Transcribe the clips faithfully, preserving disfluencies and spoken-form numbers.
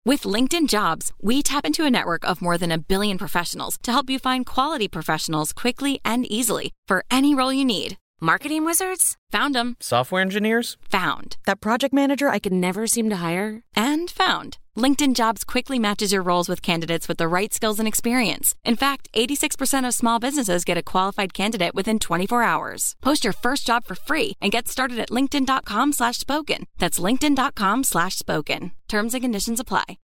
With LinkedIn Jobs, we tap into a network of more than a billion professionals to help you find quality professionals quickly and easily for any role you need. Marketing wizards? Found them. Software engineers? Found. That project manager I could never seem to hire? And found. LinkedIn Jobs quickly matches your roles with candidates with the right skills and experience. In fact, eighty-six percent of small businesses get a qualified candidate within twenty-four hours. Post your first job for free and get started at linkedin.com slash spoken. That's linkedin.com slash spoken. Terms and conditions apply.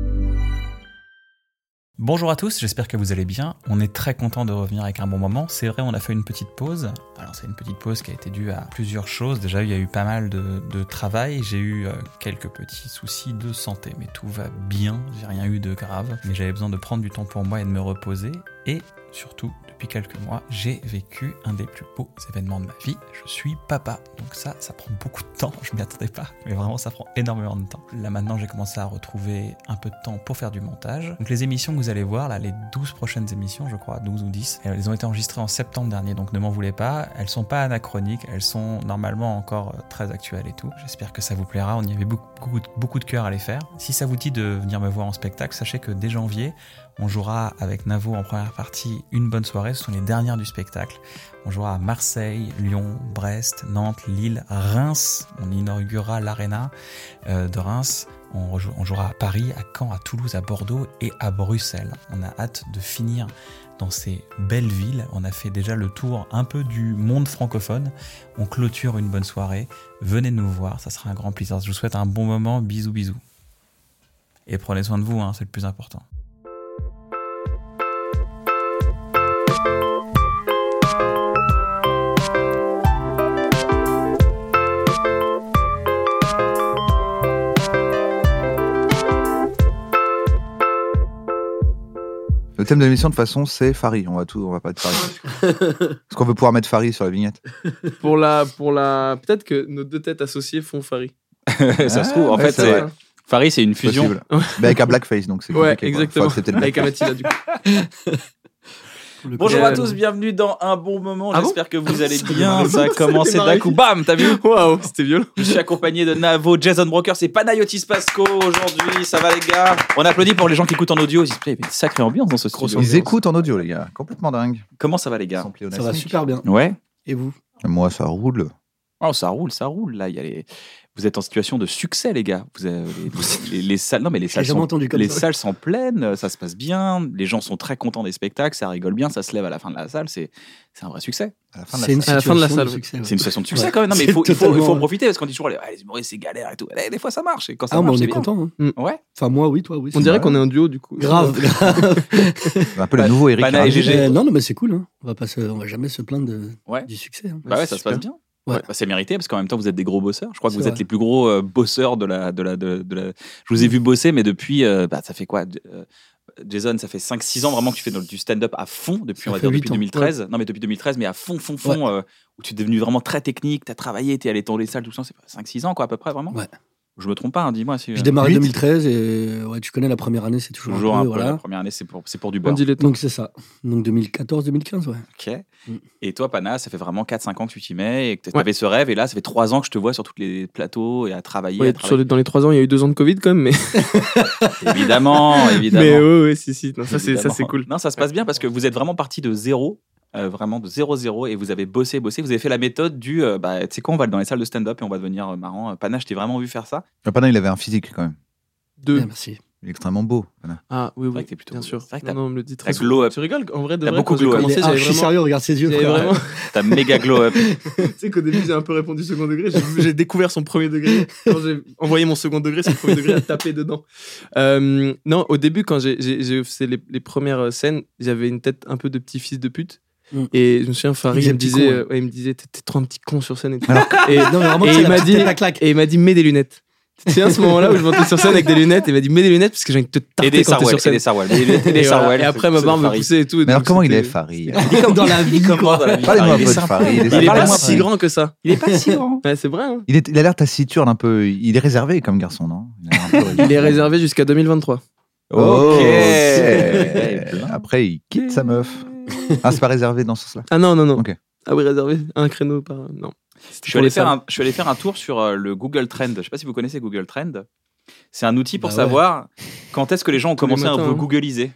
Bonjour à tous, j'espère que vous allez bien. On est très content de revenir avec un bon moment. C'est vrai, on a fait une petite pause. Alors c'est une petite pause qui a été due à plusieurs choses. Déjà, il y a eu pas mal de, de travail. J'ai eu euh, quelques petits soucis de santé, mais tout va bien. J'ai rien eu de grave. Mais j'avais besoin de prendre du temps pour moi et de me reposer. Et surtout, depuis quelques mois, j'ai vécu un des plus beaux événements de ma vie. Je suis papa. Donc ça, ça prend beaucoup de temps. Je m'y attendais pas. Mais vraiment, ça prend énormément de temps. Là, maintenant, j'ai commencé à retrouver un peu de temps pour faire du montage. Donc les émissions que vous allez voir, là, les douze prochaines émissions, je crois, douze ou dix, elles ont été enregistrées en septembre dernier. Donc ne m'en voulez pas. Elles sont pas anachroniques. Elles sont normalement encore très actuelles et tout. J'espère que ça vous plaira. On y avait beaucoup, beaucoup, beaucoup de cœur à les faire. Si ça vous dit de venir me voir en spectacle, sachez que dès janvier, on jouera avec Navo en première partie une bonne soirée, ce sont les dernières du spectacle. On jouera à Marseille, Lyon, Brest, Nantes, Lille, Reims. On inaugurera l'Arena euh, de Reims. On, rejou- on jouera à Paris, à Caen, à Toulouse, à Bordeaux et à Bruxelles. On a hâte de finir dans ces belles villes. On a fait déjà le tour un peu du monde francophone. On clôture une bonne soirée. Venez nous voir, ça sera un grand plaisir. Je vous souhaite un bon moment. Bisous, bisous. Et prenez soin de vous, hein, c'est le plus important. Le thème de l'émission, de toute façon, c'est Fari. On va tout, on va pas être Fari. Est-ce qu'on veut pouvoir mettre Fari sur la vignette? Pour la, pour la, peut-être que nos deux têtes associées font Fari. Ça se trouve, en ouais, fait, c'est c'est... vrai. Fari, c'est une fusion. Ouais. Mais avec un blackface, donc c'est Ouais, compliqué. exactement. Faut accepter le Avec un blackface. Mathilda, du coup. Bonjour à Euh, tous, bienvenue dans Un Bon Moment. Ah bon J'espère que vous allez Ça bien. démarre. Ça a Ça commencé démarre d'un ici. coup. Bam, t'as vu? Waouh, c'était violent. Je suis accompagné de Navo, Jason Brokers et Panayotis Pasco aujourd'hui. Ça va les gars? On applaudit pour les gens qui écoutent en audio. Ils se disent, il y avait une sacrée ambiance dans ce studio. Ils écoutent en audio, les gars. Complètement dingue. Comment ça va les gars? Ça va super bien. Ouais. Et vous? Moi, ça roule. Oh, ça roule, ça roule. Là, il y a les... Vous êtes en situation de succès, les gars. Vous avez les, les, les salles, non mais les J'ai salles, jamais sont, entendu comme les ça. salles sont pleines, ça se passe bien. Les gens sont très contents des spectacles, ça rigole bien, ça se lève à la fin de la salle. C'est, c'est un vrai succès. À la fin de la C'est une salle. À la fin de la situation salle, de oui. succès, ouais. C'est une situation de succès Ouais. quand même. Non mais il C'est faut, il faut, il faut en totalement- profiter parce qu'on dit toujours les, ouais, les humoristes c'est galère et tout. Eh, des fois ça marche. Et quand ça Ah, mais marche, on c'est est bien. content. Hein. Ouais. Enfin, moi, oui, toi, oui. On c'est dirait vrai. qu'on est un duo, du coup. Grave, grave. Un peu le nouveau Eric. Pana et Ramsey. G G. Euh, non, non, mais c'est cool. Hein. On va pas se- on va jamais se plaindre de... Ouais. du succès. Hein. Bah ouais, ça se super. passe bien. Ouais. Ouais, bah, c'est mérité parce qu'en même temps vous êtes des gros bosseurs. Je crois que C'est vous êtes vrai. les plus gros euh, bosseurs de la, de la, de, de la. Je vous ai vu bosser, mais depuis, euh, bah, ça fait quoi, euh, Jason, ça fait cinq six ans vraiment que tu fais du stand-up à fond depuis, Ça on va fait dire, huit depuis ans, deux mille treize. Non, mais depuis deux mille treize, mais à fond, fond, fond, euh, où tu es devenu vraiment très technique, tu as travaillé, tu es allé dans les salles, tout ça. C'est cinq six ans, quoi, à peu près, vraiment. Ouais. Je me trompe pas, hein, dis-moi. Si, J'ai euh, démarré huit. deux mille treize et ouais, tu connais la première année, c'est toujours, toujours un un peu. peu. Voilà. La première année, c'est pour, c'est pour du On beurre. dit les temps. Donc c'est ça. Donc deux mille quatorze deux mille quinze, ouais. Ok. Mm. Et toi, Pana, ça fait vraiment quatre cinq ans que tu t'y mets et que tu Ouais. avais ce rêve. Et là, ça fait trois ans que je te vois sur tous les plateaux et à travailler. Ouais, à sur travailler. les- dans les trois ans, il y a eu deux ans de Covid quand même, mais. Évidemment, évidemment. Mais ouais, ouais, si, si. Non, ça, c'est, ça, Évidemment. c'est cool. Non, ça se passe bien parce que vous êtes vraiment parti de zéro, euh, vraiment de zéro zéro, et vous avez bossé, bossé. Vous avez fait la méthode du, euh, bah, tu sais quoi, on va aller dans les salles de stand-up et on va devenir euh, marrant. Pana, je t'ai vraiment vu faire ça. Ah, Pana, il avait un physique quand même. Deux. Bien, merci. Il est extrêmement beau. Pana. Ah, oui, C'est vrai oui. que t'es plutôt Bien beau. sûr. C'est vrai que Non, t'as- non, on me le dit t'as très souvent. glow up. Tu rigoles? En vrai, de T'as vrai, beaucoup quand j'ai glow up. Il commencé, est j'avais archi vraiment. sérieux, regarde ses yeux. J'avais frère. vraiment. T'as méga glow up. Tu sais qu'au début, j'ai un peu répondu second degré. J'ai, j'ai découvert son premier degré. Quand j'ai envoyé mon second degré, son premier degré a tapé dedans. Euh, non, au début, quand j'ai, j'ai, j'ai fait les, les premières scènes, j'avais une tête un peu de petit fils de pute. Mm. Et je me souviens, Farid, Il il me disait disait, petit con, euh, ouais, il me disait, t'es, t'es trop un petit con sur scène. Et, tout. Alors, et, non, mais vraiment, et tu sais, il la m'a petite dit, tête à claque. et il m'a dit, mets des lunettes. Tu sais, à ce moment-là où je montais sur scène avec des lunettes, il m'a dit, mets des lunettes parce que j'ai envie de te Et tarter des quand t'es sarwell. sur Et scène. des sarwell. Et des- et des Et, voilà. sarwell. Et après, ma c'est- c'est barbe le me Farid. poussait et tout. et Mais alors, donc, comment il c'était- est, Fari? Dans la vie, Comment quoi. dans la vie, Parlez-moi Farid, un peu il de est Fari. Il est Il est pas Parle-moi, si grand que ça. Il est pas si grand. Ouais, c'est vrai. Hein. Il, est, il a l'air taciturne un peu. Il est réservé comme garçon, non? Il, a l'air un peu- Il est réservé jusqu'à deux mille vingt-trois. Ok. Ok. Après, il quitte sa meuf. Ah, c'est pas réservé dans ce sens-là. Ah non, non, non. Ok. Ah oui, réservé. Un créneau par. Non. Je suis, allé faire un, je suis allé faire un tour sur euh, le Google Trend. Je sais pas si vous connaissez Google Trend. C'est un outil pour Bah ouais. savoir quand est-ce que les gens ont Tous les commencé à matins, vous hein. googliser.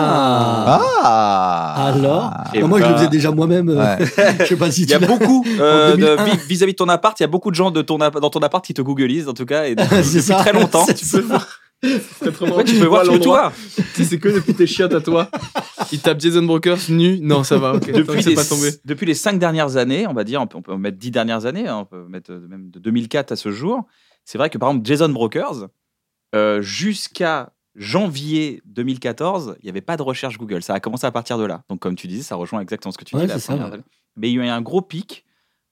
Ah, Ah Alors Et Ah, Moi, je bah- le faisais déjà moi-même. euh, Ouais. Je sais pas si Il tu y a l'as- beaucoup euh, En deux mille un. de- vis- vis-à-vis de ton appart, il y a beaucoup de gens de ton app- dans ton appart qui te googlisent en tout cas et depuis C'est ça. très longtemps. C'est Tu ça. peux voir, C'est trop marrant. ouais, tu peux voir tout l'endroit. toi. Tu sais, c'est que depuis tes chiottes à toi. Il tape Jason Brokers nu. Non, ça va. ok. Tant que Depuis c'est les, pas tombé. depuis les cinq dernières années, on va dire, on peut, on peut mettre dix dernières années, hein, on peut mettre euh, même de deux mille quatre à ce jour. C'est vrai que par exemple, Jason Brokers, euh, jusqu'à janvier deux mille quatorze, il n'y avait pas de recherche Google. Ça a commencé à partir de là. Donc, comme tu disais, ça rejoint exactement ce que tu Ouais, dis. la c'est ça, première ouais. année. Mais il y a eu un gros pic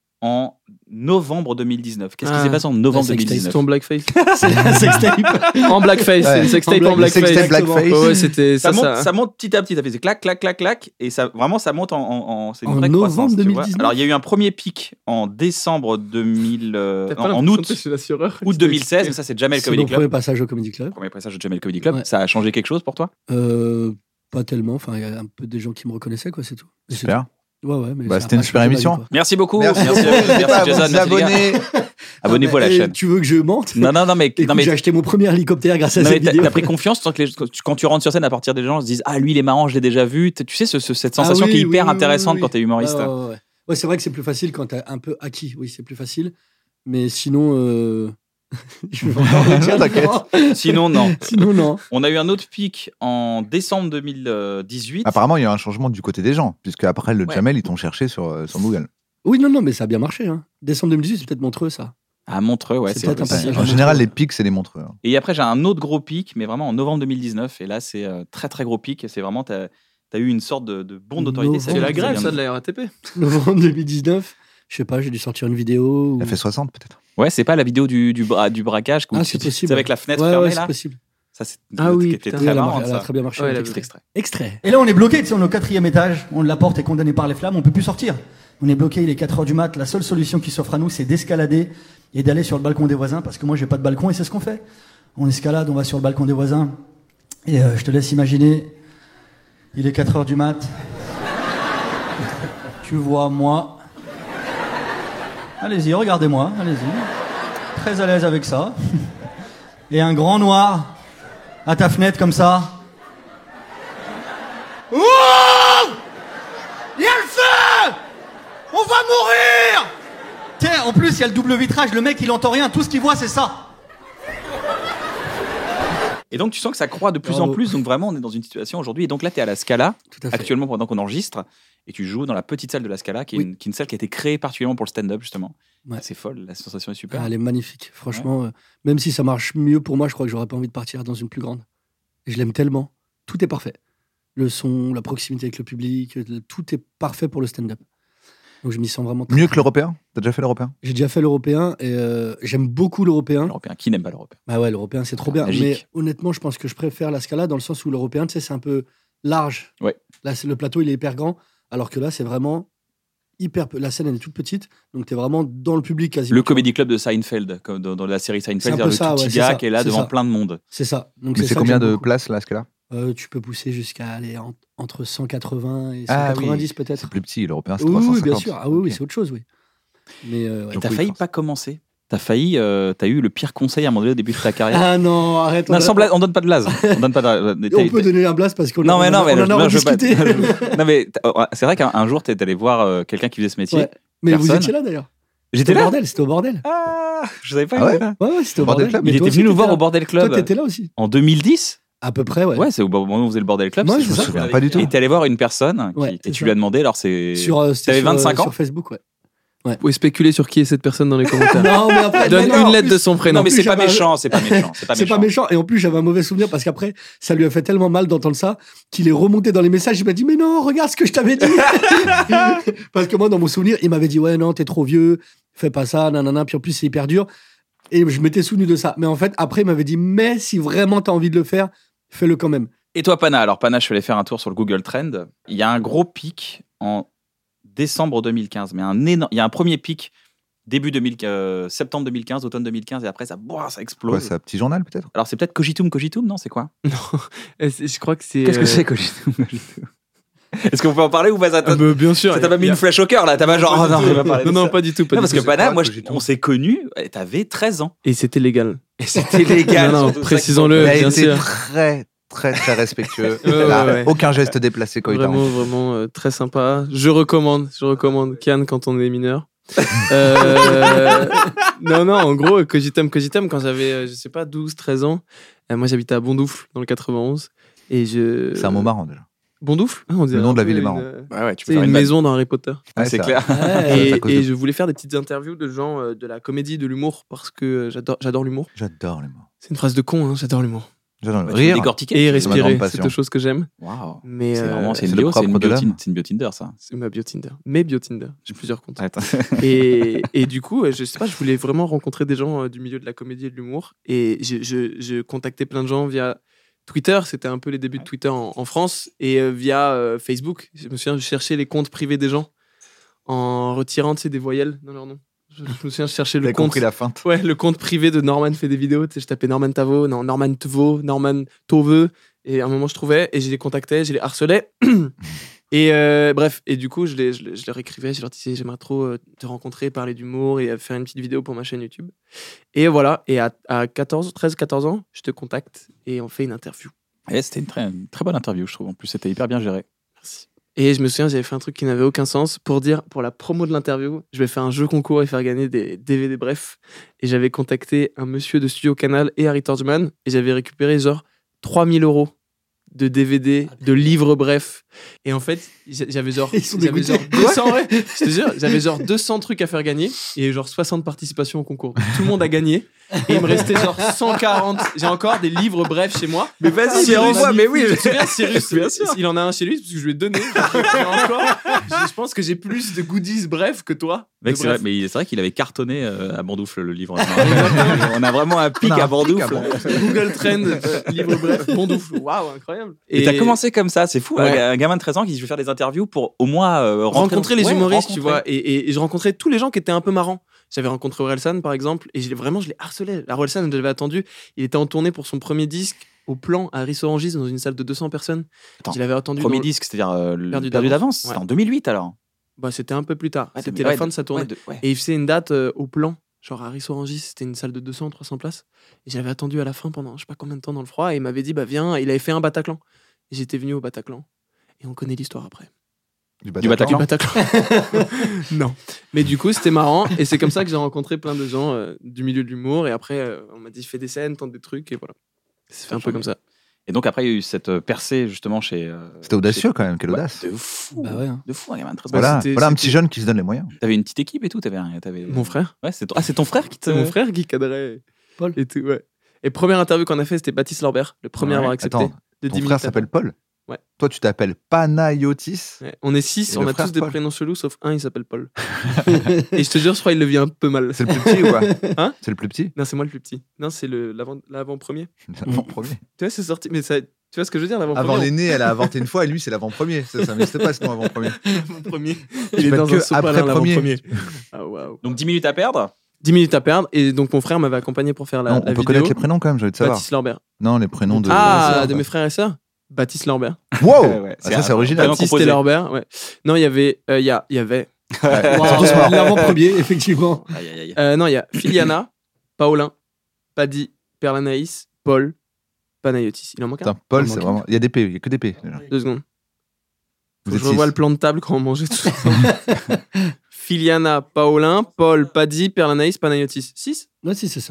en novembre deux mille dix-neuf. Qu'est-ce qui Ah, s'est passé en novembre la deux mille sextape. dix-neuf? Ton blackface. C'est un sextape. En blackface. Ouais. C'est une sextape En en black- blackface. sextape blackface. Ouais, ouais, c'était Ça, ça. monte, ça. ça monte petit à petit, ça fait clac, clac, clac, clac, et ça vraiment ça monte en, en, en- c'est une En vraie novembre croissance, tu deux mille vois. dix-neuf. Alors il y a eu un premier pic en décembre deux mille, euh, T'as pas en, en l'impression août, que je suis l'assureur août deux mille seize, mais ça c'est Jamel C'est Comedy mon Club. premier passage au Comedy Club. Premier passage de Jamel Comedy Club. Ouais. Ça a changé quelque chose pour toi? Euh, pas tellement. Enfin, il y a un peu des gens qui me reconnaissaient, quoi, c'est tout. Et c'est Super. tout. Ouais, ouais. Mais Bah, ça a c'était une pas super changé ma émission. vie, quoi. Merci beaucoup, Merci, merci, merci, N'hésitez pas à Jason, vous merci les gars. abonner. Abonnez-vous à la Et chaîne. Tu veux que je monte Non, non, non, mais, Écoute, non, mais, j'ai acheté mon premier hélicoptère grâce à non, mais cette t'as, vidéo. t'as pris confiance tant que les- quand tu rentres sur scène à partir des gens se disent ah lui il est marrant, je l'ai déjà vu. Tu sais ce- ce- cette Ah sensation oui, qui est oui, hyper oui, intéressante oui, quand oui. t'es humoriste. Ouais, ouais, ouais. Ouais, c'est vrai que c'est plus facile quand t'as un peu acquis. Oui, c'est plus facile. Mais sinon, euh... je vais encore le dire, T'inquiète. non. Sinon non. Sinon, non. On a eu un autre pic en décembre deux mille dix-huit. Apparemment, il y a eu un changement du côté des gens, puisque après le Ouais. Jamel, ils t'ont cherché sur, euh, sur Google. Oui, non, non, mais ça a bien marché. Hein. Décembre deux mille dix-huit, c'est peut-être Montreux, ça. À Montreux, ouais, C'est c'est peut-être un possible. passage. En Ouais. général, les pics, c'est les montreux. hein. Et après, j'ai un autre gros pic, mais vraiment en novembre deux mille dix-neuf. Et là, c'est euh, très très gros pic. C'est vraiment, t'as as eu une sorte de, de bond d'autorité. Novembre. C'est la vient grève, de- ça, de la R A T P. Novembre deux mille dix-neuf, je sais pas, j'ai dû sortir une vidéo. Ou... Il a fait soixante, peut-être. Ouais, c'est pas la vidéo du, du, bra- du braquage. où Ah, tu- c'est tu- possible. c'est avec la fenêtre Ouais, fermée ouais, c'est là. possible. Ça, c'est Ah oui, qui était putain. Oui, très elle, a, marrant. mar- elle a ça. très bien marché. Ouais, ouais, elle a extrait. Extrait. Extrait. Et là, on est bloqué, tu sais, on est au quatrième étage, on la porte est condamné par les flammes, on peut plus sortir. On est bloqué, il est quatre heures du mat, la seule solution qui s'offre à nous, c'est d'escalader et d'aller sur le balcon des voisins, parce que moi, j'ai pas de balcon, et c'est ce qu'on fait. On escalade, on va sur le balcon des voisins, et euh, je te laisse imaginer, il est quatre heures du mat, tu vois moi, allez-y, regardez-moi, allez-y, très à l'aise avec ça, et un grand noir à ta fenêtre comme ça. Oh! Il y a le feu! On va mourir! Tiens, en plus, il y a le double vitrage, le mec, il entend rien, tout ce qu'il voit, c'est ça. Et donc, tu sens que ça croît de plus Bravo. en plus. Donc, vraiment, on est dans une situation aujourd'hui. Et donc, là, tu es à la Scala, Tout à fait. actuellement, pendant qu'on enregistre. Et tu joues dans la petite salle de la Scala, qui est, Oui. une, qui est une salle qui a été créée particulièrement pour le stand-up, justement. Ouais. C'est folle, la sensation est super. Ah, elle est magnifique. Franchement, euh, même si ça marche mieux pour moi, je crois que j'aurais pas envie de partir dans une plus grande. Et je l'aime tellement. Tout est parfait. Le son, la proximité avec le public, le- tout est parfait pour le stand-up. Donc je m'y sens vraiment très, Mieux très que l'européen. T'as déjà fait l'européen? J'ai déjà fait l'européen et euh, j'aime beaucoup l'européen. L'européen, qui n'aime pas l'européen? Bah ouais, l'européen c'est trop bien. Magique. Mais honnêtement, je pense que je préfère la Scala dans le sens où l'européen, tu sais, c'est un peu large. Ouais. Là, c'est- le plateau il est hyper grand, alors que là, c'est vraiment hyper. peu- La scène elle est toute petite, donc t'es vraiment dans le public quasiment. Le comédie club de Seinfeld, comme dans, dans la série C'est un Seinfeld, peu le ça, tout ouais, petit c'est gars ça, qui est là c'est devant ça. plein de monde. C'est ça. Donc Mais c'est c'est ça que combien j'aime de beaucoup. places, là, ce là Euh, Tu peux pousser jusqu'à aller en- entre cent quatre-vingts et Ah cent quatre-vingt-dix oui, peut-être. C'est plus petit, l'européen, c'est Oui, trois cent oui, cinquante. bien sûr. Ah oui, oui, Ok. c'est autre chose, oui. Mais euh, ouais. Et t'as oui, failli force. pas commencer. T'as failli, euh, t'as eu le pire conseil à un moment donné au début de ta carrière. Ah non, arrête. Non, a- sans blague, on donne pas de blase. On donne pas de. on peut donner un blast parce qu'on Non on mais en non a- mais on en a non, je veux pas- rediscuté. non mais t- oh, c'est vrai qu'un un jour t'es allé voir euh, quelqu'un qui faisait ce métier. Ouais. Mais vous Personne. étiez là d'ailleurs. J'étais C'était au là. bordel, c'était au bordel. Ah, je savais pas. Ah il ouais était là. Ouais, ouais, c'était au Bordel bordel. Club. Mais Il toi était aussi, venu nous t'étais voir là. au Bordel Toi, Club t'étais là aussi. en deux mille dix. À peu près, ouais. Ouais, c'est au moment où on faisait le Bordel Club. Ouais, c'est- c'est je me ça. souviens Pas du tout. Et t'es allé voir une personne qui- Ouais, et c'est tu ça. lui as demandé. Alors c'est. Sur, euh, c'était T'avais sur, euh, vingt-cinq ans sur Facebook, ouais. Vous pouvez spéculer sur qui est cette personne dans les commentaires. Non, mais après, Donne non, non, une en lettre plus, de son prénom. Non mais plus, c'est pas j'avais un- méchant, c'est pas méchant, c'est pas C'est pas méchant. méchant. Et en plus, j'avais un mauvais souvenir parce qu'après, ça lui a fait tellement mal d'entendre ça qu'il est remonté dans les messages. Il m'a dit, mais non, regarde ce que je t'avais dit. Parce que moi, dans mon souvenir, il m'avait dit, ouais, non, t'es trop vieux, fais pas ça, nanana. Puis en plus, c'est hyper dur. Et je m'étais souvenu de ça. Mais en fait, après, il m'avait dit, mais si vraiment t'as envie de le faire, fais-le quand même. Et toi, Pana, alors Pana, je suis allé faire un tour sur le Google Trend. Il y a un gros pic en décembre deux mille quinze, mais un énorme, il y a un premier pic début deux mille, euh, septembre deux mille quinze, automne deux mille quinze, et après ça, boah, ça explose. Ouais, c'est un petit journal, peut-être? Alors c'est peut-être Cogitum, Cogitum, non? C'est quoi? Eh, c'est- Je crois que c'est. Qu'est-ce que euh, c'est Cogitum, Cogitum Est-ce qu'on peut en parler ou pas? Ça t'a Ah bah, bien sûr. ça t'a pas mis Il y a- une flèche au cœur là? T'as pas genre. pas Oh du non, tout. je vais pas parler de Non, non, ça. pas du tout. Pas Non, du parce tout. que Pana, moi, que je- j'ai on s'est connus, et t'avais treize ans. Et c'était légal. Et c'était légal. Non, non, surtout ça précisons-le. Il a bien été sûr. très, très, très respectueux. Ouais, Il a ouais, ouais. aucun geste déplacé quand il t'a Vraiment, vraiment euh, très sympa. Je recommande, je recommande Cannes quand on est mineur. Euh, non, non, en gros, Cogitum, Cogitum, quand j'avais, euh, je sais pas, douze, treize ans, euh, moi j'habitais à Bondoufle, dans le quatre-vingt-onze. Et je... C'est un mot marrant déjà. Bondoufle ah, on dirait nom de la un peu ville est une, marrant. euh, Ouais, ouais, tu peux C'est faire une une maison dans Harry Potter. Ouais, c'est ça. clair. Ouais. Et, à cause et de- je voulais faire des petites interviews de gens euh, de la comédie, de l'humour, parce que euh, j'adore, j'adore l'humour. J'adore les mots. C'est une phrase de con, hein, j'adore l'humour. J'adore Bah, le tu peux rire. décortiquer. Et ma respirer, grande c'est passion. deux choses que j'aime. Waouh. Mais C'est euh, vraiment, c'est une c'est le bio, c'est une propre de bio, l'âme. c'est une bio Tinder, ça. c'est ma bio Tinder. Mes bio Tinder. J'ai plusieurs comptes. Attends. Et, et du coup, euh, je sais pas, je voulais vraiment rencontrer des gens euh, du milieu de la comédie et de l'humour. Et je, je, je contactais plein de gens via Twitter. C'était un peu les débuts de Twitter en, en France. Et euh, via euh, Facebook. Je me souviens, je cherchais les comptes privés des gens en retirant tu sais, des voyelles dans leur nom. Je, je me souviens, je cherchais le T'as compte. compris la feinte. Ouais, le compte privé de Norman fait des vidéos. Tu sais, je tapais Norman Tavo, non, Norman Tvo, Norman Tove. Et à un moment, je trouvais et je les contactais, je les harcelais. Et euh, bref, et du coup, je, les, je, les- je leur écrivais, je leur disais, j'aimerais trop euh, te rencontrer, parler d'humour et euh, faire une petite vidéo pour ma chaîne YouTube. Et voilà, et à, à quatorze, treize, quatorze ans, je te contacte et on fait une interview. Et c'était une très, une très bonne interview, je trouve. En plus, c'était hyper bien géré. Merci. Et je me souviens, j'avais fait un truc qui n'avait aucun sens pour dire, pour la promo de l'interview, je vais faire un jeu concours et faire gagner des D V D bref. Et j'avais contacté un monsieur de Studio Canal et Harry Torgman et j'avais récupéré genre trois mille euros de D V D, de livres bref. Et en fait, j'avais genre, Ils sont j'avais dégoûtés. genre deux cents, ouais, je te jure, j'avais genre deux cents trucs à faire gagner et genre soixante participations au concours. Tout le monde a gagné. Et il me restait genre cent quarante. J'ai encore des livres brefs chez moi. Mais vas-y, Cyrus, renvoie, mais oui. je me souviens, Cyrus, Bien sûr. il en a un chez lui parce que je lui ai donné. J'ai encore, je, je pense que j'ai plus de goodies bref que toi. Mec, De c'est vrai, bref. mais c'est vrai qu'il avait cartonné euh, à Bandoufle le livre. On a vraiment un pic On a un à pic Bandoufle. à Bandoufle. Google Trend, euh, livre bref, Bondoufle. Waouh, incroyable. Et t'as commencé comme ça, c'est fou. Ouais. Un gamin de treize ans qui dit je vais faire des interviews pour au moins euh, rentrer- rencontrer les Ouais, humoristes, tu rencontrer. vois, et, et- et je rencontrais tous les gens qui étaient un peu marrants. J'avais rencontré Orelsan, par exemple, et je l'ai- vraiment, je l'ai harcelé. Orelsan, j'avais attendu. Il était en tournée pour son premier disque au plan à Rissorangis dans une salle de deux cents personnes. Attends, Je l'avais attendu. Premier dans- disque, c'est-à-dire euh, le Perdu perdu d'avance. d'avance. Ouais. C'était en deux mille huit alors. Bah, c'était un peu plus tard. Ouais, C'était ouais, la fin de sa tournée. ouais, de- ouais. Et il faisait une date euh, au plan, genre à Rissorangis, c'était une salle de deux cents, trois cents places. Et j'avais attendu à la fin pendant je sais pas combien de temps dans le froid, et il m'avait dit, bah viens, il avait fait un Bataclan. Et j'étais venu au Bataclan. Et on connaît l'histoire après. Du Du Bataclan. Bataclan. Du Bataclan. Non. Mais du coup, c'était marrant, et c'est comme ça que j'ai rencontré plein de gens euh, du milieu de l'humour, et après, euh, on m'a dit, fais des scènes, tente des trucs, et voilà. C'est fait un peu comme ça. Et donc après, il y a eu cette euh, percée justement chez. euh, C'était audacieux chez- quand même, quelle Ouais, audace. de fou. Bah ouais, hein. De fou, un gamin de treize ans. Voilà, c'était- voilà un c'était- petit jeune qui se donne les moyens. T'avais une petite équipe et tout. T'avais, un- t'avais... Mon frère. Ouais, c'est ton... Ah, c'est ton frère qui te. C'est mon frère qui cadrait. Paul. Et tout, ouais. Et première interview qu'on a fait, c'était Baptiste Lorbert, le premier à Ouais. avoir accepté. Attends, de ton dix frère minutes s'appelle après. Paul. Ouais. Toi, tu t'appelles Panayotis. Ouais. On est six, Et on le a frère tous des Paul. prénoms chelous, sauf un, il s'appelle Paul. Et je te jure, je crois qu'il le vit un peu mal. C'est le plus petit ou quoi Hein C'est le plus petit Non, c'est moi le plus petit. Non, c'est le- l'avant- l'avant-premier. L'avant-premier. Tu vois, c'est sorti, mais ça, tu vois ce que je veux dire, l'avant-premier. Avant l'aîné, elle a avorté une fois et lui, c'est l'avant-premier. Ça, ça n'existe pas sinon avant-premier. L'avant-premier. Tu Il est peux dans être un que sopalin, après premier. l'avant-premier. Ah, waouh. Donc dix minutes à perdre. dix minutes à perdre, et donc mon frère m'avait accompagné pour faire la, Non, la on peut vidéo. connaître les prénoms quand même, j'ai envie de savoir. Baptiste Lorbert. Non, les prénoms de. Ah, de de mes frères et sœurs Baptiste Lorbert. Wow Ouais, ouais, Ah, ça, c'est un- original. prénom Baptiste composé. et Lorbert, ouais. Non, il y avait, euh, il y, a- il y avait, Wow, l'avant-premier, effectivement. Aïe, aïe, aïe. euh, non, il y a Filiana, Paolin, Paddy, Perlanaïs, Paul, Panayotis. Il en manque un. Putain, Paul, Il c'est manque vraiment. Il y a des P, il y a que des P. déjà. Deux secondes. Faut Vous que êtes je revois six. le plan de table quand on mangeait tout ensemble. Filiana, Paolin, Paul, Paddy, Perlanaïs, Panayotis. six Ouais, si, c'est ça.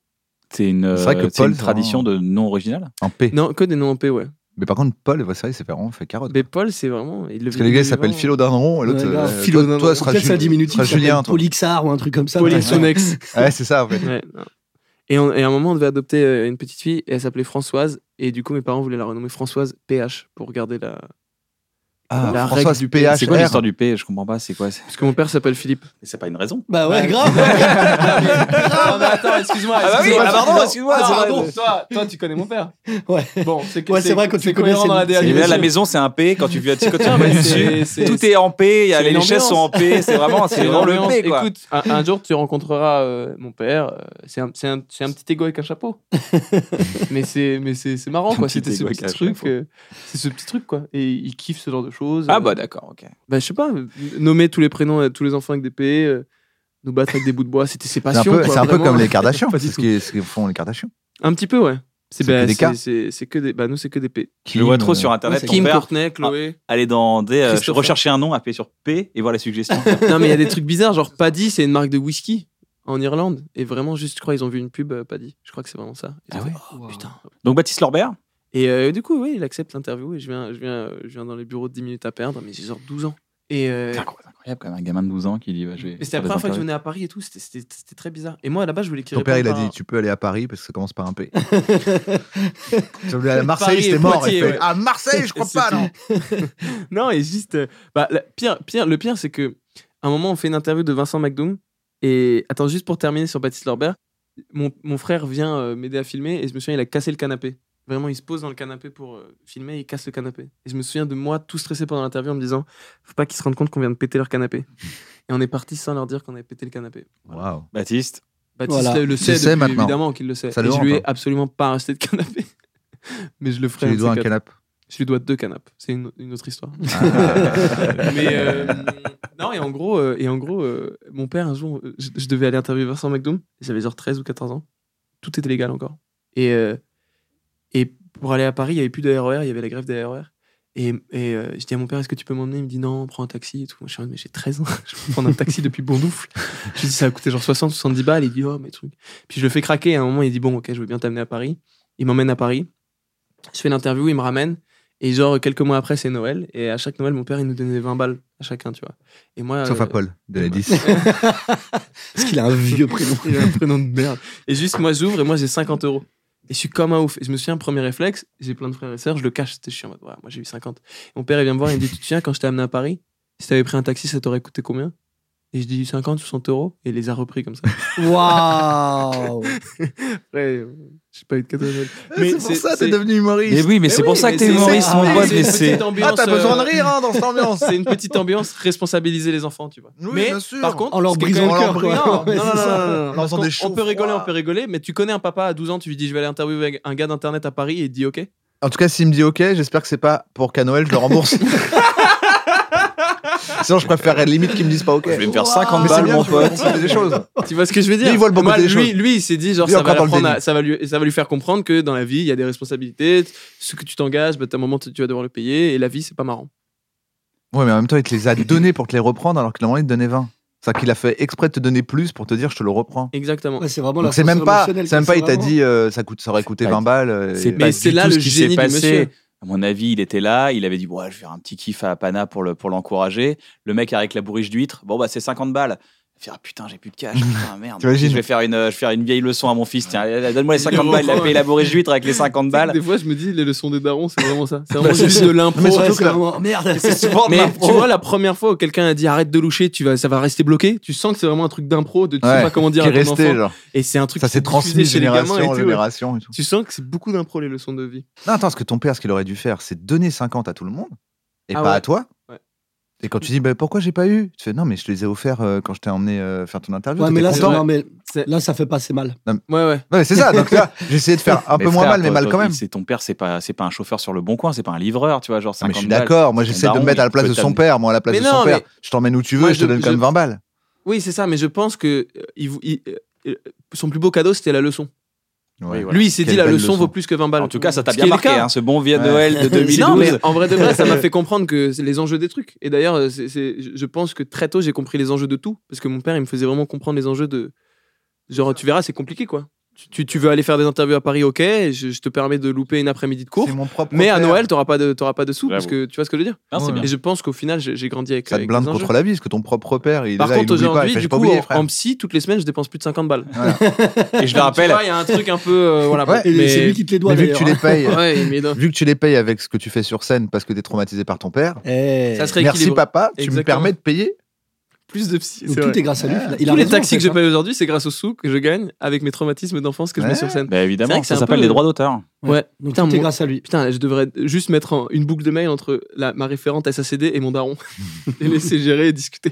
C'est une, C'est vrai que euh, c'est Paul, une c'est tradition vraiment- de nom original. En P. Non, que des noms en P, ouais. Mais par contre, Paul, c'est vrai, c'est fait vraiment fait carotte. Mais Paul, c'est vraiment. Il le Parce que les gars, ils s'appellent vraiment- Philodendron et l'autre. Ouais, grave. euh, Philodendron. toi, toi, sera Peut-être c'est un Ju- diminutif, sera ça s'appelle Julien, toi. Polixar ou un truc comme ça. Polysonex. Ouais, c'est ça, en fait. Ouais, non. Et, on- et à un moment, on devait adopter euh, une petite fille et elle s'appelait Françoise. Et du coup, mes parents voulaient la renommer Françoise P H pour garder la. Ah, La Françoise règle du P. P H C'est quoi R. l'histoire du P? Je comprends pas. C'est quoi? c'est- Parce que mon père s'appelle Philippe. Mais c'est pas une raison. Bah ouais, grave. Non, mais attends, excuse-moi. Ah bah oui, excuse-moi, ah pardon, non, excuse-moi, non, c'est vrai. pardon, toi, toi, tu connais mon père. Ouais. Bon, c'est Ouais, c'est vrai, quand tu c'est le connais, cohérent dans la c'est- D N A. Et bien là, la sûr. maison, c'est un P. Quand tu viens quand tu mais viens c'est- dessus, c'est- tout est en P. Il y a c'est les une chaises sont ambiance. en P. C'est vraiment, c'est vraiment le l'ambiance. P, quoi. Écoute, un, un jour, tu rencontreras euh, mon père. euh, c'est un, c'est un, c'est un petit égo avec un chapeau. mais c'est, mais c'est, c'est marrant, Un quoi. petit C'était ce égo petit avec un truc. chapeau. euh, c'est ce petit truc, quoi. Et il kiffe ce genre de choses. chose. Ah Euh, bah d'accord, ok. bah, je sais pas, nommer tous les prénoms à tous les enfants avec des P, euh, nous battre avec des bouts de bois, c'était ses C'est un passions. peu, quoi, c'est un peu vraiment. comme les Kardashians. Pas C'est du ce tout. qui- ce que font les Kardashians. Un petit peu, ouais. C'est C'est bah, que des c'est- cas. c'est- c'est que des. Bah, nous, c'est que des P. Je le vois trop Kim, sur euh, internet. ouais, ton Kim, père, Courtney, Chloé. aller dans des. euh, Christopher. rechercher un nom, appuyer sur P et voir les suggestions. Non, mais il y a des trucs bizarres, genre Paddy, c'est une marque de whisky en Irlande. Et vraiment, juste, je crois, ils ont vu une pub euh, Paddy. Je crois que c'est vraiment ça. Ils Ah ont ouais fait, oh, Wow. putain. Donc Baptiste Lorbert. Et euh, du coup, oui, il accepte l'interview et je viens, je, viens, je viens dans les bureaux de dix minutes à perdre, mais j'ai genre douze ans. Et, euh, C'est incroyable, incroyable quand même, un gamin de douze ans qui dit bah, je vais. mais c'était faire la des première fois que je interviews. venais à Paris et tout, c'était- c'était c'était très bizarre. Et moi, là-bas, je voulais qu'il Ton père, il a réponde dit par- tu peux aller à Paris parce que ça commence par un P. Tu voulais aller à Marseille, Paris et c'était mort. Poitiers, Il fait, ouais. à Marseille, je crois pas, non. Non, et juste. euh, bah, la- pire, pire, le pire, c'est que à un moment, on fait une interview de Vincent McDoom. Et attends, juste pour terminer sur Baptiste Lorbert, mon, mon frère vient euh, m'aider à filmer et je me souviens, il a cassé le canapé. Vraiment, il se pose dans le canapé pour euh, filmer et il casse le canapé. Et je me souviens de moi tout stressé pendant l'interview en me disant faut pas qu'ils se rendent compte qu'on vient de péter leur canapé. Et on est parti sans leur dire qu'on avait pété le canapé. Waouh. Baptiste. Baptiste Voilà. le Tu sait, le sais depuis, maintenant. évidemment qu'il le sait. Ça Et le je rend lui ai pas. absolument pas acheté de canapé. Mais je le ferai. Tu lui un de dois ces un quatre. canapé. Je lui dois deux canapes. C'est une, une autre histoire. Ah. Mais euh, non, et en gros, euh, et en gros euh, mon père, un jour, euh, je, je devais aller interviewer Vincent McDoom. J'avais genre treize ou quatorze ans. Tout était légal encore. Et, euh, et pour aller à Paris, il n'y avait plus de R E R, il y avait la grève des R E R. Et, et euh, je dis à mon père, est-ce que tu peux m'emmener? Il me dit non, prends un taxi et tout. Moi, je suis en mode, mais j'ai treize ans, je peux prendre un taxi depuis Bondoufle. Je lui dis, ça va coûter genre soixante, soixante-dix balles. Il dit, oh, mes trucs. Puis je le fais craquer. À un moment, il dit, bon, ok, je veux bien t'amener à Paris. Il m'emmène à Paris. Je fais l'interview, il me ramène. Et genre, quelques mois après, c'est Noël. Et à chaque Noël, mon père, il nous donnait vingt balles à chacun, tu vois. Et moi. Sauf euh, à Paul, de la ouais. dix. Parce qu'il a un vieux prénom. Il a un prénom de merde. Et juste, moi, j'ouvre et moi, j'ai cinquante euros. Et je suis comme un ouf. Et je me souviens, premier réflexe, j'ai plein de frères et sœurs, je le cache. Je suis en mode, ouais, moi, j'ai eu cinquante. Et mon père, il vient me voir, il me dit, tu te souviens, quand je t'ai amené à Paris, si t'avais pris un taxi, ça t'aurait coûté combien? Et je dis cinquante, soixante euros. Et il les a repris comme ça. Waouh. Après, euh, j'ai pas eu de cadeau de Noël. Mais c'est pour ça que t'es devenu Mais humoriste. oui, mais c'est pour ça que t'es humoriste, mon pote. Mais c'est. Ah, t'as besoin de rire hein, dans cette ambiance. C'est une petite ambiance, responsabiliser les enfants, tu vois. Oui, mais bien sûr. par contre, En leur ce qui est brisant quand le même cœur, brillant- quoi. Non, Ouais, non, c'est non, ça. non, non, non. En Parce faisant qu'on- des on shows peut rigoler, froids. on peut rigoler, mais tu connais un papa à douze ans, tu lui dis je vais aller interviewer avec un gars d'internet à Paris et il dit ok. En tout cas, s'il me dit OK, j'espère que c'est pas pour qu'à Noël je le rembourse. Sinon, je préférerais limite qu'ils me disent pas OK. Je vais me faire cinquante Mais c'est balles, bien, mon je vais pote. comprendre des choses. Tu vois ce que je veux dire? Lui, il voit le bon Moi, côté des lui, choses. lui, il s'est dit genre Lui, ça va, encore dans le l'apprendre à- déni. ça, va lui, ça va lui faire comprendre que dans la vie, il y a des responsabilités. Ce que tu t'engages, bah, à un moment, tu tu vas devoir le payer et la vie, c'est pas marrant. Ouais, mais en même temps, il te les a donnés pour te les reprendre alors que normalement, il te donnait vingt. C'est-à-dire qu'il a fait exprès de te donner plus pour te dire je te le reprends. Exactement. Ouais, c'est vraiment Donc la c'est même pas, émotionnelle, c'est même quoi, pas, il t'a vraiment- dit euh, ça, coûte, ça aurait coûté pas vingt dit. balles. euh, C'est et- pas Mais du c'est là tout le ce qui génie s'est du passé. monsieur. À mon avis, il était là, il avait dit ouais, je vais faire un petit kiff à Pana pour le pour l'encourager. Le mec avec la bourriche d'huîtres, bon bah c'est cinquante balles. Il fait ah putain, j'ai plus de cash, putain merde. T'imagines Je vais faire une euh, je vais faire une vieille leçon à mon fils. Tiens, allez, donne-moi les cinquante Il balles, il a reprend, payé la bourriche d'huîtres avec les cinquante balles. Des fois, je me dis, les leçons des darons, c'est vraiment ça. C'est vraiment Bah, c'est juste sûr. de l'impro. Mais Ouais, surtout c'est que- vraiment- Merde. C'est souvent de Mais l'impro. tu vois, la première fois où quelqu'un a dit arrête de loucher, tu vas, ça va rester bloqué, tu sens que c'est vraiment un truc d'impro, de tu sais Ouais, pas comment dire qui à est ton resté, enfant. genre. Et c'est un truc Ça qui s'est s'est transmis diffusé chez les gamins génération et en tout, ouais. génération et tout. Tu sens que c'est beaucoup d'impro, les leçons de vie. Non, attends, parce que ton père, ce qu'il aurait dû faire, c'est donner cinquante à tout le monde et Ah pas ouais. à toi. Ouais. Et quand tu dis bah, pourquoi j'ai pas eu, tu fais non, mais je te les ai offerts euh, quand je t'ai emmené euh, faire ton interview. Ouais, mais t'étais là, c'est- content. non, mais C'est- là, ça fait pas assez mal. Ouais, ouais. Ouais, c'est ça. Donc là, j'ai essayé de faire un Mais peu moins frère, mal, mais toi, mal toi, quand même. C'est ton père, c'est pas c'est pas un chauffeur sur le bon coin, c'est pas un livreur, tu vois, genre Non, mais cinquante je suis balles. d'accord. Moi, Ton j'essaie de me daron, mettre à la il place peut de son t'amener- père. Moi, à la place Mais de non, son père, mais- je t'emmène où tu veux Moi, et je te je- donne quand je- même vingt balles. Oui, c'est ça, mais je pense que euh, il, il- euh, son plus beau cadeau, c'était la leçon. Ouais. voilà. Lui, il s'est Quelle dit la belle leçon leçon. vaut plus que vingt balles. En tout cas, ça t'a Ce bien qui est le marqué, cas. hein, ce bon vieux Ouais. Noël de deux mille douze. Non, mais en vrai de vrai, ça m'a fait comprendre que c'est les enjeux des trucs. Et d'ailleurs, euh, c'est- c'est- je je pense que très tôt, j'ai compris les enjeux de tout. Parce que mon père, il me faisait vraiment comprendre les enjeux de. Genre, tu verras, c'est compliqué, quoi. Tu, tu- tu veux aller faire des interviews à Paris, ok, je, je te permets de louper une après-midi de cours. C'est mon propre Mais à père. Noël, t'auras pas de, t'auras pas de sous. Parce J'avoue. que tu vois ce que je veux dire. Non, c'est Ouais. bien. Et je pense qu'au final, j'ai j'ai grandi avec. Ça te avec blinde les enjeux. contre la vie, parce que ton propre père, il est Par là, contre, il oublie pas. Il aujourd'hui, fait, du j'ai pas coup, oublié, en, frère. en psy, toutes les semaines, je dépense plus de cinquante balles. Et je le rappelle, Tu vois, il y a un truc un peu. euh, voilà, Ouais, Et mais- c'est lui qui te les doit, Mais vu que tu les d'ailleurs. payes, Ouais, mais non. vu que tu les payes avec ce que tu fais sur scène parce que t'es traumatisé par ton père, Eh, Ça serait merci équilibré. papa, tu me Exactement. permets de payer. Plus de psy. donc c'est tout vrai. est grâce à lui. Il Tous a les raison, en taxis fait, que je hein. paye aujourd'hui, c'est grâce aux sous que je gagne avec mes traumatismes d'enfance que je mets Ouais. sur scène. bah C'est évidemment, vrai que ça c'est un s'appelle peu- les droits d'auteur. Ouais. Donc Putain, tout est mon- grâce à lui. Putain, je devrais juste mettre en- une boucle de mail entre la, ma référente S A C D et mon daron. Et laisser gérer et discuter.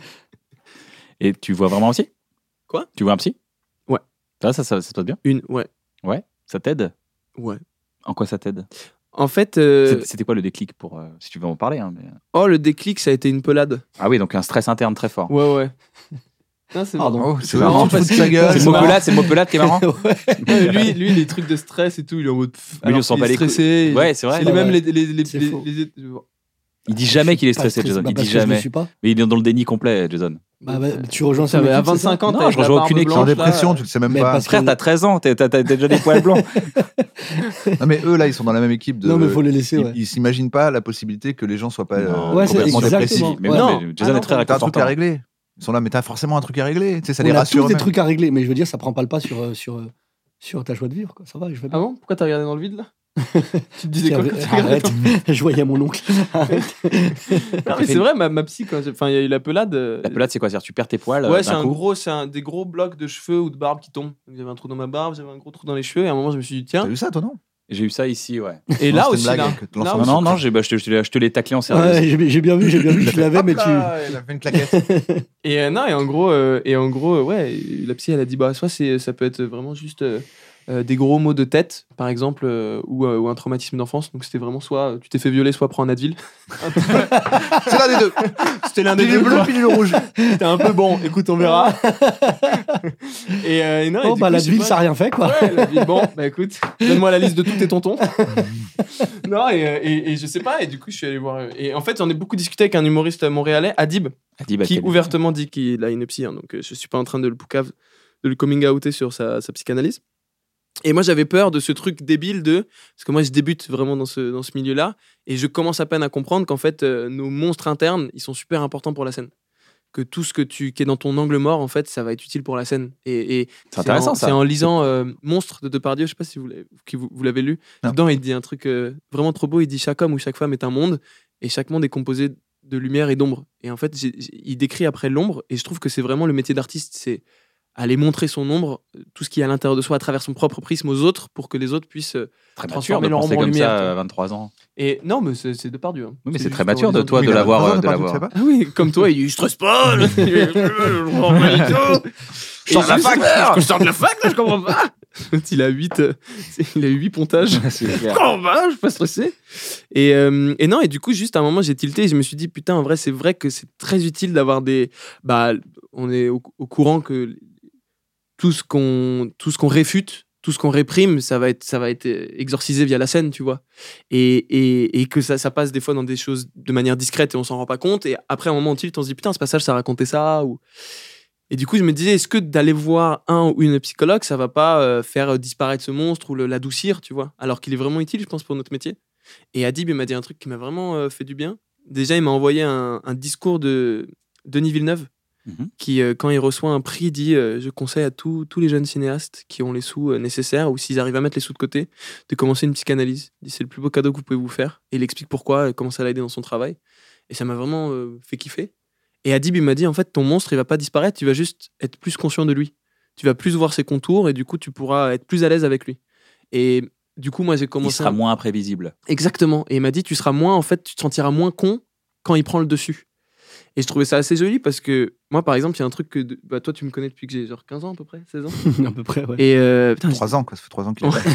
Et tu vois vraiment un psy? Quoi? Tu vois un psy? Ouais. Ça, ça, ça, ça te va bien? Une, ouais. Ouais. Ça t'aide? Ouais. En quoi ça t'aide? En fait, euh, C'était- C'était quoi le déclic pour, euh, si tu veux en parler hein, mais... oh, le déclic, ça a été une pelade. Ah oui, donc un stress interne très fort. Ouais, ouais. Non, c'est Pardon. Oh, c'est C'est marrant, marrant tu te fous parce de sa que- gueule. C'est le c'est mot marrant. pelade, c'est le mot pelade qui est marrant. Ouais, lui, lui, les trucs de stress et tout, il est en mode. pff, Lui, alors on s'en qu'il bat est les couilles. stressé. Ouais, c'est vrai. C'est les mêmes les, les, les, C'est les- faux. les- Il dit jamais qu'il est Pas stressé, stressé, Jason. bah, Il parce dit que je le jamais. suis pas. Mais il est dans le déni complet, Jason. Bah, bah, tu rejoins Ça son va, à équipe, c'est ça vingt-cinq ans, Non, t'as je la rejoins barbe aucune équipe. T'es en blanche, là. dépression, tu le sais même Mais pas. parce Frère, t'as treize ans, t'as t'as- t'as déjà des poils blancs. Non, mais eux, là, ils sont dans la même équipe. De... Non, mais faut les laisser, Ils, ouais. ils s'imaginent pas la possibilité que les gens soient pas Non, euh, Ouais, c'est complètement exactement. dépressifs. Mais Ouais. non, Non. mais Jason Ah est très non, T'as un truc à réconfortant. régler. Ils sont là, mais t'as forcément un truc à régler. Tu sais, ça On les a rassure. tous des même. trucs à régler, mais je veux dire, ça prend pas le pas sur, euh, sur, euh, sur ta joie de vivre. Quoi. Ça va, je vais Ah bien. bon? Pourquoi t'as regardé dans le vide là? Tu te disais quoi quand tu regardais Arrête, dans le vide? je voyais mon oncle. Arrête. Non, mais c'est vrai, ma, ma psy, quand j'ai- enfin, il y a eu la pelade. euh, La pelade, c'est quoi? C'est-à-dire, tu perds tes poils euh, Ouais, c'est d'un un coup. gros, c'est un, des gros blocs de cheveux ou de barbe qui tombent. Donc, j'avais un trou dans ma barbe, j'avais un gros trou dans les cheveux, et à un moment, je me suis dit, tiens. T'as vu ça, toi, non? J'ai eu ça ici, ouais. Et Non, là c'était aussi, une blague là. avec Là l'ensemble. Non, aussi. non, non, j'ai- bah, je te je te- je te l'ai taclé en sérieux. Ouais, j'ai j'ai bien vu, j'ai bien vu, je l'avais, mais tu. Elle a fait une claquette. Et euh, non, et en gros, euh, et en gros, euh, ouais, la psy, elle a dit, bah, soit c'est, ça peut être vraiment juste euh, euh, des gros maux de tête, par exemple, euh, ou, euh, ou un traumatisme d'enfance. Donc c'était vraiment soit euh, tu t'es fait violer, soit prends un Advil. C'est l'un des deux. C'était l'un Pilule bleue, pilule rouge. C'était un peu bon. Écoute, on verra. et, euh, et non, et Oh, du bah, coup, la je sais ville, pas- ça a rien fait, quoi. Ouais, la ville, bon, bah écoute, donne-moi la liste de tous tes tontons. non, et, euh, et, et je sais pas, et du coup, je suis allé voir. euh, Et en fait, j'en ai beaucoup discuté avec un humoriste montréalais, Adib, Adib qui Akeli. ouvertement dit qu'il a une psy. Hein, donc, euh, je suis pas en train de le poucave, de le coming outer sur sa, sa psychanalyse. Et moi, j'avais peur de ce truc débile de. Parce que moi, je débute vraiment dans ce, dans ce milieu-là, et je commence à peine à comprendre qu'en fait, euh, nos monstres internes, ils sont super importants pour la scène. Que tout ce que tu, qui est dans ton angle mort, en fait, ça va être utile pour la scène. Et, et C'est intéressant, en, ça. C'est en lisant euh, Monstre de Depardieu, je sais pas si vous l'avez, qui vous, vous l'avez lu. Non. Dedans, il dit un truc euh, vraiment trop beau. Il dit chaque homme ou chaque femme est un monde, et chaque monde est composé de lumière et d'ombre. Et en fait, j'ai- j'ai- il décrit après l'ombre, et je trouve que c'est vraiment le métier d'artiste, c'est aller montrer son ombre, euh, tout ce qui est à l'intérieur de soi, à travers son propre prisme aux autres, pour que les autres puissent. euh, Très mature transformer de leur penser ombre en comme lumière, ça tu vois. à vingt-trois ans. Et non, mais c'est, c'est Depardieu. Hein. Oui, mais c'est juste très en mature de lisant- toi Oui, de il a l'avoir. vingt-trois ans, euh, de t'as pas l'avoir. tu sais pas Ah oui, comme toi, il stresse pas. Je sors de la fac, frère. Je sors de la fac, là, je comprends pas. Il a huit, euh, il a eu huit pontages. C'est clair. Comment va? Je suis pas stressé. Et, euh, et non, et du coup, juste à un moment, j'ai tilté et je me suis dit, putain, en vrai, c'est vrai que c'est très utile d'avoir des. Bah, on est au, au courant que tout ce qu'on tout ce qu'on réfute, tout ce qu'on réprime, ça va être, ça va être exorcisé via la scène, tu vois. Et, et, et que ça, ça passe des fois dans des choses de manière discrète et on s'en rend pas compte. Et après, à un moment, on tilt, on se dit, putain, ce passage, ça racontait ça. Ou... Et du coup, je me disais, est-ce que d'aller voir un ou une psychologue, ça va pas euh, faire disparaître ce monstre ou le- l'adoucir, tu vois? Alors qu'il est vraiment utile, je pense, pour notre métier. Et Adib, il m'a dit un truc qui m'a vraiment euh, fait du bien. Déjà, il m'a envoyé un, un discours de Denis Villeneuve, Mhm. qui, euh, quand il reçoit un prix, dit euh, je conseille à tous tous les jeunes cinéastes qui ont les sous euh, nécessaires ou s'ils arrivent à mettre les sous de côté, de commencer une psychanalyse. Il dit c'est le plus beau cadeau que vous pouvez vous faire. Et il explique pourquoi, et comment ça l'a aidé dans son travail. Et ça m'a vraiment euh, fait kiffer. Et Adib, il m'a dit en fait, ton monstre, il va pas disparaître, tu vas juste être plus conscient de lui. Tu vas plus voir ses contours et du coup, tu pourras être plus à l'aise avec lui. Et du coup, moi, j'ai Il commencé. sera à- moins imprévisible. Exactement. Et il m'a dit, tu seras moins, en fait, tu te sentiras moins con quand il prend le dessus. Et je trouvais ça assez joli parce que moi, par exemple, il y a un truc que de- bah, toi, tu me connais depuis que j'ai genre quinze ans à peu près, seize ans. À peu près, ouais. Et, euh, putain, Trois ans, quoi. Ça fait trois ans qu'il est là.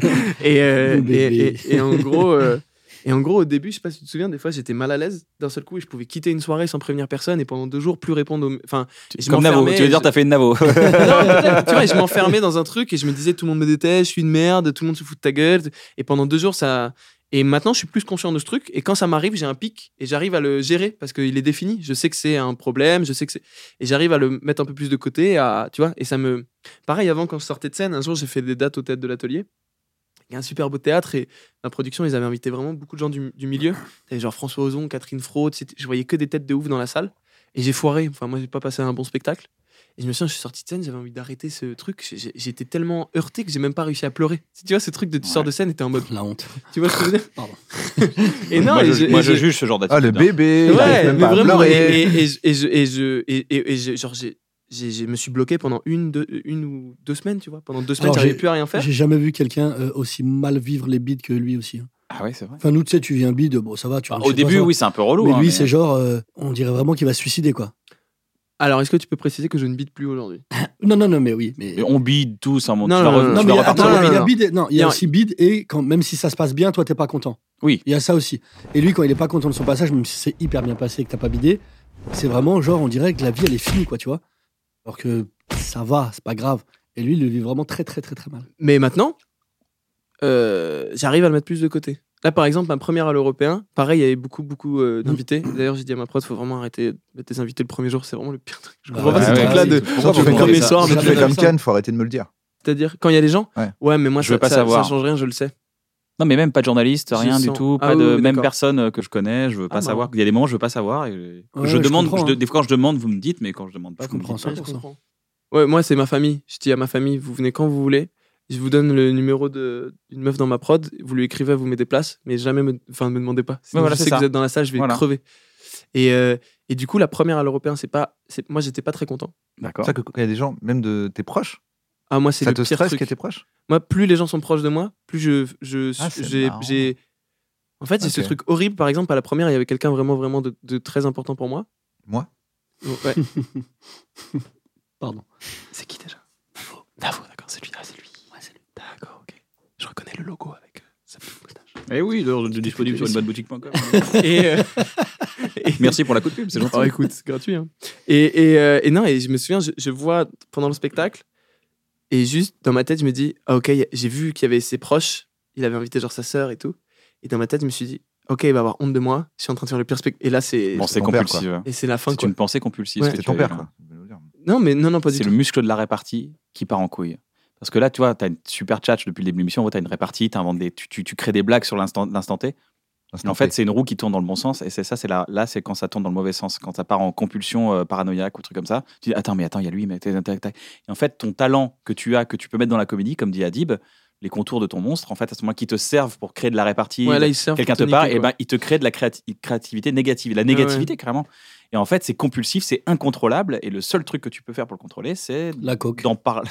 et, euh, Le bébé. et, et- et en gros, euh, et en gros, au début, je sais pas si tu te souviens, des fois, j'étais mal à l'aise d'un seul coup et je pouvais quitter une soirée sans prévenir personne et pendant deux jours plus répondre aux. Enfin, et je Comme Navo. m'enfermais, Tu veux dire, je- t'as fait une Navo. non, peut-être, tu vois, et je m'enfermais dans un truc et je me disais tout le monde me déteste, je suis une merde, tout le monde se fout de ta gueule. Et pendant deux jours, ça. Et maintenant, je suis plus conscient de ce truc. Et quand ça m'arrive, j'ai un pic et j'arrive à le gérer parce qu'il est défini. Je sais que c'est un problème, je sais que c'est. Et j'arrive à le mettre un peu plus de côté, à, tu vois. Et ça me. Pareil, avant, quand je sortais de scène, un jour, j'ai fait des dates au théâtre de l'Atelier. Il y a un super beau théâtre et la production, ils avaient invité vraiment beaucoup de gens du, du milieu. T'avais genre François Ozon, Catherine Fraude. c'était- Je voyais que des têtes de ouf dans la salle. Et j'ai foiré. Enfin, moi, j'ai pas passé un bon spectacle. Et je me souviens, je suis sorti de scène, j'avais envie d'arrêter ce truc. J'ai- j'ai- J'étais tellement heurté que j'ai même pas réussi à pleurer. Tu vois, ce truc de tu sors de scène et t'es en mode. La honte. Tu vois ce que je veux dire Pardon. Et non, moi, et je, je- moi, et je je- juge ce genre Ah, le d'attitude. bébé. il arrive Ouais, même mais pas à vraiment. Et, pleurer. et, et, je- et, je- et, je- et, et- et je- genre, j'ai, j'ai, je me suis bloqué pendant une, deux, une ou deux semaines, tu vois. Pendant deux semaines, Alors, j'arrivais j'ai- plus à rien faire. J'ai jamais vu quelqu'un euh, aussi mal vivre les bides que lui aussi. hein. Ah ouais, c'est vrai. Enfin, nous, tu sais, tu viens bide, bon, ça va. Tu Bah, rentres au chez toi, début, ça va. oui, c'est un peu relou. Mais hein, lui, c'est genre, euh, on dirait vraiment qu'il va se suicider, quoi. Alors, est-ce que tu peux préciser que je ne bide plus aujourd'hui? Non, non, non, mais oui. Mais... Et on bide tous, hein, mon Non, tu non, vas re- non, Non, tu mais vas il y a, repartir. attends, non, mais il y a non. bide et- non, il y Il y a a- aussi bide et quand, même si ça se passe bien, toi, t'es pas content. Oui. Il y a ça aussi. Et lui, quand il est pas content de son passage, même si c'est hyper bien passé et que t'as pas bidé, c'est vraiment genre, on dirait que la vie, elle est finie, quoi, tu vois. Alors que ça va, c'est pas grave. Et lui, il le vit vraiment très, très, très, très mal. Mais maintenant, euh, j'arrive à le mettre plus de côté. Là, par exemple, ma première à l'européen, pareil, il y avait beaucoup, beaucoup euh, d'invités. D'ailleurs, j'ai dit à ma prod, il faut vraiment arrêter de mettre des invités le premier jour, c'est vraiment le pire truc. Je Bah comprends pas ouais, ce ouais, truc-là ouais, de. c'est Pourquoi tu tu fais fais le comme premier ça soir, Si mais tu tu fais fais comme Ken, faut arrêter de me le dire. C'est-à-dire, quand il y a des gens, Ouais. ouais, mais moi, Je ça, veux pas ça, savoir. ça change rien, je le sais. Non, mais même pas de journaliste, Je rien du sens. tout, Ah pas oui, de oui, même d'accord. personne euh, que je connais, je veux pas Ah, savoir. marrant. Il y a des moments, je veux pas savoir. Et Ouais, je je demande, comprends, je- hein. des fois quand je demande, vous me dites, mais quand je demande pas, Je vous me comprends dites ça. pas. Ouais, je pour ça. comprends. Ouais, moi, c'est ma famille. Je dis à ma famille, vous venez quand vous voulez. Je vous donne le numéro de- d'une meuf dans ma prod. Vous lui écrivez, vous mettez des places, mais jamais me, enfin, me demandez pas. Sinon, voilà, je c'est sais que ça. vous êtes dans la salle, je vais Voilà. crever. Et, euh, et du coup, la première à l'européen, c'est pas. c'est- Moi, j'étais pas très content. D'accord. C'est ça que quand il y a des gens, même de tes proches, Ah, moi, c'est ça le te pire stresse truc. qu'il y ait tes proches Moi, plus les gens sont proches de moi, plus je, je, Ah, c'est j'ai, marrant. j'ai- En fait, j'ai ce Ok. truc horrible. Par exemple, à la première, il y avait quelqu'un vraiment, vraiment de, de très important pour moi. Moi Ouais. Pardon. C'est qui déjà? Davo. Davo, d'accord, c'est lui. Ah, c'est lui. Ouais, c'est lui. D'accord, ok. Je reconnais le logo avec euh, sa petite moustache. Eh oui, d'ailleurs, je disponible sur une bonne boutique point com. Et, euh, et- Merci pour la coup de pub, c'est gentil. Oh, écoute, c'est gratuit. Hein. Et, et, euh, et non, et je me souviens, je, je vois pendant le spectacle, et juste dans ma tête, je me dis, ah, ok, y a- j'ai vu qu'il y avait ses proches, il avait invité genre sa sœur et tout. Et dans ma tête, je me suis dit, ok, il va avoir honte de moi, je suis en train de faire le pire spectacle. Et là, c'est. Bon, c'est ton père, compulsif. Et c'est la fin, C'est quoi. une pensée compulsive. Ouais. ce que C'est tu ton as eu, père, là. quoi. Non, mais non, non, pas du C'est tout. le muscle de la répartie qui part en couille. Parce que là, tu vois, tu as une super chat depuis le début de l'émission, tu as une répartie, t'inventes des, tu, tu, tu crées des blagues sur l'instant, l'instant T. Et en fait, c'est une roue qui tourne dans le bon sens. Et c'est ça, c'est là, là, c'est quand ça tourne dans le mauvais sens. Quand ça part en compulsion euh, paranoïaque ou truc comme ça, tu dis attends, mais attends, il y a lui, mais tac, tac, tac. Et en fait, ton talent que tu as, que tu peux mettre dans la comédie, comme dit Adib, les contours de ton monstre, en fait, à ce moment qui te servent pour créer de la répartie, Ouais, là, ils servent quelqu'un pour te parle, niquer, et quoi. ben, il te crée de la créati- créativité négative, la négativité carrément. Et en fait, c'est compulsif, c'est incontrôlable. Et le seul truc que tu peux faire pour le contrôler, c'est La coke. d'en parler,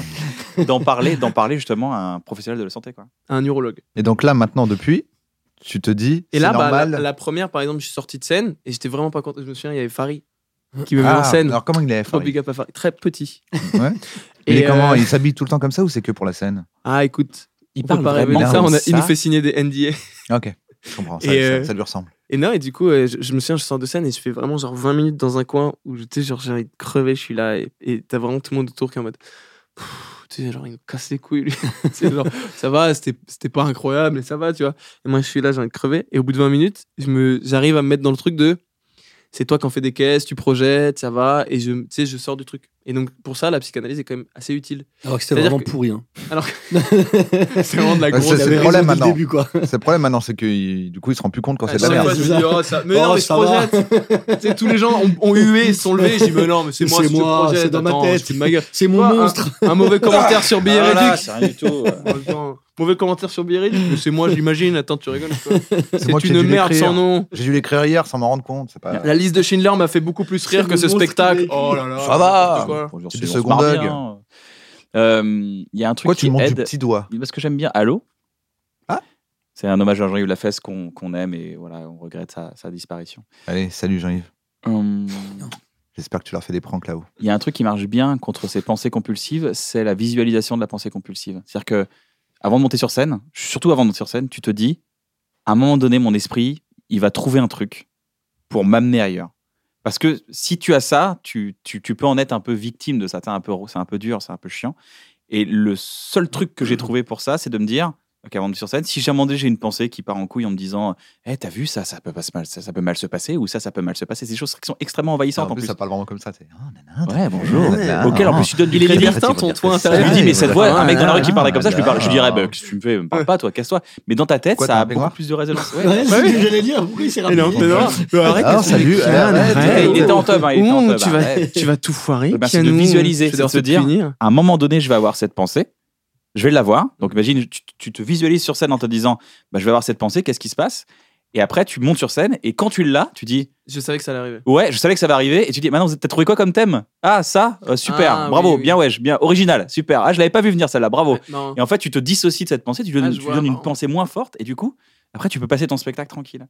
d'en parler, d'en parler justement à un professionnel de la santé, quoi. Un urologue. Et donc là, maintenant, depuis, tu te dis, Et c'est là, bah, normal. la, la première, par exemple, je suis sorti de scène et j'étais vraiment pas content. Je me souviens, il y avait Farid qui me met Ah, en scène. alors comment il est Trop Farid big up à Farid. Très petit. Ouais. Il Et, est comment euh, Il s'habille tout le temps comme ça ou c'est que pour la scène Ah, écoute, Il on parle peut pas vraiment révéler ça. comme On a- ça. Il nous fait signer des N D A. Ok, je comprends. Ça, Et, ça- euh, ça lui ressemble. Et non, et du coup, euh, je, je me souviens, je sors de scène et je fais vraiment genre vingt minutes dans un coin où je- tu sais, genre j'ai envie de crever, je suis là et et t'as vraiment tout le monde autour qui est en mode. Pff, tu sais, genre il me casse les couilles, lui. Tu sais, genre, ça va, c'était c'était pas incroyable, mais ça va, tu vois. Et moi, je suis là, j'ai envie de crever. Et au bout de vingt minutes, je me- j'arrive à me mettre dans le truc de. C'est toi qui en fais des caisses, tu projettes, ça va, et je, tu sais, je sors du truc. Et donc, pour ça, la psychanalyse est quand même assez utile. Alors que c'était C'est-à-dire vraiment que- pourri. Hein. Alors que- c'est vraiment de la Ouais, grosse. c'est- Il c'est avait le problème raison dès maintenant. début, quoi. C'est le problème maintenant, c'est que il- du coup, il se rend plus compte quand c'est de la chaque merde. fois, je me dis, oh, ça... Mais Oh, non, mais je ça va. projette. Tu sais, tous les gens ont, ont hué, ils se sont levés. Je dis, mais non, mais c'est moi, C'est si je moi, projette. c'est dans ma Attends, tête. je fous de ma gueule. C'est mon Quoi, un- monstre. Un, mauvais commentaire sur Billet Ah là, Réduc. c'est rien du tout. Attends, mauvais commentaire sur Billet Réduc. Mais c'est moi, je l'imagine. Attends, tu rigoles. Quoi. C'est moi qui ai une dû merde l'écrire. sans nom. J'ai dû l'écrire hier sans m'en rendre compte. C'est pas. La liste de Schindler m'a fait beaucoup plus rire C'est que le ce monstre spectacle. qui l'a écrit. Oh là là. Ça va. n'importe quoi. Bonjour, C'est c'est- du on se second marre dog. bien. Euh, Il y a un truc Pourquoi qui tu montes aide. du petit doigt Parce que j'aime bien Allo. Ah. C'est un hommage à Jean-Yves Lafesse qu'on qu'on aime et voilà, on regrette sa, sa disparition. Allez, salut Jean-Yves. Hum, J'espère que tu leur fais des pranks là-haut. Il y a un truc qui marche bien contre ces pensées compulsives, c'est la visualisation de la pensée compulsive. C'est-à-dire que avant de monter sur scène, surtout avant de monter sur scène, tu te dis, à un moment donné, mon esprit, il va trouver un truc pour m'amener ailleurs. Parce que si tu as ça, tu, tu, tu peux en être un peu victime de ça. C'est un peu, c'est un peu dur, c'est un peu chiant. Et le seul truc que j'ai trouvé pour ça, c'est de me dire, ok, avant de monter sur scène, si jamais j'ai une pensée qui part en couille en me disant, eh, t'as vu ça, ça peut, pas se mal, ça, ça peut mal se passer, ou ça, ça peut mal se passer. C'est des choses qui sont extrêmement envahissantes En en plus, plus. ça parle vraiment comme ça. C'est oh, nana, Ouais, bonjour. Ouais. Auquel en plus tu donnes du Il est crédit. libertin, ton toit Je intérieur. lui dis, mais cette voix, Ah, un mec dans la rue qui ah, parlait comme ça, je lui parle, je lui dirais, ah. bah, qu'est-ce que tu me fais, me parle pas, toi, casse-toi. Mais dans ta tête, Quoi, ça t'as a un peignoir beaucoup plus de résonance. Ouais. Ouais, c'est ouais. ce que j'allais dire. Pourquoi il s'est Et rappelé non, mais non. Mais arrête, Ah, qu'est-ce que salut, tu fais? arrête, Arrête, Ouais, il était en arrête. top, hein, il était en Ouh, top. tu vas, arrête. tu vas tout foirer. Eh ben, c'est de Kianou. visualiser, Je vais c'est de devoir se te dire, punir. à un moment donné, je vais avoir cette pensée, je vais l'avoir. Donc imagine, tu, tu te visualises sur scène en te disant, bah, je vais avoir cette pensée, qu'est-ce qui se passe? Et après, tu montes sur scène, et quand tu l'as, tu dis, Je savais que ça allait arriver. ouais, je savais que ça va arriver, et tu dis, maintenant, t'as trouvé quoi comme thème? Ah, ça, Euh, super, Ah, bravo, oui, oui. bien, ouais, bien, original, super. Ah, je l'avais pas vu venir, celle-là, bravo. Ouais, non. Et en fait, tu te dissocies de cette pensée, tu lui Ah, donnes, je tu lui vois, donnes une marrant. pensée moins forte, et du coup, après, tu peux passer ton spectacle tranquille.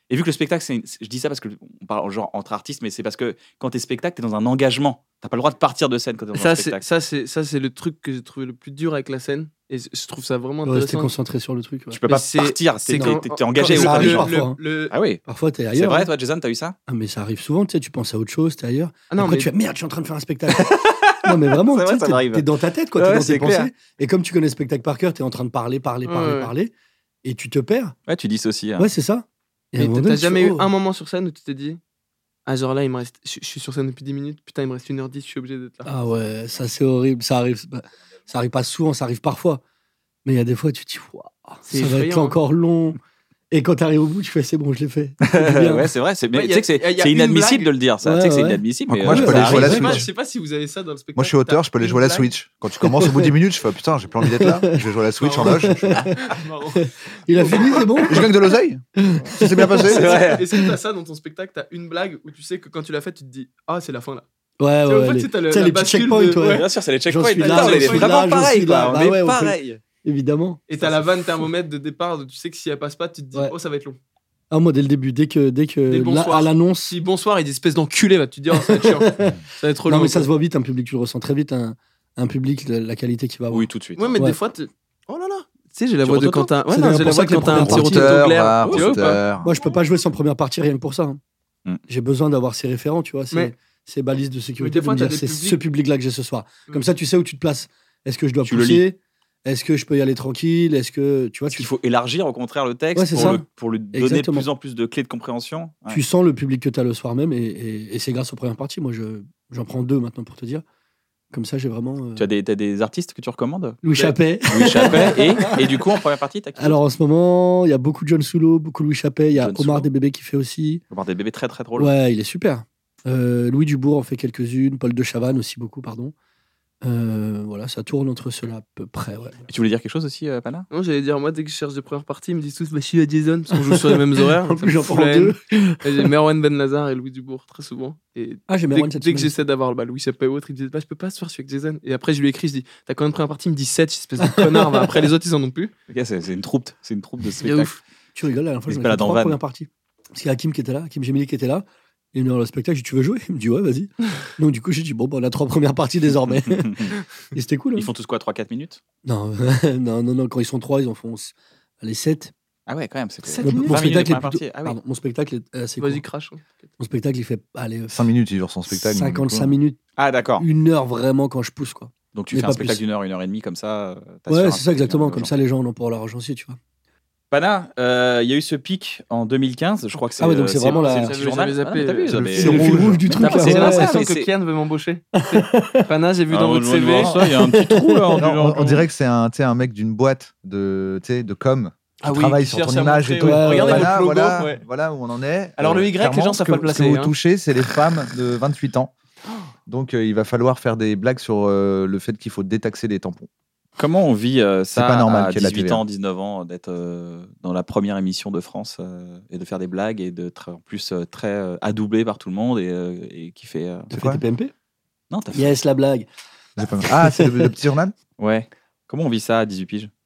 Et vu que le spectacle, c'est une- je dis ça parce que on parle genre entre artistes, mais c'est parce que quand t'es spectacle, t'es dans un engagement. T'as pas le droit de partir de scène quand t'es dans un Ça, c'est, spectacle. ça, c'est, ça, c'est le truc que j'ai trouvé le plus dur avec la scène. Et je je trouve ça vraiment Ouais, Rester intéressant. concentré sur le truc. ouais. Tu peux Mais pas c'est- partir, c'est t'es, quand- t'es- t'es engagé. quand au ça fur et à arrive mesure. parfois, hein. le- Ah oui, Parfois, t'es c'est ailleurs. vrai, hein. toi, Jason, t'as eu ça? Ah, mais ça arrive souvent, tu sais, tu penses à autre chose, t'es ailleurs. Ah non, Après, mais- tu fais merde, je suis en train de faire un spectacle. Non, mais vraiment, C'est tu vrai, sais, ça t'es, m'arrive. t'es dans ta tête, quoi, Ouais, t'es dans c'est tes clair. pensées. Et comme tu connais le spectacle par cœur, t'es en train de parler, parler, parler, Ouais, ouais. parler. Et tu te perds. Ouais, tu dis ça aussi. hein. Ouais, c'est ça. Et à un Mais moment t'as donné, jamais tu eu fais, oh. un moment sur scène où tu t'es dit ah, genre là, il me reste. Je, je suis sur scène depuis dix minutes, putain, il me reste une heure dix, je suis obligé d'être là. Ah ouais, ça c'est horrible. Ça arrive, bah, ça arrive pas souvent, ça arrive parfois. Mais il y a des fois, tu te dis, Waouh, C'est ça va être effrayant, hein. encore long. Et quand t'arrives au bout, tu fais, c'est bon, je l'ai fait. C'est bien. Ouais, c'est vrai. C'est, mais Ouais, tu y a- sais que c'est, y a- y a c'est une inadmissible blague. de le dire, ça. Ouais, tu sais que c'est ouais. inadmissible. Moi, mais, moi, euh, je peux ça aller jouer à la arrive. Je sais pas- Switch. je sais pas si vous avez ça dans le spectacle. Moi, je suis auteur, je peux aller T'as jouer à la une blague. Switch. Quand tu commences au bout de dix minutes, je fais putain, j'ai plus envie d'être là. Je vais jouer à la Switch en loge. Je, Marrant. Il a fini, c'est bon. je gagne de l'oseille. Ça s'est bien passé. C'est vrai. Est-ce que t'as ça dans ton spectacle? T'as une blague où tu sais que quand tu l'as fait, tu te dis ah, c'est la fin là. Ouais, Tu sais, au ouais. fait, les- tu sais, t'as le- tu sais, la les petits bascule checkpoints, de- ouais. ouais. Bien sûr, c'est les J'en checkpoints. suis là, Putain, on j'en est suis vraiment là, j'en pareil, suis quoi. là. On Bah est ouais, on peut- pareil. Évidemment. Et t'as la vanne thermomètre de départ, où tu sais que si elle passe pas, tu te dis Ouais. oh, ça va être long. Ah, moi, dès le début, dès que, dès que Dès le là, bonsoir. à l'annonce. Si bonsoir, il dit espèce d'enculé, va tu te dire oh, ça va être chiant. Ça va être trop Non, long. mais ça quoi. se voit vite, un public, tu le ressens très vite, un, un public, la, la qualité qu'il va avoir. Oui, tout de suite. Ouais, mais Ouais. des fois, tu- oh là là. Tu sais, j'ai la Tu voix de rototo Quentin. Ouais, C'est non, d'ailleurs j'ai la pour voix ça de que les Quentin, un premières petit parties- rototo Auteur, clair. va, Tu vois ou pas auteur. Moi, je peux pas jouer sans première partie rien que pour ça. hein. Mm. J'ai besoin d'avoir ces référents, tu vois, ces, Mais- ces balises de sécurité. Mais des de fois, me t'as dire, des c'est publics- ce public-là que j'ai ce soir. Comme Mm. ça, tu sais où tu te places. Est-ce que je dois Tu le pousser? Est-ce que je peux y aller tranquille? Est-ce que tu vois, Parce tu, qu'il faut élargir au contraire le texte Ouais, c'est pour, ça. le- pour lui donner Exactement. de plus en plus de clés de compréhension. Ouais. tu sens le public que tu as le soir même, et, et- et c'est grâce aux premières parties. Moi, je, j'en prends deux maintenant pour te dire. Comme ça, j'ai vraiment. euh, Tu as des, t'as des artistes que tu recommandes? Louis Chappet. Louis Chappet. Et, et du coup, en première partie, t'as qui? Alors en ce moment, il y a beaucoup de John Soulo, beaucoup Louis Chappet. Il y a John Omar Soulo. des bébés qui fait aussi. On va voir des bébés très très drôles. Ouais, il est super. Euh, Louis Dubourg en fait quelques-unes. Paul de Chavannes aussi beaucoup, pardon. Euh, voilà, ça tourne entre ceux-là à peu près. Ouais. Et tu voulais dire quelque chose aussi, euh, Pana? Non, j'allais dire, moi, dès que je cherche des premières parties, ils me disent tous, bah, je suis à Jason, parce qu'on joue sur les mêmes horaires. En ça plus, me j'en fout prends la haine. deux. Et J'ai Merwan Ben Lazar et Louis Dubourg, très souvent. Et Ah, j'ai dès, Merwan que- cette dès que semaine. j'essaie d'avoir bah, Louis Chappet ou autre, il me dit, bah, je peux pas se faire celui avec Jason. Et après, je lui écris, je dis, t'as combien de premières parties? Il me dit sept, espèce de connard. Bah, après, les autres, ils en ont plus. Ok, c'est, c'est une troupe, c'est une troupe de C'est spectacle. ouf. Tu rigoles, la dernière fois, Il j'en se ai fait balade en trois van. premières parties. Parce qu'il y a Hakim qui était là, Hakim Gemili qui était là. Il est venu dans le spectacle, je dis, tu veux jouer? Il me dit, ouais, vas-y. Donc, du coup, j'ai dit, bon, bah, on a trois premières parties désormais. Et c'était cool. hein. Ils font tous quoi, trois quatre minutes? Non, non, non, non, quand ils sont trois, ils en font les sept. Ah ouais, quand même. C'est Sept Mon, minutes mon vingt minutes spectacle de est première plutôt- partie. Ah oui. pardon, mon spectacle est assez court. Vas-y, crash. hein. Mon spectacle, il fait allez, cinq minutes, il dure son spectacle. donc, du coup, cinquante-cinq minutes, Ah d'accord. une heure vraiment quand je pousse, quoi. Donc tu Mais fais un pas spectacle plus. d'une heure, une heure et demie comme ça. euh, t'assures Ouais, un c'est ça peu exactement. de Comme gens. ça, les gens en ont pour leur argent aussi, tu vois. Pana, euh, il y a eu ce pic en deux mille quinze, je crois que c'est. Ah ouais, donc c'est euh, vraiment la- c'est le J'avais- petit journal. j'avais zappé, Ah, mais t'as vu, euh, ça, c'est mais- C'est le fil rouge du truc. t'as là. pas- J'ai c'est l'impression mais que c'est- Kian veut m'embaucher. Pana, j'ai vu Ah, dans on votre va C V. voir ça, il y a un petit trou là. Non, on, on dirait que c'est un, tu sais, un mec d'une boîte de, tu sais, de com qui Ah oui, travaille qui sur cherche ton à image et montrer, tout. ouais. Regardez voilà, votre logo. voilà, ouais. voilà où on en est. Alors, le Y, les clairement, gens ce savent que- pas le Ce que placer, vous hein. touchez, c'est les femmes de vingt-huit ans. Donc, euh, il va falloir faire des blagues sur euh, le fait qu'il faut détaxer les tampons. Comment on vit euh, ça pas normal à qu'il y ait la dix-huit T V A. ans, dix-neuf ans, d'être euh, dans la première émission de France euh, et de faire des blagues et d'être en plus euh, très euh, adoublé par tout le monde et, euh, et qui fait. euh, T'as fait quoi tes P M P? Non, t'as fait. Yes, la blague. J'ai pas- Ah, c'est le, le petit journal. Ouais. Comment on vit ça à dix-huit piges?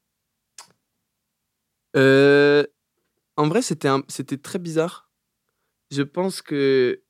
Euh, en vrai, c'était un- c'était très bizarre. Je pense que.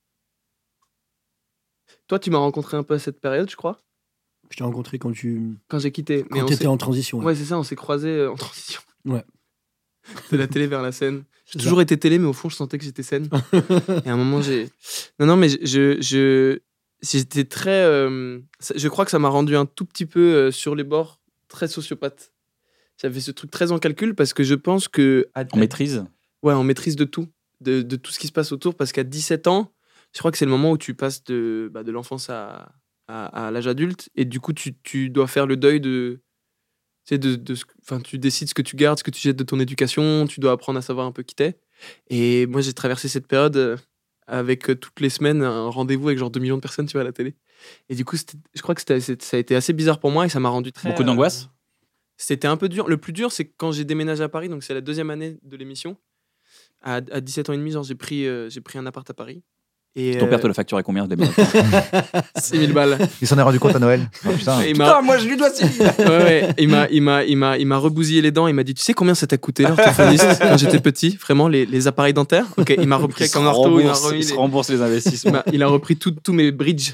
Toi, tu m'as rencontré un peu à cette période, je crois, Je t'ai rencontré quand tu quand j'ai quitté. Mais quand on t'étais s'est- en transition. ouais. Ouais, c'est ça, on s'est croisés euh, en transition. Ouais. De la télé vers la scène. J'ai C'est toujours été télé, mais au fond, je sentais que j'étais scène. Et à un moment, j'ai. Non, non, mais je. je, je- J'étais très. euh, ça- Je crois que ça m'a rendu un tout petit peu euh, sur les bords, très sociopathe. J'avais ce truc très en calcul parce que je pense que. à- On maîtrise. Ouais, on maîtrise de tout, de, de tout ce qui se passe autour, parce qu'à dix-sept ans, je crois que c'est le moment où tu passes de, bah, de l'enfance à, à, à l'âge adulte, et du coup, tu, tu dois faire le deuil de... Tu sais, de, de ce que- enfin, tu décides ce que tu gardes, ce que tu jettes de ton éducation, tu dois apprendre à savoir un peu qui t'es. Et moi, j'ai traversé cette période euh, avec euh, toutes les semaines un rendez-vous avec genre deux millions de personnes, tu vois, à la télé. Et du coup, c'était- je crois que c'était- c'est- ça a été assez bizarre pour moi, et ça m'a rendu très... Beaucoup d'angoisse. euh, C'était un peu dur. Le plus dur, c'est que quand j'ai déménagé à Paris, donc c'est la deuxième année de l'émission, à, à dix-sept ans et demi, genre, j'ai pris, euh, j'ai pris un appart à Paris. Et Ton euh, père te l'a facturé combien de six mille balles. Il s'en est rendu compte à Noël. Oh, putain. Et il m'a- moi je lui dois six ouais, ouais. Il m'a, il m'a, il m'a, il m'a rebousillé les dents. Il m'a dit, tu sais combien ça t'a coûté l'orthophoniste quand j'étais petit, vraiment les, les appareils dentaires. Ok, il m'a repris avec un ortho, il m'a remis Il se les- rembourse les il investissements. m'a- il a repris tout- tous mes bridges.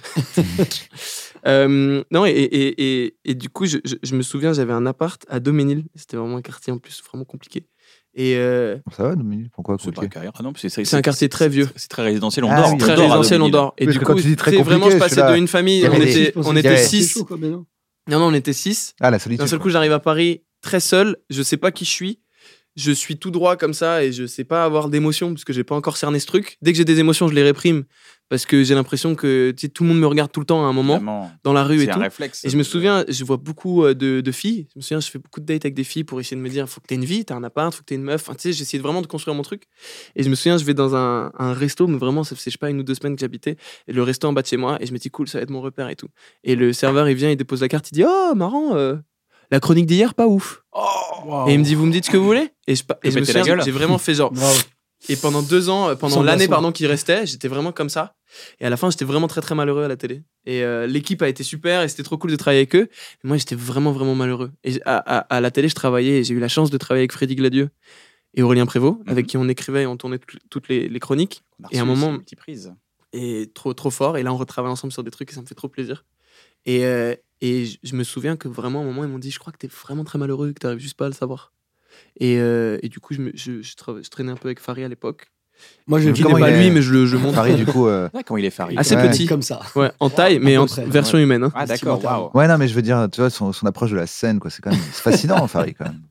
Euh, non, et, et, et, et du coup, je, je, je me souviens, j'avais un appart à Doménil. C'était vraiment un quartier en plus vraiment compliqué. Et euh, Ça va, Dominique? Pourquoi C'est pas compliqué? carrière. Ah non, c'est, c'est, C'est un quartier très vieux. C'est très résidentiel, on Ah dort. oui, on très dort à résidentiel, on Doménil. dort. Et Oui, du parce que coup, quand tu dis très c'est vraiment, je compliqué, je passais suis là. d'une famille, Il y on avait des- était, Je pense on que était c'est six. chaud, quoi, mais non. Non, non, on était six. Ah, la solitude. D'un seul quoi. coup, j'arrive à Paris très seul. Je sais pas qui je suis. Je suis tout droit comme ça et je sais pas avoir d'émotions parce que j'ai pas encore cerné ce truc. Dès que j'ai des émotions, je les réprime parce que j'ai l'impression que tu sais, tout le monde me regarde tout le temps à un moment Évidemment, dans la rue et c'est un tout. réflexe. Et je me souviens, je vois beaucoup euh, de, de filles. Je me souviens, je fais beaucoup de dates avec des filles pour essayer de me dire, faut que t'aies une vie, t'as un appart, faut que t'aies une meuf. Enfin, tu sais, j'essayais vraiment de construire mon truc. Et je me souviens, je vais dans un, un resto, mais vraiment, ça fait, je sais pas, une ou deux semaines que j'habitais. Et le resto en bas de chez moi. Et je me dis, cool, ça va être mon repère et tout. Et le serveur, il vient, il dépose la carte, il dit, oh, marrant, euh, la chronique d'hier, pas ouf. Et il me dit, vous me dites ce que vous voulez? Et je, pa- et Te je me péter la souviens, gueule. j'ai vraiment fait genre. Bravo. Et pendant deux ans, euh, pendant Sans l'année boisson. pardon qui restait, j'étais vraiment comme ça. Et à la fin, j'étais vraiment très très malheureux à la télé. Et euh, l'équipe a été super et c'était trop cool de travailler avec eux. Mais moi, j'étais vraiment vraiment malheureux. Et j- à, à, à la télé, je travaillais et j'ai eu la chance de travailler avec Freddy Gladieux et Aurélien Prévost, Mhm. avec qui on écrivait et on tournait tout- toutes les, les chroniques. On a et à un reçu moment- ces petites prises. Et trop trop fort. Et là, on retravaille ensemble sur des trucs et ça me fait trop plaisir. Et, euh, et je- je me souviens que vraiment, à un moment, ils m'ont dit, je crois que t'es vraiment très malheureux, que t'arrives juste pas à le savoir. Et, euh, et du coup, je, me- je, je, tra- je traînais un peu avec Farid à l'époque. Moi, j'ai Qui Comment n'est pas il est- lui, mais je le je montre. Paris, du coup. euh, Ah, comment il est Farid. Assez Ouais. petit. comme ça. Ouais, en taille, mais à peu en près, version humaine. hein. Ah, d'accord, waouh. Ouais, non, mais je veux dire, tu vois, son, son approche de la scène, quoi. C'est quand même c'est fascinant, Farid, quand même.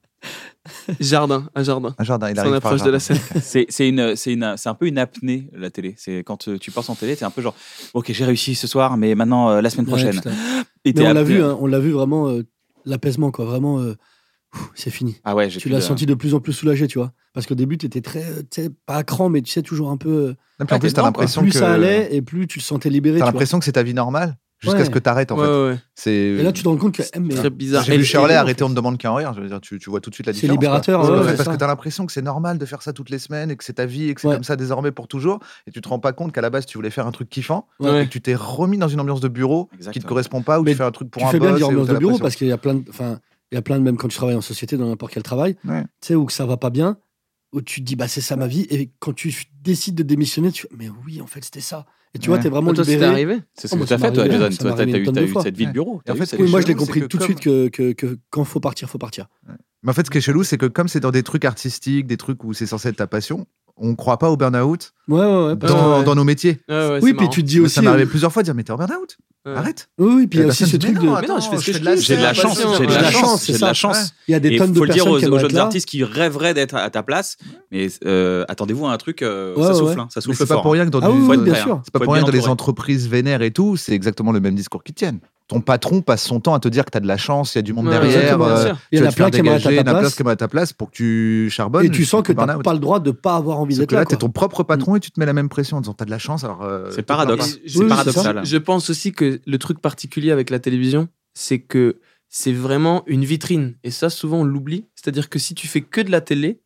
Jardin, un jardin. Un jardin, il Son arrive par approche de la jardin. scène. C'est, c'est, une, c'est, une, c'est un peu une apnée, la télé. C'est quand euh, tu passes en télé, c'est un peu genre, ok, j'ai réussi ce soir, mais maintenant, euh, la semaine Ouais, prochaine. putain. Et t'es Mais on l'a apné. vu, hein, on l'a vu vraiment, euh, l'apaisement, quoi. Vraiment, euh, pff, c'est fini. Ah ouais, j'ai Tu plus l'as de- senti de plus en plus soulagé, tu vois. Parce qu'au début, tu étais très, euh, tu sais, pas à cran, mais tu sais, toujours un peu. euh, Non, puis en Ah, plus, t'es t'as dedans, quoi. l'impression plus que. ça allait et plus tu te sentais libéré. T'as tu vois. l'impression que c'est ta vie normale jusqu'à Ouais. ce que t'arrêtes, en Ouais, fait. ouais, ouais. C'est. Et là, tu te rends compte que eh, mais, Très bizarre. J'ai Et- vu et- Shirley et- arrêter, on me demande qu'à en rire. Je veux dire, tu, tu vois tout de suite la c'est différence. quoi. libérateur. Ouais, ouais, ouais, c'est Parce ça. que t'as l'impression que c'est normal de faire ça toutes les semaines et que c'est ta vie et que c'est Ouais. comme ça désormais pour toujours. Et tu te rends pas compte qu'à la base, tu voulais faire un truc kiffant Ouais. et que tu t'es remis dans une ambiance de bureau qui te Exactement. correspond pas ou Mais tu fais un truc pour Tu un fais bien de boss dire et où ambiance t'as de la bureau pression. parce qu'il y a plein de, enfin, il y a plein de, même quand tu travailles en société dans n'importe quel travail, Ouais. tu sais, où que ça va pas bien, où tu te dis, bah, c'est ça ma vie. Et quand tu décides de démissionner, tu fais, mais oui, en fait, c'était ça. Et tu Ouais. vois, t'es vraiment Toi, c'était libéré. arrivé. C'est ce Oh, que moi, tu as ça fait, toi, m'est arrivé, Jason. ça Toi, m'est t'as arrivé eu, une tonne t'as de eu fois. cette vie de Ouais. bureau. Et en T'as fait, eu cette ce qui est Oui, moi, je l'ai chelou, compris c'est que tout de comme- suite que, que, que quand faut partir, faut partir. Mais en fait, ce qui est chelou, c'est que comme c'est dans des trucs artistiques, des trucs où c'est censé être ta passion, on croit pas au burn-out Ouais, ouais, ouais. parce- dans, ouais. dans nos métiers. Ouais, ouais, oui, c'est puis marrant. tu te dis Moi, aussi. ça m'est arrivé euh, plusieurs fois de dire, mais t'es en burn-out. Ouais. Arrête. Oui, oui, puis il y a La aussi personne ce dit, truc mais de. non, Mais non, je fais ce que fais je de la kiffe, J'ai de la scène, chance, passion, j'ai de ouais. la La chance, chance, j'ai de c'est la ça. chance. Il y a des Et tonnes il de faut le dire personnes aux, qui aux aimeraient jeunes être là. artistes qui rêveraient d'être à, à ta place, mais euh, attendez-vous à un truc, euh, Ouais, ça ouais, souffle, ouais. hein, ça Mais souffle c'est pas fort. pour rien que dans Ah du- oui, Faut oui, être bien prêt, sûr. hein. C'est pas Faut pour être rien que bien dans les entouré. entreprises vénères et tout, c'est exactement le même discours qui tiennent. Ton patron passe son temps à te dire que t'as de la chance, il y a du monde Ouais, derrière, exactement, bien euh, sûr. Il y tu en vas a te faire plein qui aimeraient être à dégager, il y ta en a plein place. qui aimeraient à ta place pour que tu charbonnes. Et tu sens que t'as t'as pas le droit de pas avoir envie Sauf d'être que là, là. t'es quoi. ton propre patron et tu te mets la même pression en disant t'as de la chance, alors. euh, C'est te paradoxe. plains pas. Et C'est je- paradoxal. Je pense aussi que le truc particulier avec la télévision, c'est que c'est vraiment une vitrine. Et ça, souvent, on l'oublie. C'est-à-dire que si tu fais que de la télé,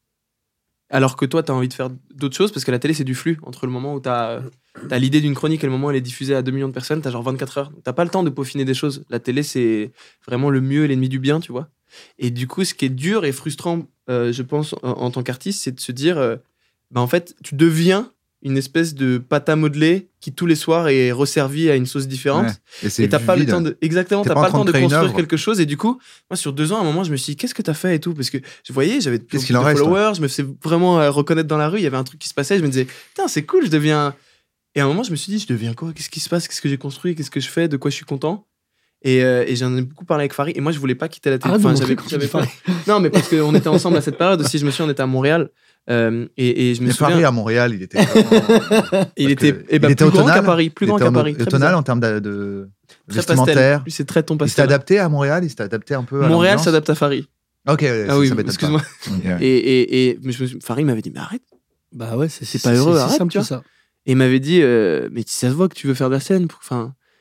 alors que toi, tu as envie de faire d'autres choses, parce que la télé, c'est du flux. Entre le moment où tu as, l'idée d'une chronique et le moment où elle est diffusée à deux millions de personnes, tu as genre vingt-quatre heures. Tu n'as pas le temps de peaufiner des choses. La télé, c'est vraiment le mieux et l'ennemi du bien, tu vois. Et du coup, ce qui est dur et frustrant, euh, je pense, en, en tant qu'artiste, c'est de se dire, euh, bah, en fait, tu deviens une espèce de pâte à modeler qui tous les soirs est resservie à une sauce différente. Ouais. Et c'est Et t'as pas le vide. temps de exactement, T'es t'as pas en pas le train temps de de créer une construire œuvre. quelque chose. Et du coup, moi sur deux ans, à un moment, je me suis dit, qu'est-ce que t'as fait et tout, parce que je voyais, j'avais de plus en Qu'est-ce plus qu'il en de reste, followers, je me faisais vraiment euh, reconnaître dans la rue. Il y avait un truc qui se passait, je me disais, putain, c'est cool, je deviens. Et à un moment, je me suis dit, je deviens quoi? Qu'est-ce qui se passe? Qu'est-ce que j'ai construit? Qu'est-ce que je fais? De quoi je suis content? Et, euh, et j'en ai beaucoup parlé avec Farid. Et moi, je voulais pas quitter la télé. Arrête de Enfin, montrer j'avais, quand tu j'avais dis pas- Farid. Non, mais parce qu'on était ensemble à cette période aussi. Je me souviens, on était à Montréal. Euh, et, et je me Mais souviens. Paris à Montréal, il était. vraiment- il était, que eh ben, il était plus grand automnal, qu'à Paris. Plus il grand était qu'à en- Paris. Très Automnal bizarre. en termes de, de Très vestimentaire. pastel. Lui, c'est très ton Il s'est pastel. adapté à Montréal, il s'est adapté un peu à Montréal l'ambiance. s'adapte à Farid. Ok, ouais, Ah ça, oui, ça m'étonne pas. excuse-moi. Ok, ouais. Et, et, et mais je me suis- Farid m'avait dit, mais arrête. Bah ouais, c'est C'est pas heureux, c'est arrête, simple tu que vois. ça. Et il m'avait dit, euh, mais ça se voit que tu veux faire de la scène. pour- Enfin,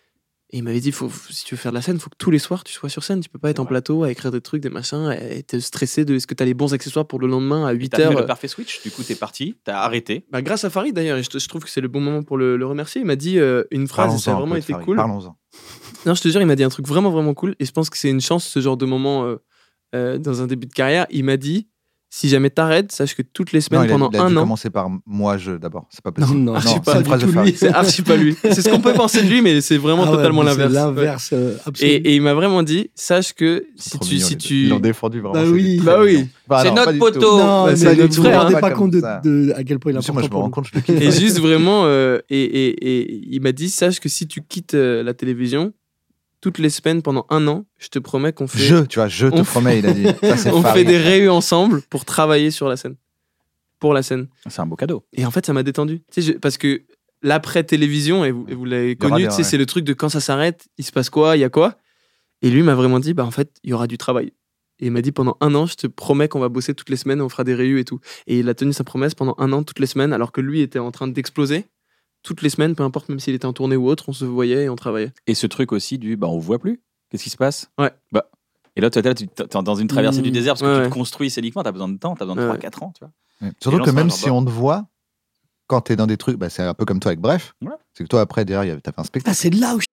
Et il m'avait dit, faut, faut- si tu veux faire de la scène, il faut que tous les soirs tu sois sur scène. Tu peux pas être en plateau à écrire des trucs, des machins, et te stresser de est-ce que tu as les bons accessoires pour le lendemain à huit T'as fait heures. le parfait switch, du coup t'es parti, t'as arrêté. Bah, grâce à Farid d'ailleurs, et je, te- je trouve que c'est le bon moment pour le, le remercier. Il m'a dit euh, une phrase, et Parlons-en ça a un vraiment peu de été Farid, cool. Parlons-en. Non, je te jure, il m'a dit un truc vraiment, vraiment cool. Et je pense que c'est une chance, ce genre de moment euh, euh, dans un début de carrière. Il m'a dit, si jamais t'arrêtes, sache que toutes les semaines, Non, il a, pendant il a un dû an, commencer par moi, je d'abord. C'est pas possible. Non, non, archi c'est pas c'est une du phrase de tout Farid. lui. c'est archi pas lui. C'est ce qu'on peut penser de lui, mais c'est vraiment Ah ouais, totalement mais c'est l'inverse. l'inverse, euh, absolu. Et, et il m'a vraiment dit, sache que si Trop tu... mignon, Si les deux. tu... Ils l'ont défendu vraiment. Bah c'est oui. très Bah oui. mignon. Bah C'est non, notre pas du poteau. tout. Non, Bah, mais c'est ne notre vous frère, rendez hein. pas Pas compte de, comme ça. de- à quel point il est Bien sûr, important moi je me pour rends nous. compte, je le kiffe. Et juste vraiment, euh, et, et, et il m'a dit, sache que si tu quittes euh, la télévision, toutes les semaines pendant un an, je te promets qu'on fait, Je, tu vois, je te on promets, il a dit. Ça, c'est on fait Farid. des réus ensemble pour travailler sur la scène. Pour la scène. C'est un beau cadeau. Et en fait, ça m'a détendu. Tu sais, je- parce que l'après-télévision, et vous, et vous l'avez Il y aura connu, des- tu sais, ouais. c'est le truc de quand ça s'arrête, il se passe quoi, il y a quoi. Et lui m'a vraiment dit, bah en fait, il y aura du travail. Et il m'a dit, pendant un an, je te promets qu'on va bosser toutes les semaines, on fera des réus et tout. Et il a tenu sa promesse pendant un an, toutes les semaines, alors que lui était en train d'exploser. Toutes les semaines, peu importe, même s'il était en tournée ou autre, on se voyait et on travaillait. Et ce truc aussi du bah on vous voit plus. Qu'est-ce qui se passe? Ouais. Bah et là tu es dans une traversée Mmh. du désert parce que Ouais, tu ouais. te construis scéniquement, t'as besoin de temps, t'as besoin de Ouais. trois quatre ans, tu vois. Ouais. Surtout gens que sont même genre, si bah. on te voit, quand t'es dans des trucs, bah, c'est un peu comme toi avec Bref. Ouais. C'est que toi, après, derrière, il y avait- t'as fait un Ah, spectacle. c'est là où je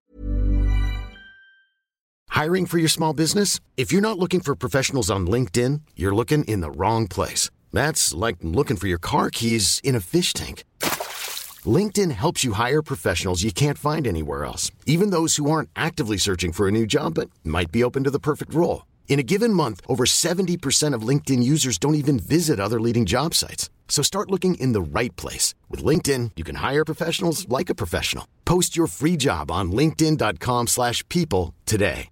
Hiring for your small business? If you're not looking for professionals on LinkedIn, you're looking in the wrong place. That's like looking for your car keys in a fish tank. LinkedIn helps you hire professionals you can't find anywhere else, even those who aren't actively searching for a new job but might be open to the perfect role. In a given month, over seventy percent of LinkedIn users don't even visit other leading job sites. So start looking in the right place. With LinkedIn, you can hire professionals like a professional. Post your free job on linkedin.com slash people today.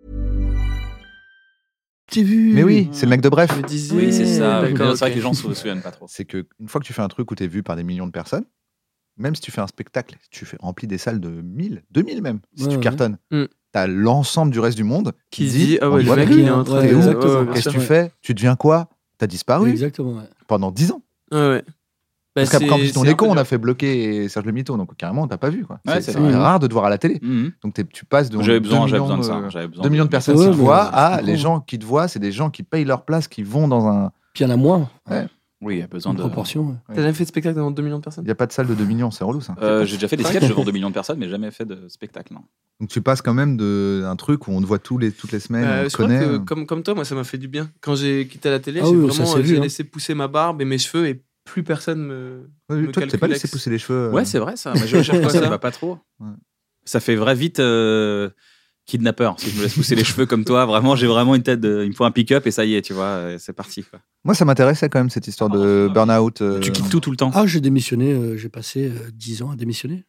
t'ai vu. Mais oui, c'est le mec de Bref. Je me disais, Oui, c'est ça. d'accord, Mais C'est vrai ok. que les gens se souviennent pas trop. C'est que une fois que tu fais un truc où t'es vu par des millions de personnes, même si tu fais un spectacle, tu fais remplir des salles de mille, deux mille même, si Ouais, tu ouais. cartonnes, Mm. t'as l'ensemble du reste du monde Qui se dit, ah on ouais, te le voit mec, plus. il est en train Ouais, de. exactement. Ouais, ouais, bien Qu'est-ce que sûr. tu fais Tu deviens quoi T'as disparu Exactement, ouais. pendant dix ans. Ouais, ouais. Bah, Parce qu'après, en c'est- plus, on c'est est un peu con, on a dur. fait bloquer Serge Le Mito, donc carrément, on t'a pas vu. Quoi. Ouais, c'est c'est c'est vrai. rare de te voir à la télé. Mhm. Donc t'es- tu passes de J'avais besoin, deux j'avais millions, besoin de ça. euh, J'avais besoin deux millions de personnes Ouais, qui te mais voient je à comprends. les gens qui te voient, c'est des gens qui payent leur place, qui vont dans un. Puis il y en a moins, Oui, il y a besoin en de. proportion. ouais. T'as jamais fait de spectacle devant deux millions de Il personnes? n'y a pas de salle de deux millions, c'est relou ça. Euh, J'ai déjà fait des sketchs devant deux millions de personnes, mais jamais fait de spectacle. Non. Donc tu passes quand même d'un truc où on te voit tous les, toutes les semaines, Euh, on je te crois connaît. que, euh. comme, comme toi, moi, ça m'a fait du bien. Quand j'ai quitté la télé, Ah j'ai oui, ça vraiment s'est euh, vu, j'ai hein. laissé pousser ma barbe et mes cheveux et plus personne me. Ouais, me toi, tu t'es pas calcule laissé ex. pousser les cheveux. euh. Ouais, c'est vrai ça. Moi, je cherche pas ça, va pas trop. Ouais. Ça fait vrai vite euh, kidnappeur. Si je me laisse pousser les cheveux comme toi, vraiment, j'ai vraiment une tête. De... Il me faut un pick-up et ça y est, tu vois, euh, c'est parti. Quoi. Moi, ça m'intéressait quand même cette histoire de burn-out. euh, Tu quittes tout tout le temps. Ah, j'ai démissionné, euh, j'ai passé euh, dix ans à démissionner.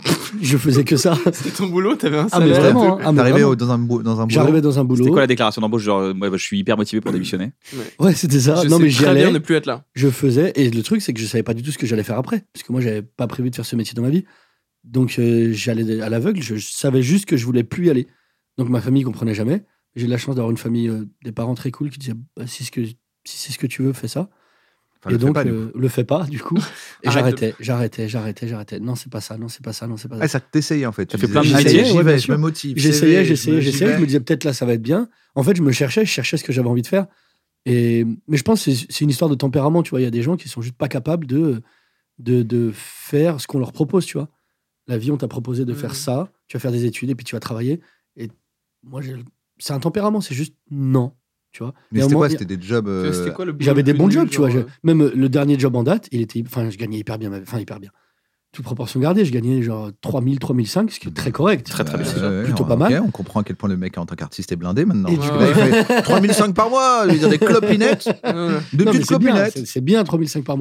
Je faisais que ça. C'était ton boulot, t'avais un Ah, mais salaire. vraiment, hein. Ah, mais T'arrivais vraiment. au- dans un, bou- dans un boulot. J'arrivais dans un boulot. C'était quoi la déclaration d'embauche? Genre, euh, moi, je suis hyper motivé pour démissionner. Ouais, c'était ça. Je non, sais mais j'y très bien allais, ne plus être là. je faisais. Et le truc, c'est que je savais pas du tout ce que j'allais faire après. Parce que moi, j'avais pas prévu de faire ce métier dans ma vie. Donc, euh, j'allais à l'aveugle. Je, je savais juste que je voulais plus y aller. Donc, ma famille comprenait jamais. J'ai eu la chance d'avoir une famille, euh, des parents très cool qui disaient bah, si, ce que, si c'est ce que tu veux, fais ça. Enfin, et le fais donc, pas, du euh, le fais pas, du coup. Et Arrête j'arrêtais, j'arrêtais, j'arrêtais, j'arrêtais. Non, c'est pas ça, non, c'est pas ça, non, c'est pas coup. ça. Ah, ça t'essayait en fait. Tu Ça fait disais, plein de j'y métiers. vais, j'y Ouais, vais, bien je sûr. me motive. J'essayais, C V, j'essayais, j'y j'essayais. vais. Je me disais peut-être là, ça va être bien. En fait, je me cherchais, je cherchais ce que j'avais envie de faire. Et, mais je pense que c'est c'est une histoire de tempérament, tu vois. Il y a des gens qui sont juste pas capables de, de, de faire ce qu'on leur propose, tu vois. La vie, on t'a proposé de faire Mhm. ça, tu vas faire des études et puis tu vas travailler. Et moi, j'ai- c'est un tempérament, c'est juste non, tu vois. Mais Et à un c'était moment, quoi il y a- C'était des jobs. euh, C'était quoi le boulot J'avais le des plus bons nul, jobs, tu vois. genre, je- Même euh, le dernier job en date, il était, enfin, je gagnais hyper bien, ma- enfin, hyper bien. Toute proportion gardée, je gagnais genre trois mille, trois mille cinq, ce qui est très correct. Très, très bien. euh, ouais, Plutôt ouais, pas mal. ok, on comprend à quel point le mec en tant qu'artiste est blindé maintenant. Et Parce du que coup- là, il fait trois mille cinq par mois, il a des clopinettes, Ouais, ouais. de Non, mais petites c'est bien, clopinettes. c'est- c'est bien trois mille cinq par mois.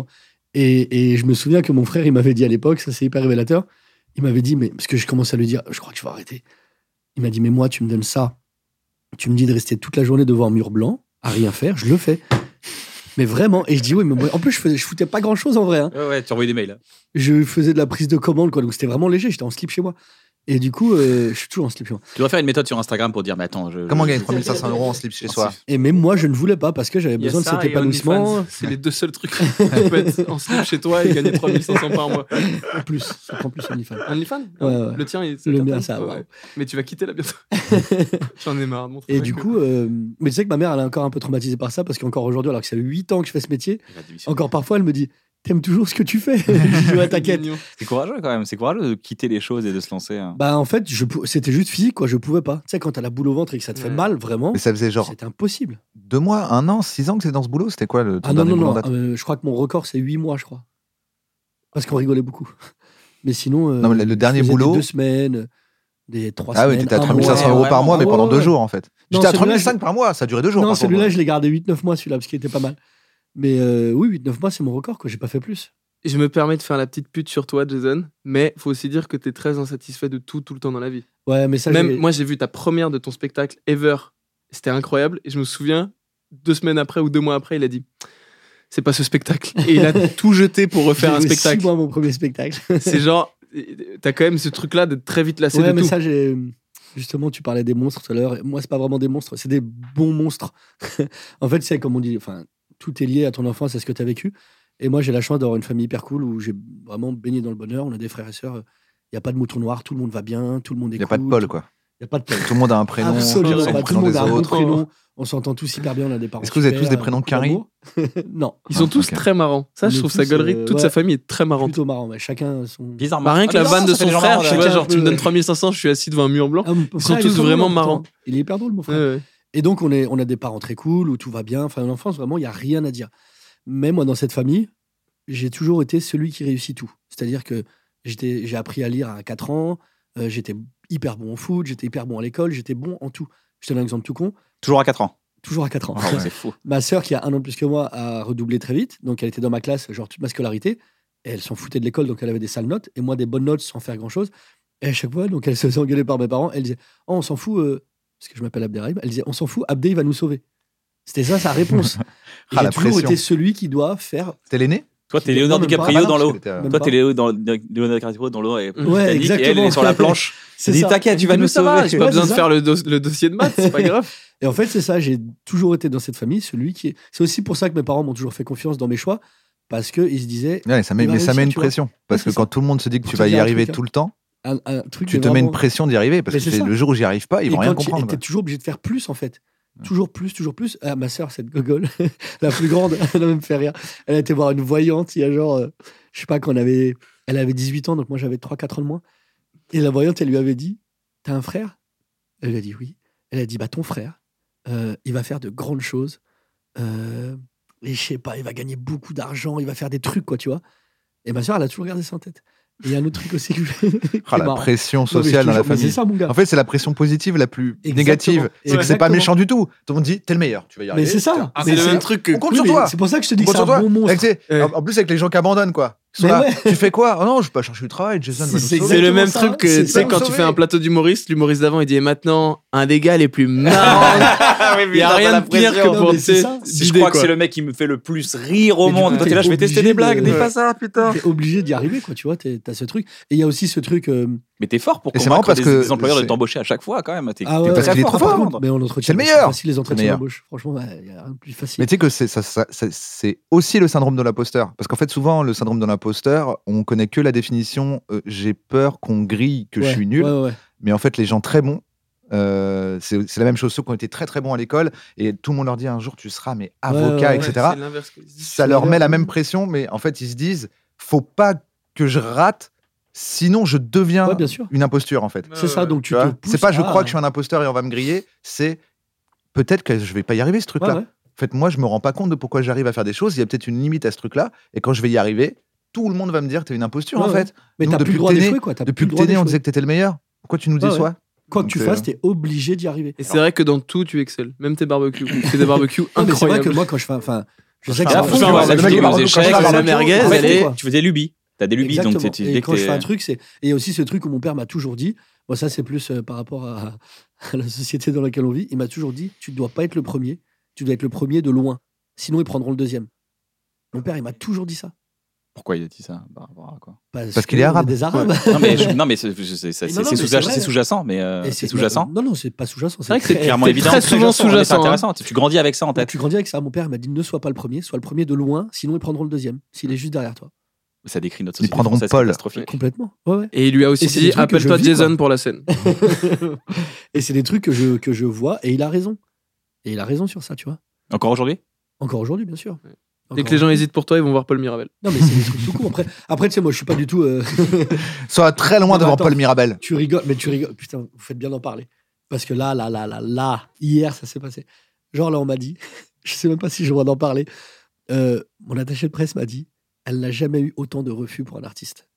Et, et je me souviens que mon frère, il m'avait dit à l'époque, ça c'est hyper révélateur, il m'avait dit, mais parce que je commençais à lui dire, je crois que tu vas arrêter. Il m'a dit, mais moi, tu me donnes ça, tu me dis de rester toute la journée devant un mur blanc, à rien faire, je le fais. Mais vraiment, et je dis, oui, mais moi- en plus, je, faisais, je foutais pas grand chose en vrai. hein. Ouais, ouais, tu envoies des mails. Je faisais de la prise de commande, quoi, donc c'était vraiment léger, j'étais en slip chez moi. Et du coup, euh, je suis toujours en slip chez moi. Tu dois faire une méthode sur Instagram pour dire, mais attends, je. Comment je- gagner trois mille cinq cents euros en slip chez soi? Et même moi, je ne voulais pas parce que j'avais Il y a besoin de ça cet et épanouissement. OnlyFans. C'est les deux seuls trucs. Tu peux être en slip chez toi et gagner trois mille cinq cents par mois. En plus, ça prend plus OnlyFans. OnlyFans Ouais, ouais. Le tien, il Le c'est mien, certain ça, Ouais, ouais. ouais. Mais tu vas quitter là bientôt. J'en ai marre de mon Et truc. du coup, euh, mais tu sais que ma mère, elle est encore un peu traumatisée par ça parce qu'encore aujourd'hui, alors que ça fait huit ans que je fais ce métier, Il va démissionner. encore parfois, elle me dit t'aimes toujours ce que tu fais. Je dis ouais, t'inquiète. Mignon. C'est courageux quand même. C'est courageux de quitter les choses et de se lancer. hein. Bah en fait, je pou- c'était juste physique, quoi. Je pouvais pas. Tu sais, quand t'as la boule au ventre et que ça te fait Ouais. mal, vraiment, Mais ça faisait genre c'était impossible. deux mois, un an, six ans que c'est dans ce boulot. C'était quoi le ton Ah non, dernier non, boulot en non. date euh, je crois que mon record, c'est huit mois, je crois. Parce qu'on rigolait beaucoup. Mais sinon. euh, Non, mais le- le je dernier faisais boulot- Des deux semaines, des trois Ah oui, semaines. t'étais à un trois mille cinq cents mois. euros par mois, Ah mais ouais, pendant deux ouais. jours en fait. Non, J'étais à celui-là, trois mille je- cinq par mois, ça a duré deux jours. Non, par contre. celui-là, je l'ai gardé huit neuf mois, celui-là, parce qu'il était pas mal. Mais euh, oui, huit neuf mois, c'est mon record, quoi. J'ai pas fait plus. Je me permets de faire la petite pute sur toi, Jason, mais faut aussi dire que t'es très insatisfait de tout, tout le temps dans la vie. Ouais, mais ça, Même j'ai- moi, j'ai vu ta première de ton spectacle ever. C'était incroyable. Et je me souviens, deux semaines après ou deux mois après, il a dit c'est pas ce spectacle. Et il a tout jeté pour refaire j'ai un joué spectacle. six mois mon premier spectacle. C'est genre, t'as quand même ce truc-là d'être très vite lassé Ouais, de mais tout. ça, j'ai. Justement, tu parlais des monstres tout à l'heure. Moi, c'est pas vraiment des monstres, c'est des bons monstres. En fait, c'est comme on dit, enfin, tout est lié à ton enfance, à ce que tu as vécu. Et moi, j'ai la chance d'avoir une famille hyper cool où j'ai vraiment baigné dans le bonheur. On a des frères et sœurs. Il n'y a pas de mouton noir, tout le monde va bien, tout le monde est Il n'y a cool. pas de Paul quoi. Il n'y a pas de Paul. Tout le monde a un prénom. Absolument c'est pas. le Tout le prénom monde des a un bon autres. prénom. On s'entend tous hyper bien, on a des parents. Est-ce que vous êtes super, tous des prénoms beaucoup Carrie d'amour. Non, Ils sont Ah, tous ok. très marrants. Ça, On je est trouve ça tous, gaulerie. euh, Toute ouais. sa famille est très marrante. plutôt marrant. Mais chacun son. Bizarrement. Bah, rien que Ah, la bizarre, vanne de ça fait son des gens frère, marrants, tu là. vois, chacun genre, un tu me peu- donnes trois mille cinq cents, je suis assis devant un mur blanc. Ah, mon Ils frère, sont est tous trop vraiment marrant, marrants. pourtant. Il est hyper drôle, mon frère. Ouais, ouais. Et donc, on, est, on a des parents très cool, où tout va bien. Enfin, l'enfance, vraiment, il n'y a rien à dire. Mais moi, dans cette famille, j'ai toujours été celui qui réussit tout. C'est-à-dire que j'étais- j'ai appris à lire à quatre ans, euh, j'étais hyper bon au foot, j'étais hyper bon à l'école, j'étais bon en tout. Je te donne un exemple tout con, Toujours à quatre ans. toujours à quatre ans. Ah ouais, c'est fou. Ma sœur, qui a un an de plus que moi, a redoublé très vite. Donc, elle était dans ma classe, genre toute ma scolarité. Et elle s'en foutait de l'école, donc elle avait des sales notes. Et moi, des bonnes notes sans faire grand-chose. Et à chaque fois, donc elle se faisait engueuler par mes parents. Elle disait oh, on s'en fout, euh, parce que je m'appelle Abderrahim. Elle disait on s'en fout, Abdé, il va nous sauver. C'était ça sa réponse. Et Ah, la j'ai toujours pression. été celui qui doit faire. C'était l'aîné Toi, t'es Non, Léonard même pas. DiCaprio Ah non, dans l'eau. parce que Même Toi, pas. t'es Léo dans- Léonard DiCaprio dans l'eau et Ouais, Titanic, et elle, exactement. elle est sur la planche. C'est Elle dit ça. t'inquiète, tu vas Mais nous ça va, sauver. J'ai Ouais, pas besoin c'est de ça. faire le, dos- le dossier de maths, c'est pas grave. Et en fait, c'est ça. J'ai toujours été dans cette famille, celui qui est. C'est aussi pour ça que mes parents m'ont toujours fait confiance dans mes choix, parce qu'ils se disaient Ouais, ça met, Il va mais ça met réussir, une tu vois. pression. Parce Ouais, que c'est quand ça. tout le monde se dit que Pour tu te vas y dire un arriver truc, tout le temps, un, un truc. tu mais te mets une vraiment- pression d'y arriver. Parce Mais que c'est c'est ça. le jour où j'y arrive pas, ils Et vont rien quand tu comprendre. étais toujours obligé de faire plus, en fait. Toujours plus, toujours plus. Ah, ma sœur, cette gogole, la plus grande, elle a même fait rire. Elle a été voir une voyante il y a genre, euh, je sais pas, quand on avait. Elle avait dix-huit ans, donc moi j'avais trois quatre ans de moins. Et la voyante, elle lui avait dit t'as un frère? Elle lui a dit oui. Elle a dit bah ton frère, euh, il va faire de grandes choses. Euh, et je sais pas, il va gagner beaucoup d'argent, il va faire des trucs, quoi, tu vois. Et ma sœur, elle a toujours gardé ça en tête. Et il y a un autre truc aussi que je- qui Ah, est la marrant. pression Non, mais je sociale te dans la jure, mais famille. C'est ça, mon gars. En fait, c'est la pression positive la plus Exactement. négative. C'est que c'est pas Exactement. méchant du tout. Tout le monde dit, t'es le meilleur, tu vas y arriver. Mais c'est ça. Ah, C'est Mais le c'est- même truc que. On compte Oui, sur mais toi. C'est pour ça que je te dis On que compte c'est sur un toi. bon monstre. Avec, tu sais, Ouais. en- En plus, avec les gens qui abandonnent, quoi. Ils sont Mais là, ouais. tu fais quoi? Oh non, je vais pas chercher du travail, Jason va nous C'est sauver. C'est le exactement même ça, truc que c'est tu ça. sais quand tu Sauver. fais un plateau d'humoriste, l'humoriste d'avant il dit et maintenant un des gars les plus marrants. Il y a rien de pire que pression. pour Non, mais tu c'est sais, ça. Je d'idées, crois que quoi. c'est le mec qui me fait le plus rire au Mais du monde. coup, Toi, t'es t'es là, je vais tester obligé des blagues, de- dis Ouais. pas ça, putain. T'es obligé d'y arriver, quoi, tu vois. t'es- T'as ce truc. Et il y a aussi ce truc. euh, Mais t'es fort pour Et c'est marrant convaincre parce des, que des employeurs de c'est- t'embaucher à chaque fois, quand même. T'es Ah t'es ouais, parce très qu'il est fort trop pour fort. vendre. Mais on C'est entretient. le c'est meilleur. facile, les entretiens meilleur. d'embauche. Franchement, ouais, il y a rien de plus facile. Mais tu sais que c'est ça, ça- ça- c'est aussi le syndrome de l'imposteur. Parce qu'en fait, souvent, le syndrome de l'imposteur, on connaît que la définition euh, j'ai peur qu'on grille que Ouais, je suis nul. Ouais, ouais. Mais en fait, les gens très bons, euh, c'est c'est la même chose. Ceux qui ont été très très bons à l'école et tout le monde leur dit un jour tu seras mais avocat, ouais, Ouais, et cetera. c'est l'inverse que je dis. Ça leur met la même pression, mais en fait, ils se disent faut pas que je rate, sinon je deviens Ouais, bien sûr. une imposture en fait. Ouais, C'est ça, ouais. donc tu Tu vois te pousses c'est pas je à- crois que je suis un imposteur et on va me griller, c'est peut-être que je vais pas y arriver ce truc-là. Ouais, ouais. En fait, moi, je me rends pas compte de pourquoi j'arrive à faire des choses. Il y a peut-être une limite à ce truc-là. Et quand je vais y arriver, tout le monde va me dire, t'es une imposture, Ouais, en ouais. fait. Mais Nous, t'as plus depuis le que droit t'es né- d'échouer, quoi. T'as Depuis plus que le droit t'es né, on d'échouer. disait que t'étais le meilleur. Pourquoi tu nous Ouais, déçois Quoi que tu Donc, euh, fasses, t'es obligé d'y arriver. Et c'est vrai que dans tout tu excelles, même tes barbecues. Tu fais des barbecues Non, mais c'est vrai que incroyables. moi, quand je fais. Enfin, je sais Et que là, c'est faut un faire fond, la c'est le mec vidéo qui aux parle beaucoup échecs, quand je fais la barbecue, merguez, en fait, elle est- quoi. Tu faisais lubie. T'as des lubies, donc Exactement. c'est tu Et dès quand je que fais un t'es- truc, c'est. Et il y a aussi ce truc où mon père m'a toujours dit. Moi, ça, c'est plus euh, par rapport à, à la société dans laquelle on vit. Il m'a toujours dit tu ne dois pas être le premier, tu dois être le premier de loin. Sinon, ils prendront le deuxième. Mon père, il m'a toujours dit ça. Pourquoi il a dit ça par rapport à quoi? Parce, Parce qu'il que est on arabe. Des Arabes. Non, mais, je- non, mais c'est, je- c'est- c'est- Non, c'est- non, c'est mais sous- c'est c'est vrai. sous-jacent, mais euh, Et c'est sous-jacent. Non, non, c'est pas sous-jacent. C'est vrai que c'est très- Clairement C'est évident. très c'est souvent sous-jacent, sous-jacent, C'est intéressant. Tu grandis avec ça en tête. Tu grandis avec ça. Mon père m'a dit ne sois pas le premier, sois le premier de loin, sinon ils prendront le deuxième, s'il est juste derrière toi. Ça décrit notre Ils société prendront française Paul. catastrophique. Complètement. Ouais, ouais. Et il lui a aussi Et c'est des dit trucs que je appelle-toi vis, Jason quoi. pour la scène. Et c'est des trucs que je, que je vois, et il a raison. Et il a raison sur ça, tu vois. Encore aujourd'hui? Encore aujourd'hui, bien sûr. Dès Encore que les gens aujourd'hui. hésitent pour toi, ils vont voir Paul Mirabel. Non, mais c'est des trucs tout court. Après, après tu sais, moi, je suis pas du tout. euh, Sois très loin Non, mais devant attends. Paul Mirabel. Tu rigoles, mais tu rigoles. Putain, vous faites bien d'en parler. Parce que là, là, là, là, là, hier, ça s'est passé. Genre, là, on m'a dit, je sais même pas si je dois en parler. Euh, mon attaché de presse m'a dit, elle n'a jamais eu autant de refus pour un artiste.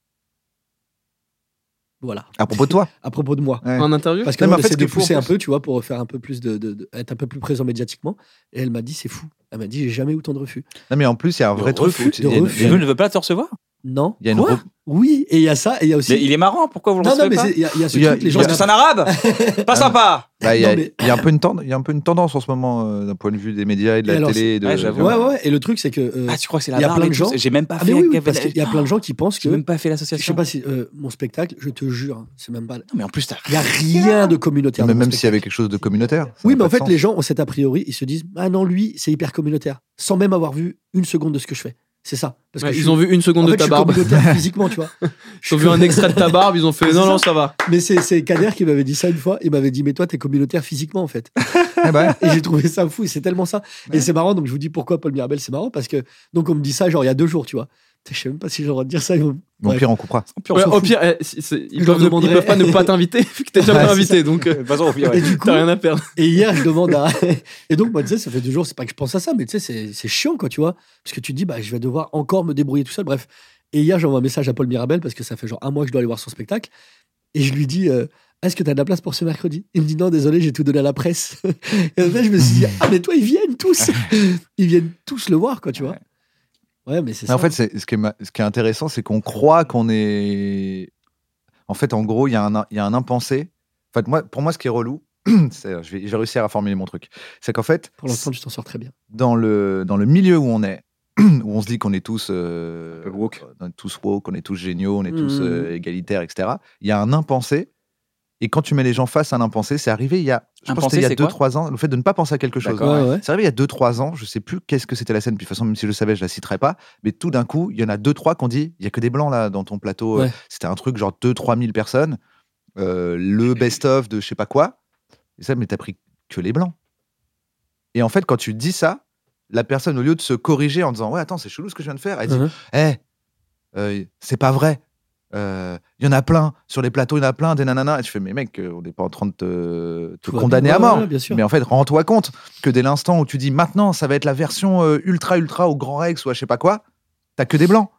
Voilà. À propos de toi. À propos de moi. Ouais. En interview Parce Non, qu'elle mais en fait, essaie ce de qui est fou, pousser en un plus- peu, tu vois, pour faire un peu plus de, de- de- être un peu plus présent médiatiquement. Et elle m'a dit, c'est fou. Elle m'a dit, j'ai jamais eu autant de refus. Non, mais en plus, il y a un vrai De truc. refus, où tu- de il y a une- refus. il y a Vous une- ne veut pas te recevoir? Non. il y a une Quoi re- Oui, et il y a ça, et il y a aussi. Mais il est marrant, pourquoi vous le non, non, recevez mais pas? c'est- il y, a- il y a ce Il y a- truc, les il y gens. a- Parce que c'est un arabe. Pas sympa. Bah, il y a, Non, mais- il y a un peu une tendance, il y a un peu une tendance en ce moment euh, d'un point de vue des médias et de Et la alors, télé. et de- Ouais, j'avoue. Ouais, ouais, et le truc, c'est que. euh, Ah, tu crois que c'est il la y a barbe plein et de tout gens- ça? J'ai même pas Ah, fait mais oui, la- parce qu'il y a plein de gens qui pensent que. J'ai même pas fait Je l'association. sais pas si. euh, mon spectacle, je te jure, hein, c'est même pas. Non, mais en plus, t'as Il n'y a rien de communautaire. Mais dans mon même s'il y spectacle. avait quelque chose de communautaire. ça Oui, n'a mais pas en de fait, sens. les gens ont cet a priori, ils se disent ah non, lui, c'est hyper communautaire, sans même avoir vu une seconde de ce que je fais. C'est ça. Parce Ouais, que je ils suis- ont vu une seconde en de fait, ta je suis barbe. communautaire physiquement, tu vois. Ils ont vu un extrait de ta barbe, ils ont fait C'est non, ça. non, ça va. Mais c'est c'est Kader qui m'avait dit ça une fois. Il m'avait dit mais toi, t'es communautaire physiquement en fait. Eh ben, Et j'ai trouvé ça fou. Et c'est tellement ça. Et c'est marrant. Donc je vous dis pourquoi Paul Mirabel, c'est marrant parce que donc on me dit ça genre il y a deux jours, tu vois. Je sais même pas si j'ai le droit de dire ça. ils vont- Au Bref. pire, on coupera. on Ouais, s'en au fout. pire, eh, si- c'est- ils, Je peuvent leur ne, ils demanderai. peuvent pas ne pas t'inviter vu que t'es déjà Ouais, pas c'est invité, ça. donc euh, De toute façon, au pire, Et ouais. du coup, t'as rien à perdre. et hier, je demande à. Et donc, moi, tu sais, ça fait deux jours, c'est pas que je pense à ça, mais tu sais, c'est- c'est chiant, quoi, tu vois. Parce que tu te dis, bah, je vais devoir encore me débrouiller tout seul. Bref. Et hier, j'envoie un message à Paul Mirabel parce que ça fait genre un mois que je dois aller voir son spectacle. Et je lui dis, euh, est-ce que tu as de la place pour ce mercredi? Il me dit, non, désolé, j'ai tout donné à la presse. Et en fait, je me suis dit, ah, mais toi, ils viennent tous. Ils viennent tous le voir, quoi, tu vois. Ouais, mais c'est Mais ça. en fait, c'est- ce qui est, ma- ce qui est intéressant, c'est qu'on croit qu'on est. En fait, en gros, il y, a un- il y a un impensé. En fait, moi, pour moi, ce qui est relou, c'est, je, vais, je vais réussir à formuler mon truc. C'est qu'en fait, Pour l'instant, tu t'en sors très bien. dans le, dans le milieu où on est, où on se dit qu'on est tous euh, Un peu woke. on est tous woke, on est tous géniaux, on est tous Mhm. euh, égalitaires, et cetera. Il y a un impensé. Et quand tu mets les gens face à un impensé, c'est arrivé il y a, je pense que Impensé, c'était il y a c'est deux quoi trois ans, le fait de ne pas penser à quelque chose. D'accord. Ouais, ouais. C'est arrivé il y a deux trois ans, je sais plus qu'est-ce que c'était la scène, puis de toute façon, même si je le savais, je la citerai pas, mais tout d'un coup, il y en a deux trois qui ont dit, il y a que des blancs là dans ton plateau. Ouais. C'était un truc genre deux trois mille personnes, euh, le best-of de je sais pas quoi. Et ça, mais t'as pris que les blancs. Et en fait, quand tu dis ça, la personne, au lieu de se corriger en disant, ouais, attends, c'est chelou ce que je viens de faire, elle dit, Mhm. eh, euh, c'est pas vrai. Euh, Il y en a plein, sur les plateaux, il y en a plein, des nananas. Et tu fais, mais mec, euh, on n'est pas en train de te, te Tout va condamner bien. à mort. Ouais, ouais, bien sûr. Mais en fait, rends-toi compte que dès l'instant où tu dis maintenant, ça va être la version euh, ultra, ultra au Grand Rex ou à je sais pas quoi, t'as que des blancs.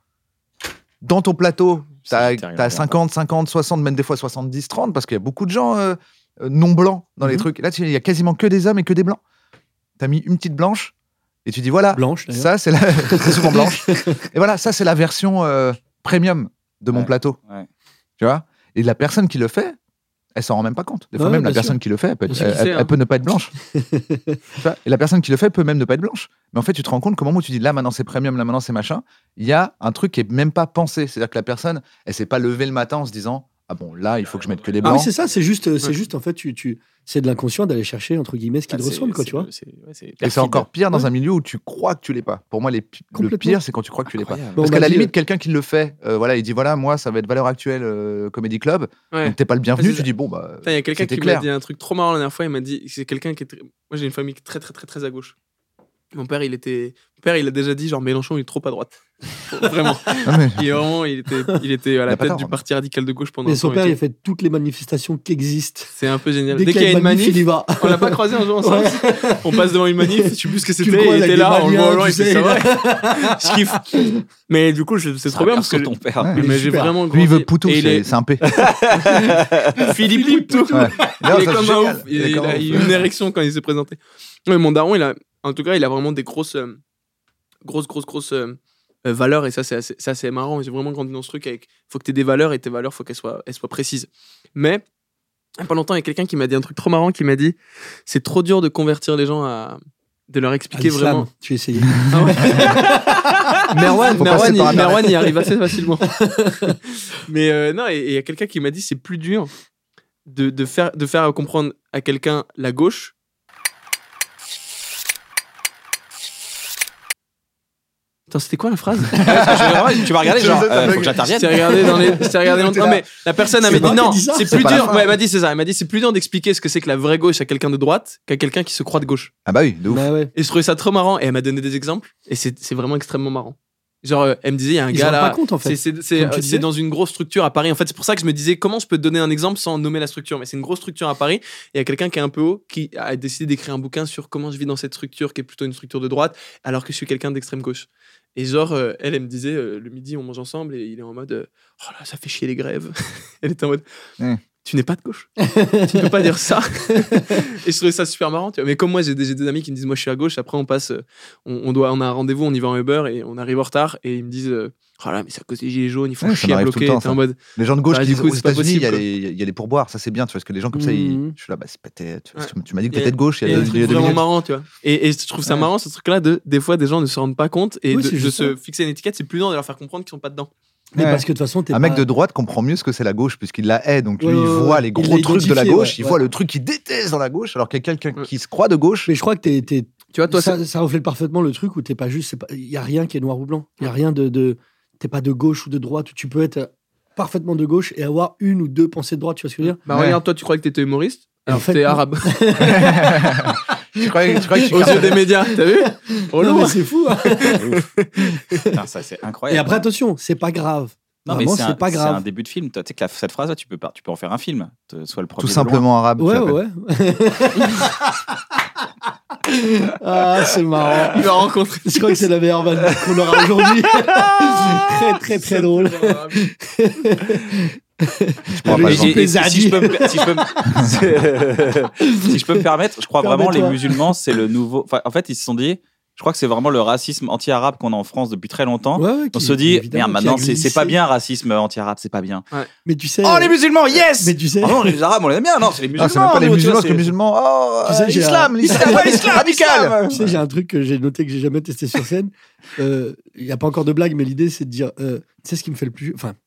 Dans ton plateau, t'as Végétarien, t'as bien. cinquante, cinquante, soixante, même des fois soixante-dix, trente, parce qu'il y a beaucoup de gens euh, euh, non blancs dans les Mhm. trucs. Là, tu- il y a quasiment que des hommes et que des blancs. T'as mis une petite blanche et tu dis voilà, Blanche, d'ailleurs. ça c'est la... c'est souvent blanche. Et voilà, ça c'est la version euh, premium de mon Ouais, plateau. ouais. Tu vois? Et la personne qui le fait, elle s'en rend même pas compte. Des fois Ouais, même la bien personne sûr. qui le fait, elle peut, On être- sait qui elle- c'est, elle hein. peut ne pas être blanche. Tu vois, et la personne qui le fait peut même ne pas être blanche. Mais en fait, tu te rends compte qu'au moment où tu dis là maintenant c'est premium, là maintenant c'est machin, il y a un truc qui est même pas pensé. C'est-à-dire que la personne, elle s'est pas levée le matin en se disant ah bon là il faut que je mette que des Ah blancs. oui, c'est ça, c'est juste, c'est Ouais. juste en fait, tu, tu, c'est de l'inconscient d'aller chercher entre guillemets ce qui Ah, te c'est- ressemble, quoi, c'est tu vois. le- c'est- ouais, c'est et c'est perfide. encore pire dans Ouais. un milieu où tu crois que tu l'es pas. Pour moi, les pi- le Complètement. pire, c'est quand tu crois que tu l'es pas. Incroyable. Bon, Parce on qu'à m'a la dit, limite, quelqu'un qui le fait, euh, voilà, il dit voilà, moi, ça va être valeur actuelle euh, Comedy Club. Ouais. Donc t'es pas le bienvenu. Ouais, c'est Tu ça. dis bon bah. Putain, Il y a quelqu'un c'était qui clair. m'a dit un truc trop marrant la dernière fois. Il m'a dit c'est quelqu'un qui est. très- Moi, j'ai une famille très, très, très, très à gauche. Mon père, il était. Mon père, il a déjà dit genre Mélenchon, il est trop à droite. Vraiment. Non, mais- Il est vraiment, il était, il était à Il la a pas tête tort, du hein. parti radical de gauche pendant. Mais un son temps père, et il a tout. fait toutes les manifestations qui existent. C'est un peu génial. Dès, Dès qu'il y a une manif, il y va. on l'a pas croisé un jour ensemble. Ouais. On passe devant une manif, je sais plus ce que Tu c'était. le croises Il avec était des là, on le voit au Maliens, loin, tu il fait sais, ça il va. a- Je kiffe. Mais du coup, je- c'est trop bien parce que ton père. Ouais. mais Il est j'ai super. vraiment Lui, il veut grandi. Poutou, Et il c'est est c'est un P. Philippe Poutou. Ouais. Il Non, est ça, comme c'est un génial. ouf. Il Il, est il comme a un eu ouf. une érection quand il s'est présenté. Ouais, mon daron, il a, en tout cas, il a vraiment des grosses, euh, grosses, grosses, grosses euh, euh, valeurs. Et ça, c'est assez, c'est assez marrant. J'ai vraiment grandi dans ce truc avec. Faut que tu aies des valeurs et tes valeurs, faut qu'elles soient, elles soient précises. Mais, il y a pas longtemps, il y a quelqu'un qui m'a dit un truc trop marrant qui m'a dit c'est trop dur de convertir les gens à. de leur expliquer Al-Islam, vraiment. tu as essayé. Ah ouais. Merwan, Faut Merwan, passer il, par Internet. Merwan y arrive assez facilement. Mais euh, non, et il y a quelqu'un qui m'a dit c'est plus dur de, de, faire, de faire comprendre à quelqu'un la gauche. Attends, c'était quoi la phrase? Tu vas regarder, genre, euh, faut que Je j'intervienne. t'ai regardé dans les. Je t'ai regardé dans... Non, mais la personne elle C'est m'a dit moi qui non, ai dit ça c'est C'est plus pas la dur. fin. Ouais, elle m'a dit c'est ça. Elle m'a dit c'est plus dur d'expliquer ce que c'est que la vraie gauche à quelqu'un de droite qu'à quelqu'un qui se croit de gauche. Ah bah oui, de ouf. Bah ouais. Et je trouvais ça trop marrant. Et elle m'a donné des exemples. Et c'est c'est vraiment extrêmement marrant. Genre, euh, elle me disait il y a un Ils gars se rendent là. pas compte, en fait. C'est c'est- c'est- Comme tu euh, disais. c'est dans une grosse structure à Paris. En fait, c'est pour ça que je me disais comment je peux te donner un exemple sans nommer la structure. Mais c'est une grosse structure à Paris. Et il y a quelqu'un qui est un peu haut qui a décidé d'écrire un bouquin sur comment je vis dans cette structure qui est plutôt une structure de droite alors que je suis quelqu'un d'extrême gauche. Et genre, euh, elle, elle me disait, euh, le midi, on mange ensemble et il est en mode, euh, oh là, ça fait chier les grèves. Elle était en mode, Mm. tu n'es pas de gauche. Tu ne peux pas dire ça. Et je trouvais ça super marrant. Tu vois. Mais comme moi, j'ai des, j'ai des amis qui me disent, moi, je suis à gauche. Après, on passe, euh, on, on, doit, on a un rendez-vous, on y va en Uber et on arrive en retard. Et ils me disent, euh, oh là, mais c'est à cause des gilets jaunes, ils font Ouais, ça chier à m'arrive tout le bloquer. temps, Et t'es en ça. mode, Les gens de gauche Bah, qui du disent coup, aux c'est pas États-Unis, il y, a possible, les- il y a les pourboires, ça c'est bien, tu vois, parce que les gens comme ça, ils- Mhm. je suis là, bah c'est peut-être. Ouais. Tu m'as dit que Il y a- t'étais de gauche il y il y a a un deux truc il y a deux vraiment minutes. marrant, tu vois. Et, et je trouve ça Ouais. marrant, ce truc-là, de, des fois, des gens ne se rendent pas compte. Et Oui, de, c'est de juste se ça. fixer une étiquette, c'est plus dur de leur faire comprendre qu'ils sont pas dedans. Mais Ouais. parce que de toute façon, t'es Un pas... mec de droite comprend mieux ce que c'est la gauche, puisqu'il la hait, donc lui, Ouais, il ouais, voit ouais. les Il gros l'a trucs de la identifié, gauche, ouais, il ouais. voit le truc qu'il déteste dans la gauche, alors qu'il y a quelqu'un Ouais. qui se croit de gauche. Mais je crois que t'es, t'es- Tu vois, toi, ça, ça reflète parfaitement le truc où t'es pas juste, c'est pas, il y a rien qui est noir ou blanc. Il y a rien de, de, t'es pas de gauche ou de droite. Où tu peux être parfaitement de gauche et avoir une ou deux pensées de droite. Tu vois ce que je veux dire? Bah, Ouais. regarde, toi, tu croyais que t'étais humoriste. Et en Alors, fait, t'es non. arabe. Tu croyais, tu croyais que tu Aux yeux cartonnais. des médias, t'as vu? Relou, Non, mais hein. c'est fou. hein. Putain, ça, c'est incroyable. Et après, attention, c'est pas grave. Non, mais Vraiment, c'est c'est un, pas c'est grave. un début de film. Toi, tu sais que la- cette phrase-là, tu peux, pas- tu peux en faire un film. Te- Soit le premier Tout de loin. simplement arabe. tu Ouais, l'appelles. ouais. Ah, c'est marrant. Il va rencontrer. Je crois que c'est la meilleure vanne qu'on aura aujourd'hui. Très, très, très drôle. pourras Le pas le J P Et- et si, Zadi. je peux me, si, je peux me- si je peux me permettre, je crois vraiment les Permets-toi. musulmans, c'est le nouveau. Enfin, en fait, ils se sont dit, je crois que c'est vraiment le racisme anti-arabe qu'on a en France depuis très longtemps. Ouais, ouais, On qui- se dit, évidemment, merde, qui a maintenant, c'est c'est pas glissé. bien racisme anti-arabe, c'est pas bien. Mais tu sais. Oh, les musulmans, yes Mais tu sais. Oh non, les arabes, on les aime bien. Non, c'est les musulmans. Ah, c'est même pas les nous, tu musulmans, vois, c'est les musulmans. Oh, Tu sais, euh, j'ai islam, un- l'islam, ouais, l'islam, radical. Tu sais, j'ai un truc que j'ai noté que j'ai jamais testé sur scène. Il n'y a pas encore de blague, mais l'idée, c'est de dire. euh, tu sais ce qui me fait le plus. Enfin,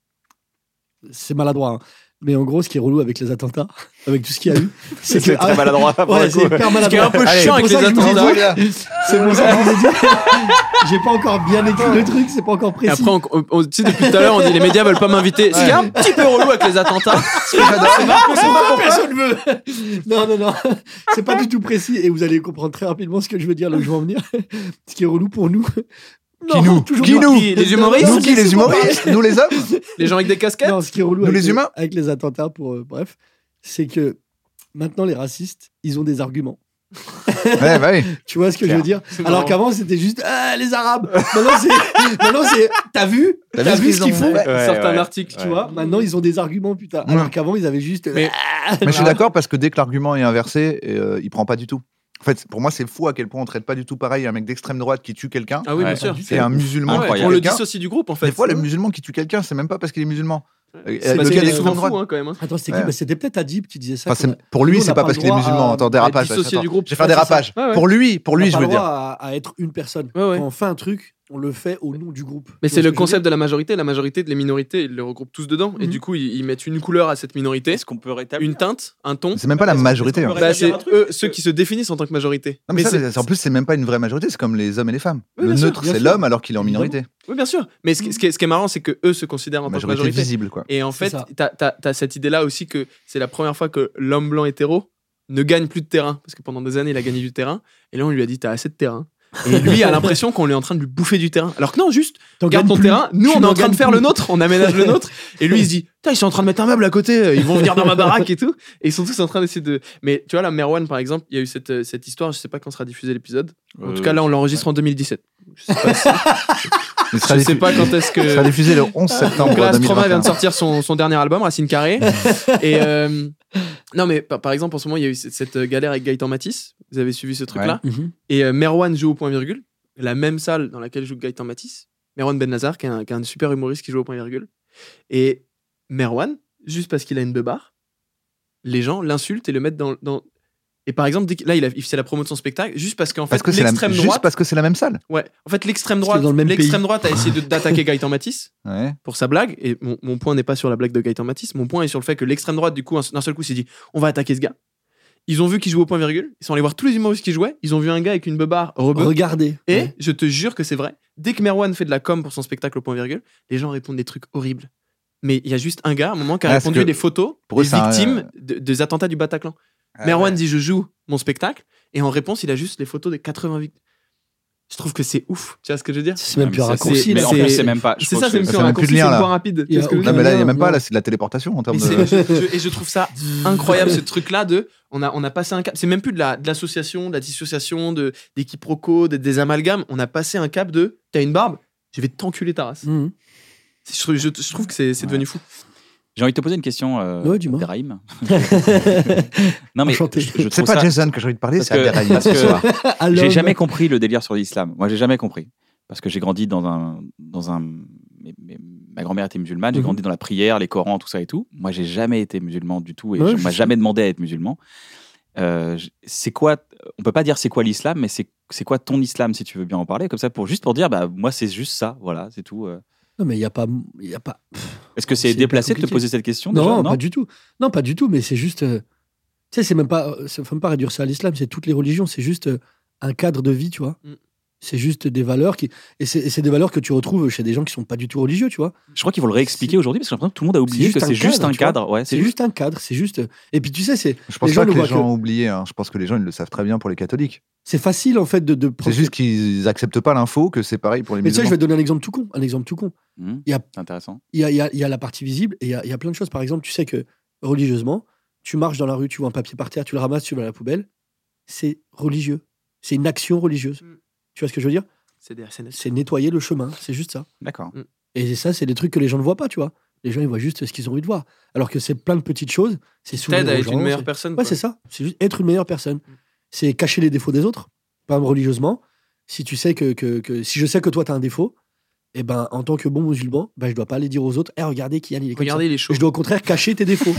c'est maladroit. hein. Mais en gros, ce qui est relou avec les attentats, avec tout ce qu'il y a eu, c'est que. C'est très maladroit. pour Ouais, le c'est coup. hyper Ce qui est maladroit. un peu Allez, chiant c'est avec pour les ça que je vous ai attentats. dit- C'est pour ça que je vous ai dit. J'ai pas encore bien écrit le truc, c'est pas encore Et précis. après, on, on- on- tu sais, depuis tout à l'heure, on dit les médias veulent pas m'inviter. Ce qui est un petit peu relou avec les attentats. C'est pas pourquoi personne veut. Non, non, non. C'est pas du tout précis et vous allez comprendre très rapidement ce que je veux dire là où je veux en venir. Ce qui est relou pour nous. Qui nous toujours Qui pas. nous Qui, les Non, humoristes non, Nous qui, les laissez-moi humoristes Nous les hommes Les gens avec des casquettes. Non, ce qui est relou Nous, avec les humains avec les attentats, pour euh, bref, c'est que maintenant les racistes, ils ont des arguments. Ouais, bah oui. Tu vois ce que je veux dire? C'est Alors marrant. qu'avant c'était juste ah, les Arabes. Maintenant c'est, maintenant c'est, t'as vu? T'as T'as vu vu ce ce qu'ils qu'ils ont font? fait Ils sortent un article. Tu vois? Maintenant ils ont des arguments, putain. Alors Ouais. qu'avant ils avaient juste. Mais- Ah, Mais je suis d'accord parce que dès que l'argument est inversé, euh, il prend pas du tout. En fait, pour moi, c'est fou à quel point on traite pas du tout pareil un mec d'extrême droite qui tue quelqu'un Ah oui, Ouais. bien sûr. et un musulman Ah ouais, qui tue on le quelqu'un. dissocie du groupe en fait. Des fois, le musulman qui tue quelqu'un, c'est même pas parce qu'il est musulman. Euh, C'est le parce gars qu'il est d'extrême souvent droite. fou hein, quand même. hein. Attends, c'était Ouais. qui? Bah, c'était peut-être Adib qui disait ça. Enfin, c'est- qu'on a- pour lui, nous, on c'est n'a pas pas parce le qu'il est droit musulman. à- Attends, à dérapage. être dissocié attends. du groupe. Je vais faire Ouais, des c'est ça. rapages. Ouais, ouais. Pour lui, pour On lui, n'a je pas veux le dire. droit à, à être une personne. Ouais, ouais. Quand on fait un truc, on le fait au nom du groupe. Mais Tu c'est vois le ce que je veux concept dire? de la majorité. La majorité, les minorités, ils les regroupent tous dedans. Et Mhm. du coup, ils, ils mettent une couleur à cette minorité, Est-ce qu'on peut rétablir une teinte, un ton. C'est même pas la Est-ce qu'on- majorité. est-ce hein. qu'on peut Bah, rétablir c'est un truc, eux, parce ceux que- qui se définissent en tant que majorité. Non, mais ça, c'est- c'est- en plus, c'est même pas une vraie majorité, c'est comme les hommes et les femmes. Oui, Le bien sûr, neutre, bien c'est sûr. l'homme alors qu'il est en minorité. Oui, bien sûr. Mais ce qui, ce qui est, ce qui est marrant, c'est que eux se considèrent en tant que Majorité majorité. visible, quoi. Et en C'est fait, ça. t'as, t'as, t'as cette idée-là aussi que c'est la première fois que l'homme blanc hétéro ne gagne plus de terrain. Parce que pendant des années, il a gagné du terrain. Et là, on lui a dit, t'as assez de terrain. Et lui a l'impression qu'on est en train de lui bouffer du terrain. Alors que non, juste, T'en garde gagnes ton plus. terrain. Nous, Tu on est n'en en train de gagnes faire plus. le nôtre. On aménage le nôtre. Et lui, il se dit, putain, ils sont en train de mettre un meuble à côté. Ils vont venir dans ma baraque et tout. Et ils sont tous en train d'essayer de. Mais tu vois, là, Merwan, par exemple, il y a eu cette, euh, cette histoire. Je sais pas quand sera diffusé l'épisode. En Euh, tout cas, là, on l'enregistre en deux mille dix-sept. Je sais pas, si- Il sera je sais diffu- pas quand est-ce il sera que. diffusé le onze septembre Donc là, deux mille Stromae vient vingt et un. de sortir son, son dernier album, Racine Carrée. Et euh, non, mais par, par exemple, en ce moment, il y a eu cette, cette galère avec Gaëtan Matisse. Vous avez suivi ce truc-là. Mhm. Et euh, Merwan joue au point virgule, la même salle dans laquelle joue Gaëtan Matisse. Merwan Ben Nazar, qui est, un, qui est un super humoriste qui joue au point virgule. Et Merwan, juste parce qu'il a une beubare, les gens l'insultent et le mettent dans, dans. Et par exemple, dès que- là, il, a, il fait la promo de son spectacle, juste parce qu'en fait, Parce que c'est la, l'extrême juste droite. parce que c'est la même salle. Ouais, en fait, l'extrême Parce droite, qu'il est dans le même l'extrême pays. droite a essayé de- d'attaquer Gaëtan Matisse Ouais. pour sa blague. Et mon, mon point n'est pas sur la blague de Gaëtan Matisse. Mon point est sur le fait que l'extrême droite, du coup, d'un seul coup, s'est dit on va attaquer ce gars. Ils ont vu qu'il jouait au point virgule. Ils sont allés voir tous les humoristes qui jouaient. Ils ont vu un gars avec une beubare rebeu. Regardez. Et Ouais. je te jure que c'est vrai. Dès que Merwan fait de la com pour son spectacle au point virgule, les gens répondent des trucs horribles. Mais il y a juste un gars, à un moment, qui a Ah, parce répondu que des photos pour eux, des c'est un- victimes de- des attentats du Bataclan. Ah, Merwan ouais. dit je joue mon spectacle. Et en réponse, il a juste les photos des quatre-vingts victimes. Je trouve que c'est ouf. Tu vois ce que je veux dire? C'est même Ouais, plus mais c'est- raccourci. Mais là. en c'est- plus, c'est même pas. je C'est pense ça, c'est que- même ça plus un n'a plus de raccourci, lien, c'est là. le point rapide. Il y a Tu vois ce que je veux aucun Non, dire mais là, il n'y a Non, même pas, non. là, c'est de la téléportation en termes Mais de. c'est- je- je- et je trouve ça incroyable ce truc-là de on a on a passé un cap. C'est même plus de la de l'association, de la dissociation, de des quiproquos, des, des amalgames. On a passé un cap de t'as une barbe, je vais t'enculer ta race. Mhm. C'est- Je, trouve- je- je trouve que c'est c'est devenu fou. J'ai envie de te poser une question. Euh, Ouais, dis-moi. Abderrahim. Non, mais Enchanté. je, je C'est trouve pas ça- Jason que j'ai envie de parler, parce c'est que- Abderrahim parce ce que- soir. Alors, J'ai jamais compris le délire sur l'islam. Moi, j'ai jamais compris. Parce que j'ai grandi dans un. Dans un mais- mais ma grand-mère était musulmane, j'ai Mhm. grandi dans la prière, les Corans, tout ça et tout. Moi, j'ai jamais été musulman du tout et Ouais, on je m'a sais. jamais demandé à être musulman. Euh, j- c'est quoi. On peut pas dire c'est quoi l'islam, mais c'est c'est quoi ton islam, si tu veux bien en parler, comme ça, pour, juste pour dire, bah, moi, c'est juste ça, voilà, c'est tout. euh. Non, mais il n'y a pas. Il y a pas... Est-ce que c'est C'est déplacé hyper de te compliqué. poser cette question Non, déjà, pas du tout. Non, pas du tout, mais c'est juste. euh, Tu sais, c'est même pas. Il ne faut même pas réduire ça à l'islam, c'est toutes les religions, c'est juste euh, un cadre de vie, tu vois. Mm. C'est juste des valeurs qui. Et c'est et c'est des valeurs que tu retrouves chez des gens qui sont pas du tout religieux, tu vois. Je crois qu'il faut le réexpliquer C'est- aujourd'hui parce que j'ai l'impression que tout le monde a oublié juste que un c'est juste cadre, un tu vois. cadre. Ouais, C'est juste un cadre, c'est juste. Et puis tu sais, c'est. Je pense Les pas gens que le les voient gens que- ont oublié. hein. Je pense que les gens, ils le savent très bien pour les catholiques. C'est facile en fait de. de C'est juste qu'ils acceptent pas l'info que c'est pareil pour les Mais tu sais, je musulmans. vais te donner un exemple tout con. Un exemple tout con. Mmh, Il y a- c'est intéressant. Il y a, il y a- il y a la partie visible et il y a, il y a plein de choses. Par exemple, tu sais que religieusement, tu marches dans la rue, tu vois un papier par terre, tu le ramasses, tu le mets à la poubelle. C'est religieux. C'est une action religieuse. Mm. Tu vois ce que je veux dire? C'est des S N S. C'est nettoyer le chemin. C'est juste ça. D'accord. Et ça, c'est des trucs que les gens ne voient pas, tu vois. Les gens, ils voient juste ce qu'ils ont envie de voir. Alors que c'est plein de petites choses. C'est sourire T'aides à aux être gens, une meilleure c'est- personne. Ouais, quoi. c'est ça. C'est juste être une meilleure personne. C'est cacher les défauts des autres. Par exemple, religieusement, si tu sais que, que, que- si je sais que toi, tu as un défaut, eh ben, en tant que bon musulman, ben, je dois pas aller dire aux autres, hey, regardez Kian, il est comme Regardez, il est ça. chaud. Je dois au contraire cacher tes défauts.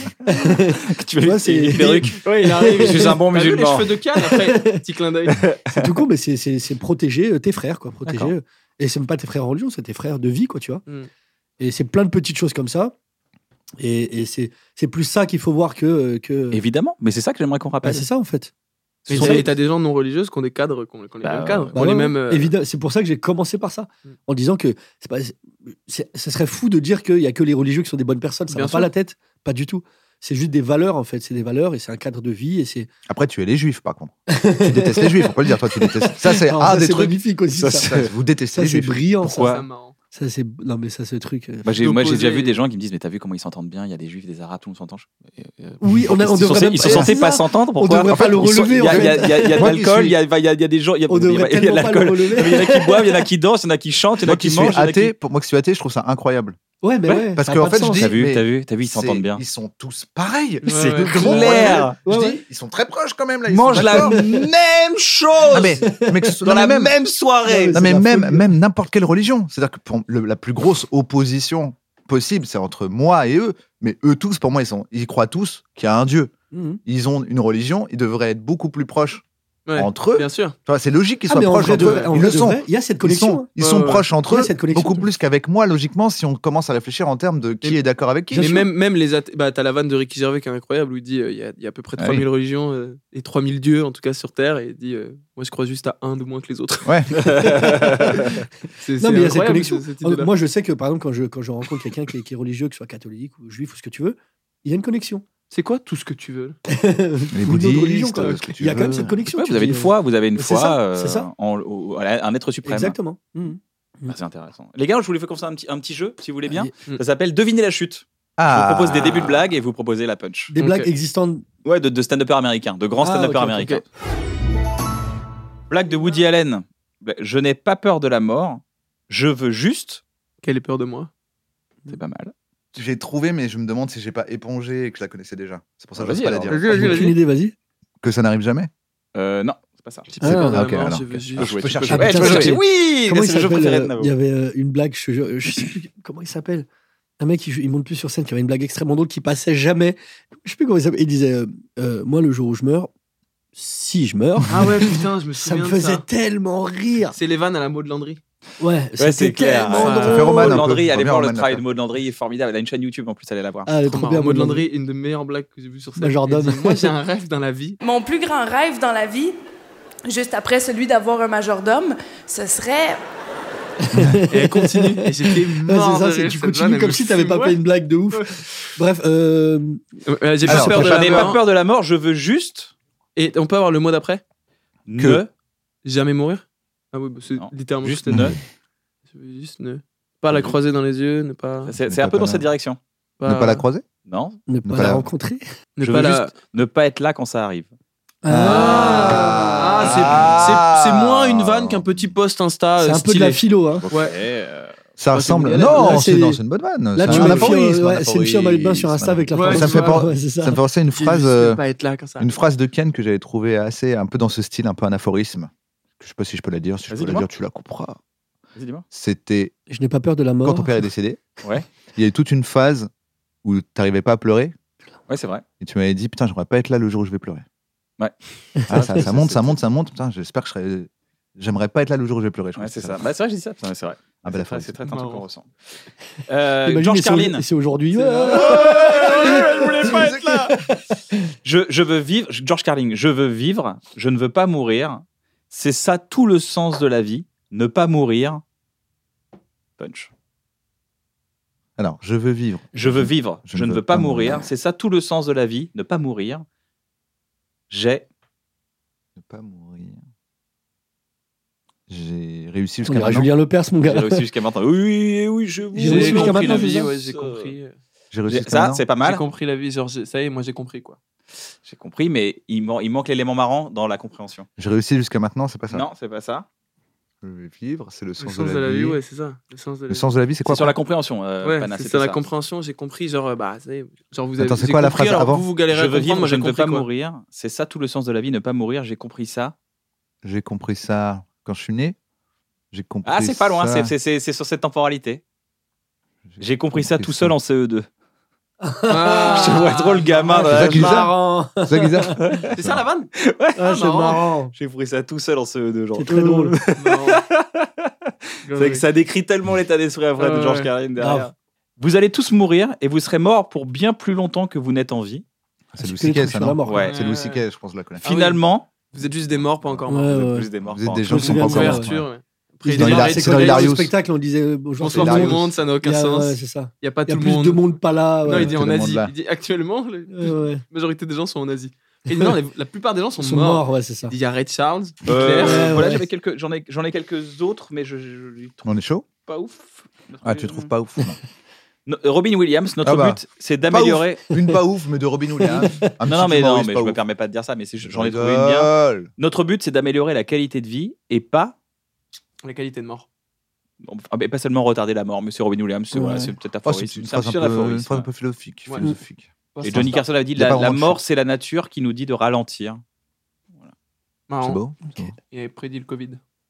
Tu vois, c'est- une perruque. Ouais, il arrive. Je suis un bon T'as vu musulman. les cheveux de canne après. Petit clin d'œil. C'est tout con, mais c'est- c'est c'est protéger euh, tes frères, quoi. Protéger. D'accord. euh, Et c'est même pas tes frères en religion, c'est tes frères de vie, quoi, tu vois. Mm. Et c'est plein de petites choses comme ça. Et, et c'est c'est plus ça qu'il faut voir que. que... Évidemment, mais c'est ça que j'aimerais qu'on Bah, rappelle. c'est ça, en fait. Mais C'est t'as- ça. t'as des gens non religieuses qui ont des cadres, qui ont, qui ont les Bah, mêmes cadres. ouais. qui ont Bah les ouais, mêmes. euh, évidemment. C'est pour ça que j'ai commencé par ça. Mm. En disant que c'est pas, c'est- ce serait fou de dire qu'il y a que les religieux qui sont des bonnes personnes. Ça Bien va sûr. pas la tête. Pas du tout. C'est juste des valeurs, en fait. C'est des valeurs et c'est un cadre de vie. Et c'est... Après, tu es les juifs, par contre. tu détestes les juifs, on peut le dire. Toi, tu détestes. Ça, c'est Alors, un ça, des c'est trucs. magnifique aussi. Ça, Ça, ça, vous détestez Ça, les c'est juifs. brillant. Pourquoi ça. c'est marrant. Ça, c'est... Non, mais ça, ce truc. euh, Bah, j'ai, moi, j'ai déjà d'opposer- vu des gens qui me disent, mais t'as vu comment ils s'entendent bien? Il y a des juifs, des arabes, tout le monde s'entend. Je- euh, Oui, on, a, on ils sont, devrait même ils sont pas- censés c'est pas ça. s'entendre. On Pourquoi? devrait En fait, pas le ils sont- relever, Il y a, en il y a- fait. il y a- il y a de Moi qui l'alcool, suis- il y a, il y a- il y a des gens. Il y a, On il y a- devrait il y a de tellement pas le l'alcool. relever. Il y en a qui boivent, il y en a qui dansent, il y en a qui chantent, il y en a Moi qui qui mangent. suis il y en a qui- athée, pour moi qui suis athée, je trouve ça incroyable. Ouais, mais Ouais, ouais. Parce ça a qu'en pas de fait, je sens. dis- T'as vu, mais t'as vu, t'as vu, ils C'est- s'entendent bien. Ils sont tous pareils. Ouais, C'est ouais. clair. Je Ouais, dis, ouais. ils sont très proches quand même là. Ils Ils sont mangent la d'accord. même chose Non, mais, mais que ce- dans non, la mais même, même soirée. Non, non, mais c'est la même, folie. même n'importe quelle religion. C'est-à-dire que pour le- la plus grosse opposition possible, c'est entre moi et eux. Mais eux tous, pour moi, ils, sont, ils croient tous qu'il y a un Dieu. Mhm. Ils ont une religion, ils devraient être beaucoup plus proches Ouais, entre eux. Bien sûr. Tu vois, c'est logique qu'ils Ah, soient mais en proches vrai, entre de eux. vrai, en Ils vrai le de sont. vrai, il y a cette Ils connexion. sont, hein. ils Ouais, sont ouais. proches entre Il y a eux, cette connexion. beaucoup plus qu'avec moi, logiquement, si on commence à réfléchir en termes de qui Et- est d'accord avec qui. Bien Mais sûr. même, même les athées, bah, t'as la vanne de Ricky Gervais qui est incroyable où il dit euh, il y, a, il y a à peu près Ah trois mille oui. religions euh, et trois mille dieux en tout cas sur Terre et il dit euh, moi je crois juste à un de moins que les autres. Ouais. c'est, Non, c'est mais il y a cette incroyable, connexion. ce- cette idée-là. Moi, je sais que, par exemple, quand je, quand je rencontre quelqu'un qui est, qui est religieux, que ce soit catholique ou juif ou ce que tu veux, il y a une connexion. C'est quoi tout ce que tu veux Les Ou d'autres bouddhistes, religions, quoi. ce que tu Il y a quand même veux. cette connexion. Ouais, tu vous avez dis, une euh, foi, vous avez une c'est foi ça, euh, c'est ça. en- au- à un être suprême. Exactement. Mhm. Ah, c'est intéressant. Les gars, je voulais faire comme ça un petit, un petit jeu, si vous voulez bien. Allez. Ça s'appelle Deviner la chute. Ah. Je vous propose des débuts de blagues et vous proposez la punch. Des Ok. blagues existantes. Ouais, de, de stand-uppers américains, de grands Ah, stand-uppers ok, ok, américains. Blague de Woody Allen. Je n'ai pas peur de la mort. Je veux juste. Quelle est peur de moi? C'est pas mal. J'ai trouvé, mais je me demande si j'ai pas épongé et que je la connaissais déjà. C'est pour ça que je Vas-y, n'ose pas la alors. dire. Vas-y, vas-y, J'ai vas-y. aucune idée, vas-y. Que ça n'arrive jamais. Euh, non, c'est pas ça. J'ai peur de la Ah, ok, mort, alors, je veux ok. juste- Ah, je jouer, peux tu chercher. peux- Ah, ouais, tu putain, peux c'est- chercher. Oui, Comment il c'est le jeu s'appelle préféré de euh, Navo. Il y avait euh, une blague, je, te jure, je sais plus comment il s'appelle. Un mec, il, joue- il monte plus sur scène, qui avait une blague extrêmement drôle qui passait jamais. Je sais plus comment il s'appelle. Il disait euh, euh, moi, le jour où je meurs, si je meurs. Ah ouais, putain, je me Ça me souviens de faisait ça. tellement rire. C'est les vannes à la Maud Landry. Ouais, Ouais, c'était c'est clair. tellement Ça- Ça fait drôle. Roman un Maud peu. Landry, allez Faut voir bien le Roman travail la de Maud Landry, il est formidable. Elle a une chaîne YouTube en plus, allez la voir. Ah, elle est trop bien. Maud Maud Landry, une des meilleures blagues que j'ai vues sur scène. Majordome. Elle dit, moi, j'ai un rêve dans la vie. Mon plus grand rêve dans la vie, juste après celui d'avoir un majordome, ce serait... Et elle continue. Et j'étais Ouais, mort c'est ça, de c'est rire, tu cette continues vanne, elle comme me si t'avais pas fume. fait une blague de ouf. Bref, euh, Ouais, j'ai pas Alors, peur de J'en la ai pas mort. peur de la mort, je veux juste Et on peut avoir le mot d'après ne. Jamais mourir. Ah oui, bah, c'est Non. littéralement Juste c'était ne. Je veux Juste ne. Pas la croiser dans les yeux, ne pas. C'est Ne c'est un pas peu dans la- cette direction. Ne pas la croiser. Non. ne pas pas la la- rencontrer. Ne Je pas veux la. juste ne pas être là quand ça arrive. Ah, c'est- Ah. c'est c'est moins une vanne qu'un petit post Insta. C'est euh, un peu de stylé. la philo, hein. Ouais. Euh, Ça Ouais, ressemble. c'est- Non, là, c'est c'est- non, c'est une bonne vanne. Là, C'est tu un mets aphorisme, ouais, un c'est une fille en maillot de bain sur Insta avec la Ouais, photo. Ça me fait Ouais, pas- ouais, c'est ça. Ça me fait penser à une J'ai phrase, juste euh, ne pas être là quand ça. une phrase de Ken que j'avais trouvée assez un peu dans ce style, un peu un aphorisme. Je sais pas si je peux la dire. Si je Vas-y, peux la dis-moi. dire, tu la couperas. Vas-y, dis-moi. C'était Je n'ai pas peur de la mort. quand ton père est décédé. Ouais. Il y a eu toute une phase où t'arrivais pas à pleurer Ouais, c'est vrai. et tu m'avais dit putain, j'aimerais pas être là le jour où je vais pleurer. Ouais. Ah, ça, ça monte, ça monte, ça monte. Putain, j'espère que je serai. J'aimerais pas être là le jour où je vais pleurer. je Ouais, crois c'est que ça. Bah, c'est vrai, j'ai dit ça. Putain, c'est vrai. Ah, bah, la c'est très, phrase. c'est très un truc Marrant. qu'on ressent. Euh, Imagine, George et c'est au- Carlin. et c'est aujourd'hui. C'est- Ouais. Je voulais pas être là. Je, je veux vivre, George Carlin, je veux vivre, je ne veux pas mourir. C'est ça tout le sens de la vie. Ne pas mourir. Punch. Alors, je veux vivre. Je veux vivre, je, ne veux pas mourir. C'est ça tout le sens de la vie. Ne pas mourir. J'ai. Ne pas mourir. J'ai réussi On jusqu'à dirait maintenant. Julien Lepers, mon J'ai gars. réussi jusqu'à maintenant. Oui, oui, je vous J'ai réussi jusqu'à compris maintenant, la c'est vie, ça ouais, j'ai compris. J'ai réussi J'ai- jusqu'à Ça, maintenant. c'est pas J'ai mal. compris la vie. Genre, j'ai- ça y est, moi j'ai compris quoi. J'ai compris, mais il, man- il manque l'élément marrant dans la compréhension. J'ai réussi jusqu'à maintenant, c'est pas ça. Non, c'est pas ça. Je veux vivre, c'est le Le sens, sens de la vie, ouais, c'est ça. Le sens de la Le vie. sens de la vie, c'est C'est quoi sur la après compréhension. euh, Ouais, Pana, c'est c'était sur la ça. compréhension, j'ai compris, genre, euh, bah, ça y est, genre, vous avez. Attends, c'est j'ai quoi la compris, phrase alors avant Vous, vous galérez Je à veux comprendre, vivre, moi je j'ai ne veux compris pas quoi. mourir. C'est ça tout le sens de la vie, ne pas mourir. J'ai compris ça. J'ai compris ça quand je suis né. J'ai compris Ah, c'est pas loin, ça- c'est- c'est c'est- c'est sur cette temporalité. J'ai compris ça tout seul en C E deux. Ah, Je vois trop le gamin. c'est dans ça la- qu'il disait Marrant. C'est ça qu'ils disent C'est ça la vanne Ah, c'est marrant. marrant. J'ai compris ça tout seul en C E deux. Genre. C'est très drôle. C'est vrai que ça décrit tellement l'état d'esprit après Ah de George ouais. Carlin derrière. Grave. Vous allez tous mourir et vous serez morts pour bien plus longtemps que vous n'êtes en vie. C'est Tu Louis connais C K, tout ça, sur la non mort. Ouais. C'est Louis C K, je pense, je la connais. Ah oui. Finalement, Vous êtes juste des morts, pas encore Ouais, morts. vous êtes ouais. plus des morts. Vous êtes pas des encore. gens me qui sont souviens pas de encore ça, morts. Ouverture, ouais. Après, C'est dans il Hilar- c'est c'est quand dans il allait au Hilarious. spectacle, on disait bonjour. Bonsoir c'est tout le Hilarious. monde, ça n'a Il aucun y a- sens. ouais, c'est ça. Il n'y a pas Il y a tout le plus monde. de monde pas là. Non, ouais. il dit tout en le monde Asie. là. Il dit actuellement, le- Ouais, ouais. la majorité des gens sont en Asie. Et non, les- la plupart des gens sont Ils sont morts. morts, ouais, c'est ça. Il y a Ray Charles, Euh, Hitler. Ouais, voilà, ouais. j'avais quelques, j'en ai, j'en ai quelques autres, mais je, je, je les trouve On est chaud pas ouf. Ah, tu trouves pas ouf non. No- Robin Williams, notre Ah bah. but, c'est d'améliorer. Une pas ouf, mais de Robin Williams. Un Non, non, petit mais non, humoriste mais pas je me ouf. permets pas de dire ça, mais c'est- Je j'en ai trouvé une bien. rigole. Notre but, c'est d'améliorer la qualité de vie et pas, La qualité de mort. ah, mais pas seulement retarder la mort. Monsieur Robin Williams, c'est Ouais. voilà, c'est peut-être Oh, aphorisme. c'est une C'est un phrase petit un peu, aphorisme, une phrase un ouais. peu philosophique. Ouais. philosophique. Et Johnny Carson avait dit Il y a la, pas la vraiment de mort, chance. c'est la nature qui nous dit de ralentir. C'est Marrant. beau. c'est beau. Il avait prédit le Covid.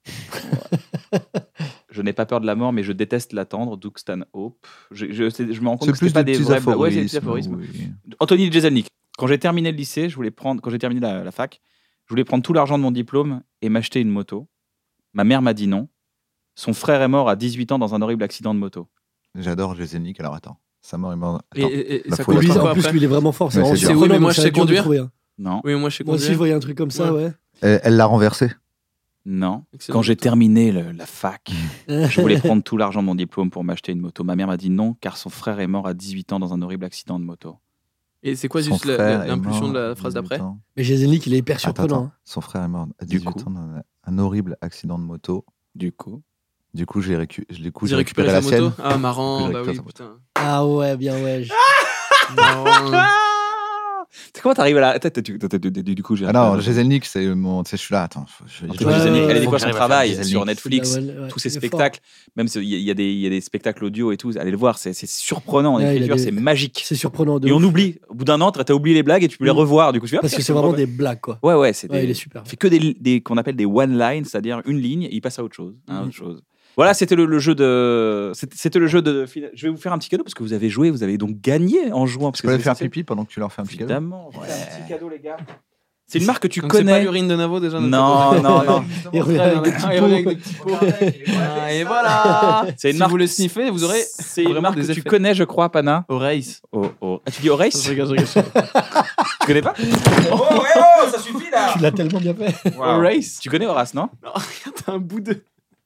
Je n'ai pas peur de la mort, mais je déteste l'attendre. Doug Stanhope. Je, je, c'est- je me rends compte C'est que plus c'était pas des des petits vrais. Ouais, c'est des petits aphorismes. aphorismes. oui. Anthony Jeselnik. Quand j'ai terminé le lycée, je voulais prendre, quand j'ai terminé la, la fac, je voulais prendre tout l'argent de mon diplôme et m'acheter une moto. Ma mère m'a dit non. Son frère est mort à dix-huit ans dans un horrible accident de moto. J'adore Jeselnik, alors attends. Sa mort est morte. Et, Attends. et- et Bah, ça faut conduit l'attendre. quoi En plus, après lui, il est vraiment fort. C'est Mais vraiment c'est dur. Oui, surprenant, mais moi, donc je ça sais va être dur de conduire. trouver, hein. Non, Oui, moi je sais Moi aussi, je conduire. voyais un truc comme ça, ouais. Elle elle l'a renversé. non. Excellent Quand j'ai moto. terminé le- la fac, je voulais prendre tout l'argent de mon diplôme pour m'acheter une moto. Ma mère m'a dit non, car son frère est mort à dix-huit ans dans un horrible accident de moto. Et c'est quoi Son juste la- frère la- est l'impulsion mort de la à phrase dix-huit d'après ans. Mais Jeselnik, il est hyper Attends, surprenant. attends. Son frère est mort à Du dix-huit coup. ans dans un- un horrible accident de moto. Du coup, Du coup, j'ai récu... je l'ai coup, J'ai j'ai récupéré récupéré sa la moto. sienne. Ah, marrant, J'ai bah oui, récupéré sa putain. Ah ouais, bien ouais. je- Marrant. c'est comment t'arrives à la tête du, du, du, du coup j'ai Ah non, Jeselnik, c'est mon. Tu sais, je suis là. Attends. faut- je- Anthony je- Ouais, Jeselnik, ouais, elle a ouais. découvert Faut son que j'arrive à travail faire sur Jeselnik. Netflix, Ouais, ouais, tous ces il est fort. spectacles, même s'il y, a- il y, a des- il y a des spectacles audio et tout, allez le voir, c'est c'est surprenant en Ouais, il a écriture, des- c'est magique. C'est surprenant de Et on ouf. oublie, au bout d'un an, t'as oublié les blagues et tu peux les Mm. revoir, du coup tu fais, ah, Parce que putain, c'est vraiment pas- des blagues, quoi. Ouais, ouais, c'est Ouais, des- il est super. Il fait que des, des qu'on appelle des one line, c'est-à-dire une ligne et il passe à autre chose. hein, Mhm. autre chose. Voilà, c'était le, le jeu de. C'était c'était le jeu de. Je vais vous faire un petit cadeau parce que vous avez joué, vous avez donc gagné en jouant. Parce Je que peux aller c'est faire essentiel. pipi pendant que tu leur fais un petit cadeau. Évidemment. Voilà, un petit cadeau, les gars. C'est une marque que tu Donc c'est connais. pas l'urine de Navo déjà. Non, non, non. Il revient avec des petits Ah, il revient avec des petits pots. Ah, et voilà. C'est une Si marque. vous le sniffez, vous aurez C'est une vraiment marque des que tu effets. connais, je crois, Pana. Horace. Oh, oh. Ah, tu dis Horace? Je rigole, je rigole. Tu connais pas? Oh, ouais, oh, ça suffit là. Tu l'as tellement bien fait. Wow. Horace. Tu connais Horace, non? Non, regarde, t'as un bout de.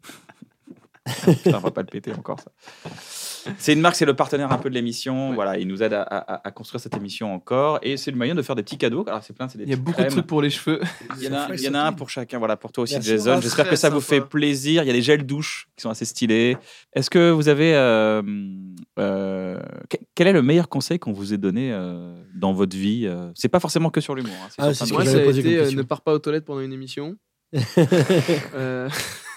Putain, on va pas le péter encore ça. C'est une marque, c'est le partenaire un peu de l'émission. Voilà, il nous aide à, à- à construire cette émission encore, et c'est le moyen de faire des petits cadeaux. Alors c'est plein, c'est des Il y a petites beaucoup de crèmes. trucs pour les cheveux. Il y en a, il y en a un pour chacun. Voilà, pour toi aussi, Merci, Jason. Horace, J'espère que très ça vous fait sympa. plaisir. Il y a des gels douche qui sont assez stylés. Est-ce que vous avez euh, euh, que- quel est le meilleur conseil qu'on vous ait donné euh, dans votre vie? euh C'est pas forcément que sur l'humour. Hein, Ah, sur c'est plein ce de Moi, que choses. ça j'avais a posé comme été euh, question. ne pars pas aux toilettes pendant une émission. Euh,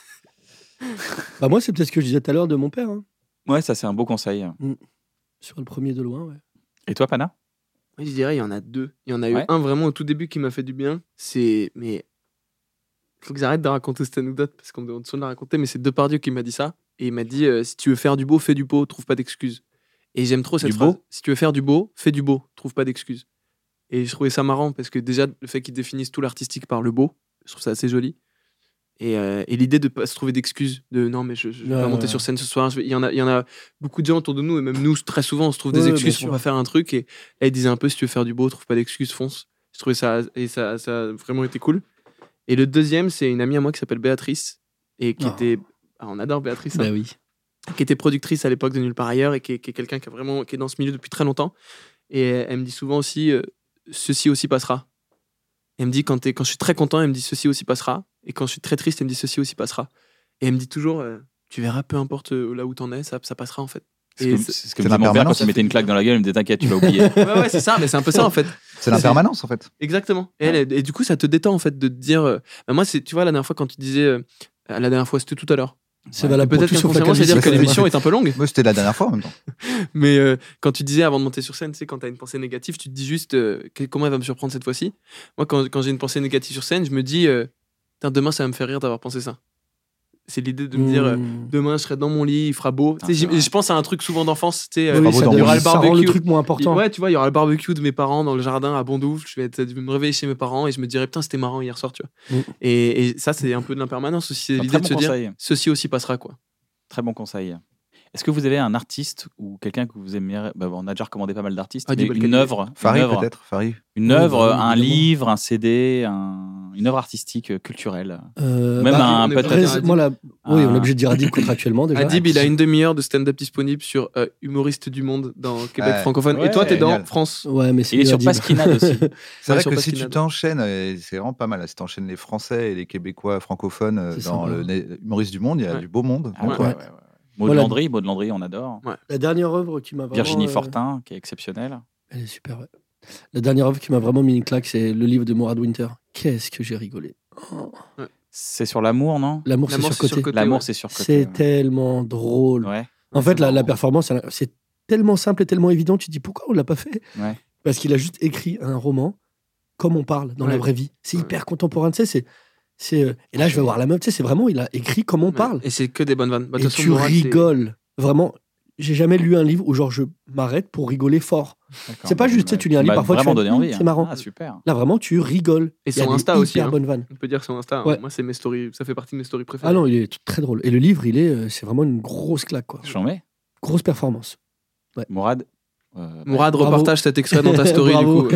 Bah, moi, c'est peut-être ce que je disais tout à l'heure de mon père. hein. Ouais, ça c'est un beau conseil. Sur le premier de loin, ouais. Et toi, Pana? Oui, je dirais, il y en a deux. Il y en a eu Ouais. un vraiment au tout début qui m'a fait du bien. C'est. Mais. Il faut que j'arrête de raconter cette anecdote parce qu'on me demande souvent de la raconter. Mais c'est Depardieu qui m'a dit ça. Et il m'a dit euh, si tu veux faire du beau, fais du beau, trouve pas d'excuses. Et j'aime trop cette Du phrase. beau Si tu veux faire du beau, fais du beau, trouve pas d'excuses. Et je trouvais ça marrant parce que déjà, le fait qu'ils définissent tout l'artistique par le beau, je trouve ça assez joli. Et, euh, et l'idée de pas se trouver d'excuses, de non, mais je, je vais Ouais, pas monter ouais. sur scène ce soir. je vais- Il y, en a, il y en a beaucoup de gens autour de nous, et même nous, très souvent, on se trouve des Ouais, excuses bien pour sûr. pas faire un truc. Et elle disait un peu si tu veux faire du beau, trouve pas d'excuses, fonce. Je trouvais ça, et ça, ça a vraiment été cool. Et le deuxième, c'est une amie à moi qui s'appelle Béatrice, et qui Oh. était. Ah, on adore Béatrice, hein, Bah oui. qui était productrice à l'époque de Nulle part ailleurs, et qui est, qui est quelqu'un qui, a vraiment, qui est dans ce milieu depuis très longtemps. Et elle, elle me dit souvent aussi euh, ceci aussi passera. Elle me dit quand, t'es- quand je suis très content, elle me dit ceci aussi passera. Et quand je suis très triste, elle me dit ceci aussi passera. Et elle me dit toujours euh, tu verras, peu importe euh, là où t'en es, ça, ça passera en fait. C'est Et ce que- c'est- c'est ce que c'est me disait mon père quand l'impermanence. il mettait une claque dans la gueule. Il me disait t'inquiète, tu vas oublier. ouais, ouais, c'est ça, mais c'est un peu ça en fait. C'est l'impermanence, en fait. Exactement. Et, elle, et du coup, ça te détend en fait de te dire. euh, bah, moi, c'est, tu vois, la dernière fois quand tu disais. euh, la dernière fois, c'était tout à l'heure. C'est valable pour Peut-être tout sauf la qu'inconsciemment, c'est dire calvitie. que l'émission est un peu longue. Moi, c'était la dernière fois, en même temps. Mais euh, quand tu disais avant de monter sur scène, tu sais, quand tu as une pensée négative, tu te dis juste euh, que- comment elle va me surprendre cette fois-ci. Moi, quand, quand j'ai une pensée négative sur scène, je me dis euh, Putain, demain, ça va me faire rire d'avoir pensé ça. C'est l'idée de me dire euh, Mmh. demain, je serai dans mon lit, il fera beau. Tu sais, c'est j'y- vrai. je pense à un truc souvent d'enfance. Tu sais, euh, Oui, Bravo ça, dans il y donne- aura le ça rend le barbecue. truc moins important. Ouais, tu vois, il y aura le barbecue de mes parents dans le jardin à Bondoufle. Je vais, être- je vais me réveiller chez mes parents et je me dirais putain, c'était marrant hier soir, tu vois. Mm. Et, et ça, c'est un peu de l'impermanence aussi. C'est Un l'idée très de bon se dire conseil. ceci aussi passera, quoi. Très bon conseil. Est-ce que vous avez un artiste ou quelqu'un que vous aimeriez bah, On a déjà recommandé pas mal d'artistes, Ah, mais du bel une cabinet. œuvre, une Farid, œuvre, peut-être. Farid. une Oui, œuvre, bah oui, un évidemment. livre, un C D, un- une œuvre artistique euh, culturelle. Euh, Même bah, un on est peut-être. obligé de Après, Adib. moi, là, oui, on Ah. est obligé de dire Adib contractuellement déjà. Adib, il a une demi-heure de stand-up disponible sur euh, Humoriste du Monde dans Québec Ouais. francophone. Ouais, et toi, t'es dans génial. France. Ouais, mais c'est Il est mieux sur Adib. Pasquinade aussi. C'est Ouais, vrai sur que si Pasquinade. tu t'enchaînes, et c'est vraiment pas mal, là, si t'enchaînes les Français et les Québécois francophones euh, C'est dans sympa. le né- humoriste du monde, il y a Ouais. du beau monde. Ah Donc, ouais, ouais. ouais, ouais, ouais. Maud Voilà. Landry, Maud Landry, on adore. La dernière œuvre qui m'a vraiment. Virginie euh, Fortin, qui est exceptionnelle. Elle est super, ouais. La dernière œuvre qui m'a vraiment mis une claque, c'est le livre de Mourad Winter. Qu'est-ce que j'ai rigolé. Oh. C'est sur l'amour, non? L'amour, c'est L'amour, c'est surcoté. surcoté. L'amour, ouais. c'est surcoté. C'est ouais. tellement drôle. Ouais. En Ouais, fait, c'est la, la marrant. performance, elle a- c'est tellement simple et tellement évident. Tu te dis pourquoi on l'a pas fait? Ouais. Parce qu'il a juste écrit un roman comme on parle dans la Ouais. vraie vie. C'est Ouais. hyper contemporain. Tu sais, c'est, c'est, euh, et là, je vais voir la meuf. Tu sais, c'est vraiment, il a écrit comme on Ouais. parle. Et c'est que des bonnes vannes. Bah, de et toute façon, tu Mourad, c'est- rigoles. Vraiment, j'ai jamais lu un livre où genre je m'arrête pour rigoler fort. D'accord. C'est pas juste, tu sais, tu lis un livre, m'as parfois, tu vraiment fais, donné Hum, envie. c'est hein. marrant. Ah, super. Là, vraiment, tu rigoles. Et Il y a son des Insta aussi, hyper hein. bonnes vannes. On peut dire son Insta. Ouais. Moi, c'est mes stories. Ça fait partie de mes stories préférées. Ah non, il est très drôle. Et le livre, il est, euh, c'est vraiment une grosse claque, quoi. J'en mets. Grosse performance. Mourad. euh, Mourad, Bravo. repartage cet extrait dans ta story, du Bravo. coup.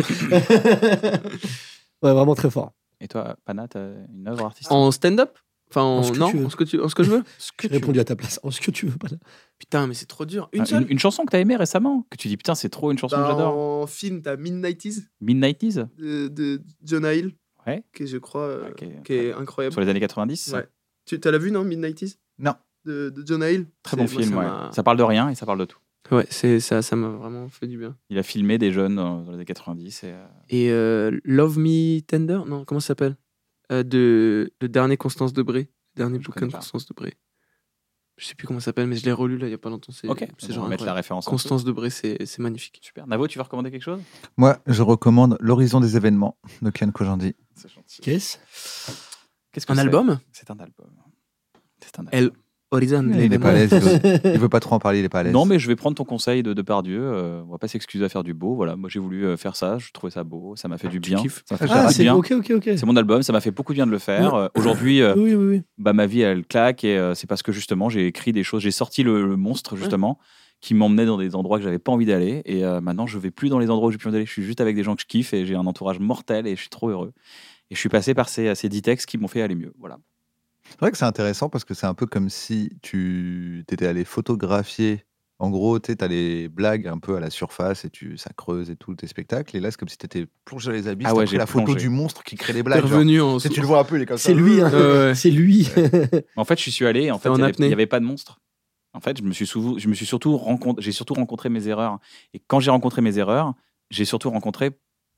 Ouais, vraiment très fort. Et toi, Pana, t'as une œuvre artistique? En stand-up Enfin, en... En ce que non, tu veux. en ce que, tu... en ce que je veux. Ce que J'ai tu répondu veux. à ta place. En ce que tu veux, pas là. Putain, mais c'est trop dur. Une Ah, seule une, une chanson que t'as aimée récemment, que tu dis putain, c'est trop une chanson que j'adore. Dans film, t'as Midnighties Midnighties. de, de Jonah Hill. Ouais. Qui est, je crois, euh, Ok. qui est incroyable. Sur les années quatre-vingt-dix. Ouais. Tu t'as la vu, non, Midnighties Non. de, de Jonah Hill. Très C'est- bon moi, film, ça ouais. m'a- Ça parle de rien et ça parle de tout. Ouais, c'est, ça, ça m'a vraiment fait du bien. Il a filmé des jeunes dans, dans les années quatre-vingt-dix. Et, euh, Et euh, Love Me Tender Non, comment ça s'appelle euh, de, Le dernier Constance Debré. Le dernier Je bouquin connais de pas. Constance Debré. Je sais plus comment ça s'appelle, mais je l'ai relu là il y a pas longtemps. C'est, Ok, c'est on genre va mettre la incroyable. référence. en Constance Debré, c'est, c'est magnifique. dessous. Super. Navo, tu veux recommander quelque chose? Moi, je recommande L'horizon des événements de Ken Kojandi. C'est gentil. Qu'est-ce Qu'est-ce que Un c'est album C'est un album. C'est un album. Elle. Horizon. Il est pas à l'aise. Il veut, il veut pas trop en parler. Il est pas à l'aise. Non, mais je vais prendre ton conseil de Depardieu. Euh, on va pas s'excuser à faire du beau. Voilà, moi j'ai voulu euh, faire ça. Je trouvais ça beau. Ça m'a fait du tu bien. kiffes. Ça m'a fait Ah, du c'est bien. ok, ok, ok. C'est mon album. Ça m'a fait beaucoup de bien de le faire. Euh, Aujourd'hui, euh, Oui, oui, oui. bah, ma vie elle claque et euh, c'est parce que justement j'ai écrit des choses. J'ai sorti le, le monstre justement qui m'emmenait dans des endroits que j'avais pas envie d'aller. Et euh, maintenant je vais plus dans les endroits où j'ai plus envie d'aller. Je suis juste avec des gens que je kiffe et j'ai un entourage mortel et je suis trop heureux. Et je suis passé par ces, ces dix textes qui m'ont fait aller mieux. Voilà. C'est vrai que c'est intéressant parce que c'est un peu comme si tu étais allé photographier. En gros, tu as les blagues un peu à la surface et tu, ça creuse et tout tes spectacles. Et là, c'est comme si tu étais plongé dans les abysses. Ah t'as ouais, pris j'ai la photo plongé. du monstre qui crée les T'es blagues. genre. revenu en. Tu sais, tu le vois un peu, il est comme ça. C'est lui, hein. Ouais, ouais. C'est lui. En fait, je suis allé et en fait, en il n'y avait, apnée. il y avait pas de monstre. En fait, je me suis, sou- je me suis surtout rencontré, j'ai surtout rencontré mes erreurs. Et quand j'ai rencontré mes erreurs, j'ai surtout rencontré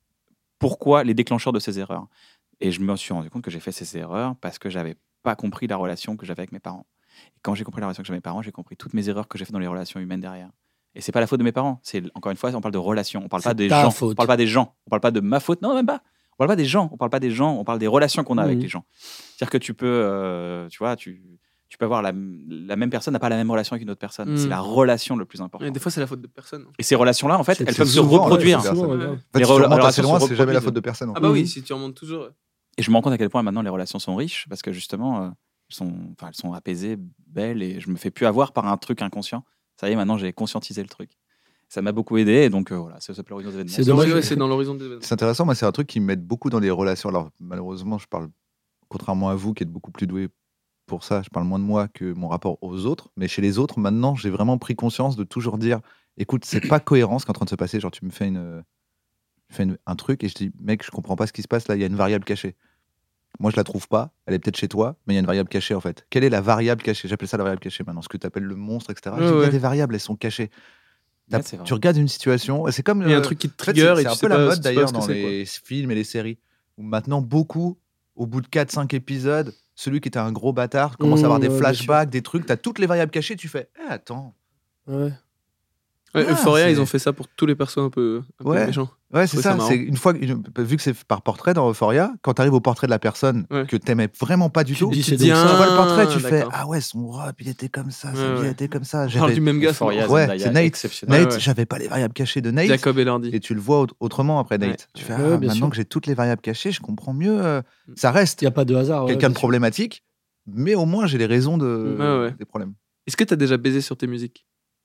pourquoi les déclencheurs de ces erreurs. Et je me suis rendu compte que j'ai fait ces erreurs parce que j'avais pas compris la relation que j'avais avec mes parents. Et quand j'ai compris la relation que j'avais avec mes parents, j'ai compris toutes mes erreurs que j'ai fait dans les relations humaines derrière. Et c'est pas la faute de mes parents. C'est encore une fois, on parle de relations. On parle pas C'est des ta gens. faute. On parle pas des gens. On parle pas de ma faute. Non, même pas. On parle pas des gens. On parle pas des gens. On parle des relations qu'on a avec Mhm. les gens. C'est-à-dire que tu peux, euh, tu vois, tu, tu peux avoir la, la même personne n'a pas la même relation avec une autre personne. Mhm. C'est la relation le plus important. Et des fois, c'est la faute de personne. Et ces relations-là, en fait, C'est- elles c'est peuvent se souvent, reproduire. ouais, Souvent, personne. ouais, grave. En fait, Les si tu rela- remontes assez relations loin, se c'est jamais la reproduisent. faute de personne. en Ah fait. bah oui, Mhm. si tu remontes toujours. ouais. Et je me rends compte à quel point maintenant les relations sont riches parce que justement, euh, elles, sont, enfin, elles sont apaisées, belles et je me fais plus avoir par un truc inconscient. Ça y est, maintenant j'ai conscientisé le truc. Ça m'a beaucoup aidé et donc euh, voilà, c'est ça l'horizon des événements. C'est C'est dommage. ouais, c'est dans l'horizon des événements. C'est intéressant, moi c'est un truc qui m'aide beaucoup dans les relations. Alors malheureusement, je parle, contrairement à vous qui êtes beaucoup plus doué pour ça, je parle moins de moi que mon rapport aux autres. Mais chez les autres, maintenant, j'ai vraiment pris conscience de toujours dire, écoute, c'est pas cohérent ce qui est en train de se passer. Genre tu me fais, une, tu fais une- un truc et je dis, mec, je comprends pas ce qui se passe là, il y a une variable cachée. Moi, je la trouve pas, elle est peut-être chez toi, mais il y a une variable cachée en fait. Quelle est la variable cachée? J'appelle ça la variable cachée maintenant, ce que tu appelles le monstre, et cetera. Ouais, Je dis, Il y a ouais. des variables, elles sont cachées. T'as- Ouais, c'est vrai. tu regardes une situation, et c'est comme. Il y a un euh, truc qui te en fait, trigger c'est et c'est tu un sais peu la pas- mode tu sais pas d'ailleurs ce que dans c'est, quoi. les films et les séries, où maintenant beaucoup, au bout de quatre cinq épisodes, celui qui était un gros bâtard commence à avoir Mmh, des ouais, bien flashbacks, des trucs, t'as toutes les variables cachées, tu fais, eh, attends. Ouais. Ouais, Ah, Euphoria, c'est- ils ont fait ça pour tous les persos un peu, un peu Ouais. méchants. Ouais, Je c'est trouvais ça. ça marrant. C'est une fois, une- vu que c'est par portrait dans Euphoria, quand t'arrives au portrait de la personne Ouais. que t'aimais vraiment pas du Tu tout, te dis, tu c'est dis, donc tu ça. vois le portrait, tu Ah, fais, d'accord. ah ouais, son robe, il était comme ça, sa Ouais, vie ouais. était comme ça. On parle J'avais- du même gars, c'est Euphoria, marrant. Ouais, Zendaya, c'est Nate. exceptionnel. Nate, Ouais, ouais. j'avais pas les variables cachées de Nate. Jacob Elordi. Et tu le vois aut- autrement après Nate. Ouais. Tu fais, Ouais, ah, bien maintenant sûr. que j'ai toutes les variables cachées, je comprends mieux. euh, ça reste Il n'y a pas de hasard. ouais, quelqu'un de bien sûr. problématique, mais au moins j'ai les raisons de... Ouais, ouais. des problèmes. Est-ce que t'as déjà baisé sur tes musiques?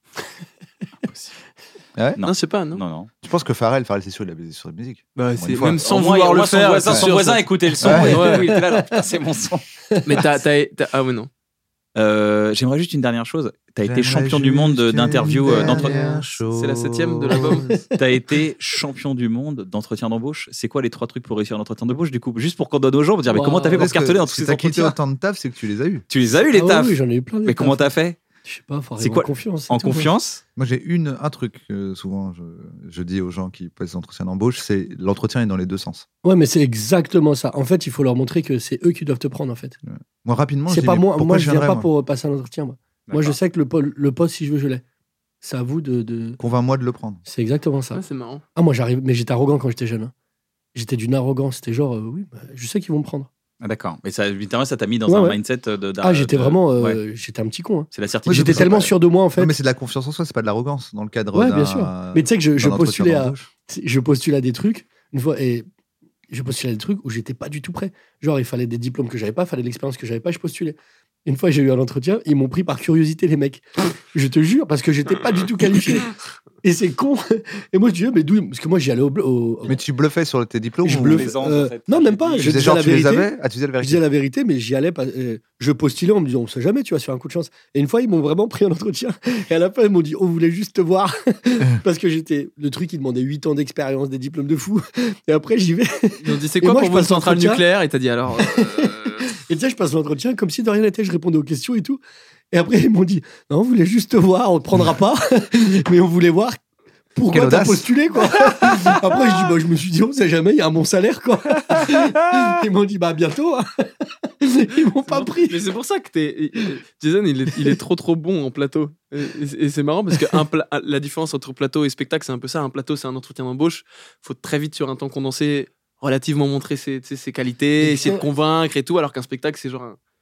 Ouais Non. Non, je sais pas, non. Non, non. Je pense que Pharrell, Pharrell c'est sûr, il a baisé sur la musique. Bah, Au c'est moins une fois. même sans Au moins, vouloir au le moins, son faire. voisin, c'est son sûr, voisin ça- écoutait le son. Ouais. et oui, oui, t'es là, alors, putain, c'est mon son. Mais t'as, t'as, t'as- ah ouais non. Euh, J'aimerais juste une dernière chose. Tu as été J'aimerais champion du monde juste d'interview, une euh, d'entre- dernière C'est la septième de l'album. Tu as été champion du monde d'entretien d'embauche. C'est quoi les trois trucs pour réussir un entretien d'embauche du coup? Juste pour qu'on donne aux gens, pour dire mais Wow. comment t'as fait pour Parce que cartonner dans tous si ces t'as quitté entretiens? autant de taf, c'est que tu les as eus. Tu les as eu les Ah ouais, tafs. oui, j'en ai eu plein. des Mais comment tafs. t'as fait? Je sais pas, faut C'est arriver quoi en confiance. c'est En tout. confiance? Moi, j'ai une, un truc que souvent je, je dis aux gens qui passent des entretiens d'embauche, c'est l'entretien est dans les deux sens. Ouais, mais c'est exactement ça. En fait, il faut leur montrer que c'est eux qui doivent te prendre, en fait. Moi, rapidement, je C'est dis, pas mais moi. pourquoi Moi, je viens viendrais, pas moi pour passer un entretien. Moi, moi je sais que le, pôle- le poste, si je veux, je l'ai. C'est à vous de. de... Convainc-moi de le prendre. C'est exactement ça. Ouais, c'est marrant. Ah, moi, j'arrive. Mais j'étais arrogant quand j'étais jeune. hein. J'étais d'une arrogance. C'était genre, euh, oui, bah, je sais qu'ils vont me prendre. Ah, d'accord. Mais ça, évidemment, ça t'a mis dans Ouais, un ouais. mindset de. Ah, j'étais de- vraiment. euh, ouais. J'étais un petit con. hein. C'est la certitude. Oui, J'étais c'est tellement pas- sûr de moi, en fait. Non, mais c'est de la confiance en soi, c'est pas de l'arrogance dans le cadre Ouais, d'un. bien sûr. Mais tu sais que je, je d'un entretien postulais à, d'embauche. je postulais à des trucs une fois et je postulais à des trucs où j'étais pas du tout prêt. Genre, il fallait des diplômes que j'avais pas, il fallait de l'expérience que j'avais pas, je postulais. Une fois, j'ai eu un entretien, ils m'ont pris par curiosité, les mecs. Je te jure, parce que j'étais pas du tout qualifié. Et c'est con. Et moi, je dis, mais d'où Parce que moi, j'y allais au. au- Mais tu bluffais sur tes diplômes je ou- bluffe. plaisante, euh, en fait. non, même pas. Tu Je disais disais genre, la tu les vérité. avais Ah, tu disais la Je vérité. disais la vérité, mais j'y allais pas. euh, je postulais en me disant, on sait jamais, tu vas sur un coup de chance. Et une fois, ils m'ont vraiment pris en entretien. Et à la fin, ils m'ont dit, on voulait juste te voir. Parce que j'étais. Le truc, il demandait huit ans d'expérience, des diplômes de fou. Et après, j'y vais. Ils ont dit c'est Et quoi moi, pour je vous une passe centrale l'entretien. nucléaire? Et t'as dit alors. euh, Et tu sais, je passe l'entretien comme si de rien n'était, je répondais aux questions et tout. Et après, ils m'ont dit, non, on voulait juste te voir, on te prendra pas, mais on voulait voir pourquoi Quelle t'as audace. postulé, quoi. Après, je dis, bah, je me suis dit, on sait jamais, il y a un bon salaire, quoi. Ils m'ont dit, bah, bientôt. hein. Ils m'ont pas pris. Mais c'est pour ça que t'es. Jason, il est, il est trop trop bon en plateau. Et, et- et c'est marrant parce que un pla- la différence entre plateau et spectacle, c'est un peu ça. Un plateau, c'est un entretien d'embauche. Faut très vite, sur un temps condensé, relativement montrer ses, tu sais, ses qualités, Et essayer de ça- convaincre et tout. Alors qu'un spectacle, c'est genre un,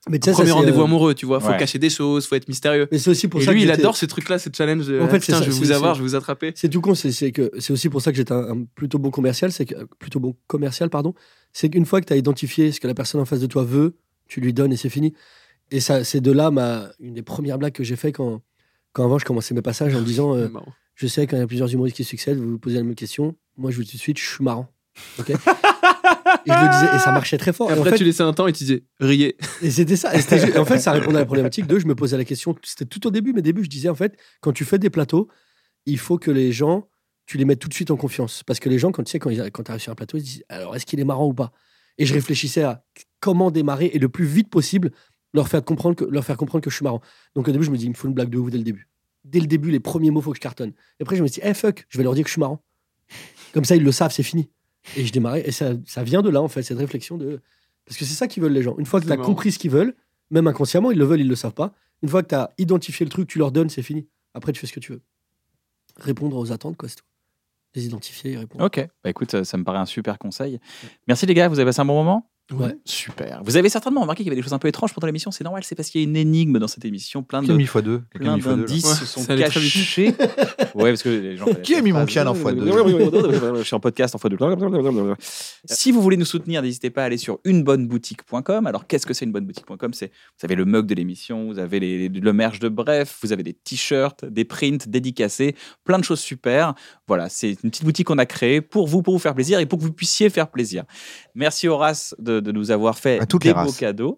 Mais tu sais, ça, Premier c'est, rendez-vous euh, amoureux, tu vois. Faut ouais. cacher des choses, faut être mystérieux. Mais c'est aussi pour Et ça lui, que il j'étais- adore ces trucs-là, ces challenges. de, En fait, ah, c'est putain, ça, je vais c'est- vous avoir, c'est- je vais vous attraper. C'est tout con, c'est, c'est que c'est aussi pour ça que j'étais un, un plutôt bon commercial, c'est que plutôt bon commercial, pardon. C'est qu'une fois que tu as identifié ce que la personne en face de toi veut, tu lui donnes et c'est fini. Et ça, c'est de là ma une des premières blagues que j'ai fait quand quand avant je commençais mes passages en me disant, euh, C'est marrant. je sais quand il y a plusieurs humoristes qui succèdent, vous vous posez la même question. Moi, je vous dis tout de suite, je suis marrant. Ok. Et je le disais et ça marchait très fort. Et Et en après, fait, tu laissais un temps et tu disais, riez. et c'était ça. Et c'était juste- en fait, ça répondait à la problématique de je me posais la question. C'était tout au début, mes débuts. Je disais, en fait, quand tu fais des plateaux, il faut que les gens, tu les mettes tout de suite en confiance. Parce que les gens, quand tu sais, quand, ils- quand tu arrives sur un plateau, ils se disent, alors, est-ce qu'il est marrant ou pas? Et je réfléchissais à comment démarrer et le plus vite possible leur faire comprendre que, leur faire comprendre que je suis marrant. Donc, au début, je me dis, il me faut une blague de ouf dès le début. Dès le début, les premiers mots, il faut que je cartonne. Et après, je me suis dit, hey, fuck, je vais leur dire que je suis marrant. Comme ça, ils le savent, c'est fini. Et je démarrais. Et ça, ça vient de là, en fait, cette réflexion de. Parce que c'est ça qu'ils veulent, les gens. Une fois que C'est tu as marrant. compris ce qu'ils veulent, même inconsciemment, ils le veulent, ils le savent pas. Une fois que tu as identifié le truc, tu leur donnes, c'est fini. Après, tu fais ce que tu veux. Répondre aux attentes, quoi, c'est tout. Les identifier et répondre. Ok, bah écoute, ça me paraît un super conseil. Merci les gars, vous avez passé un bon moment? Ouais. Super. Vous avez certainement remarqué qu'il y avait des choses un peu étranges pendant l'émission, c'est normal, c'est parce qu'il y a une énigme dans cette émission, plein Qui a de, mis fois deux Quelqu'un a plein mis fois deux, là d'indices Ouais, se sont ça allait très vite. cachés. Ouais, parce que les gens. Qui a mis mon piano en fois deux Je suis en podcast en fois deux. Si vous voulez nous soutenir, n'hésitez pas à aller sur une bonne boutique point com. Alors, qu'est-ce que c'est une bonne boutique point com? C'est, vous avez le mug de l'émission, vous avez les, le merch de Bref, vous avez des t-shirts, des prints dédicacés, plein de choses super. Voilà, c'est une petite boutique qu'on a créée pour vous, pour vous faire plaisir et pour que vous puissiez faire plaisir. Merci Horace de, de nous avoir fait À toutes des les beaux races. cadeaux.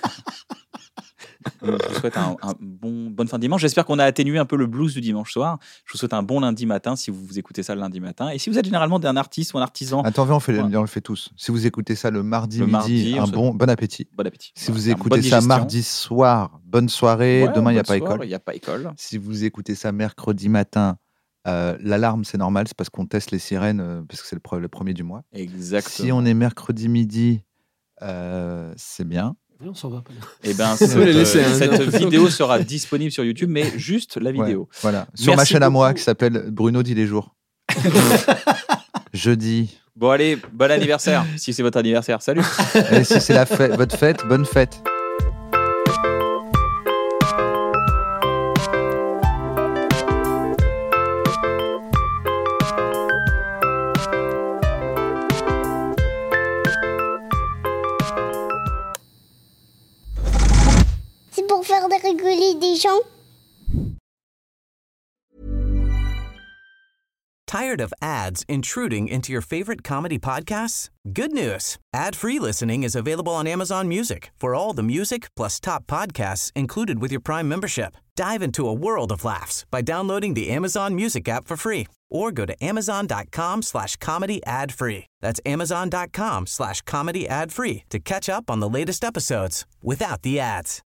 Je vous souhaite un, un bon, bonne fin de dimanche. J'espère qu'on a atténué un peu le blues du dimanche soir. Je vous souhaite un bon lundi matin si vous, vous écoutez ça le lundi matin. Et si vous êtes généralement un artiste ou un artisan, Attends, viens, on, fait, Ouais. on le fait tous. Si vous écoutez ça le mardi Le midi, mardi, on un se- bon, bon appétit. bon appétit. Si Voilà, vous c'est un écoutez bonne ça digestion. mardi soir, bonne soirée. Ouais, Demain, il n'y a bonne pas soirée, école. Il n'y a pas école. Si vous écoutez ça mercredi matin, euh, l'alarme, c'est normal. C'est parce qu'on teste les sirènes, euh, parce que c'est le, pre- le premier du mois. Exactement. Si on est mercredi midi, euh, c'est bien. Oui, on s'en va pas. Eh ben, On cette, peut les laisser, hein. cette vidéo sera disponible sur YouTube, mais juste la Ouais, vidéo. voilà. Sur ma Merci chaîne à moi beaucoup. qui s'appelle Bruno dit les jours. Jeudi. Bon, allez, bon anniversaire, si c'est votre anniversaire. Salut. Et si c'est la fête, votre fête, bonne fête. C'est pour faire de rigoler des gens. Tired of ads intruding into your favorite comedy podcasts? Good news. Ad-free listening is available on Amazon Music for all the music plus top podcasts included with your Prime membership. Dive into a world of laughs by downloading the Amazon Music app for free or go to amazon.com slash comedy ad free. That's amazon.com slash comedy ad free to catch up on the latest episodes without the ads.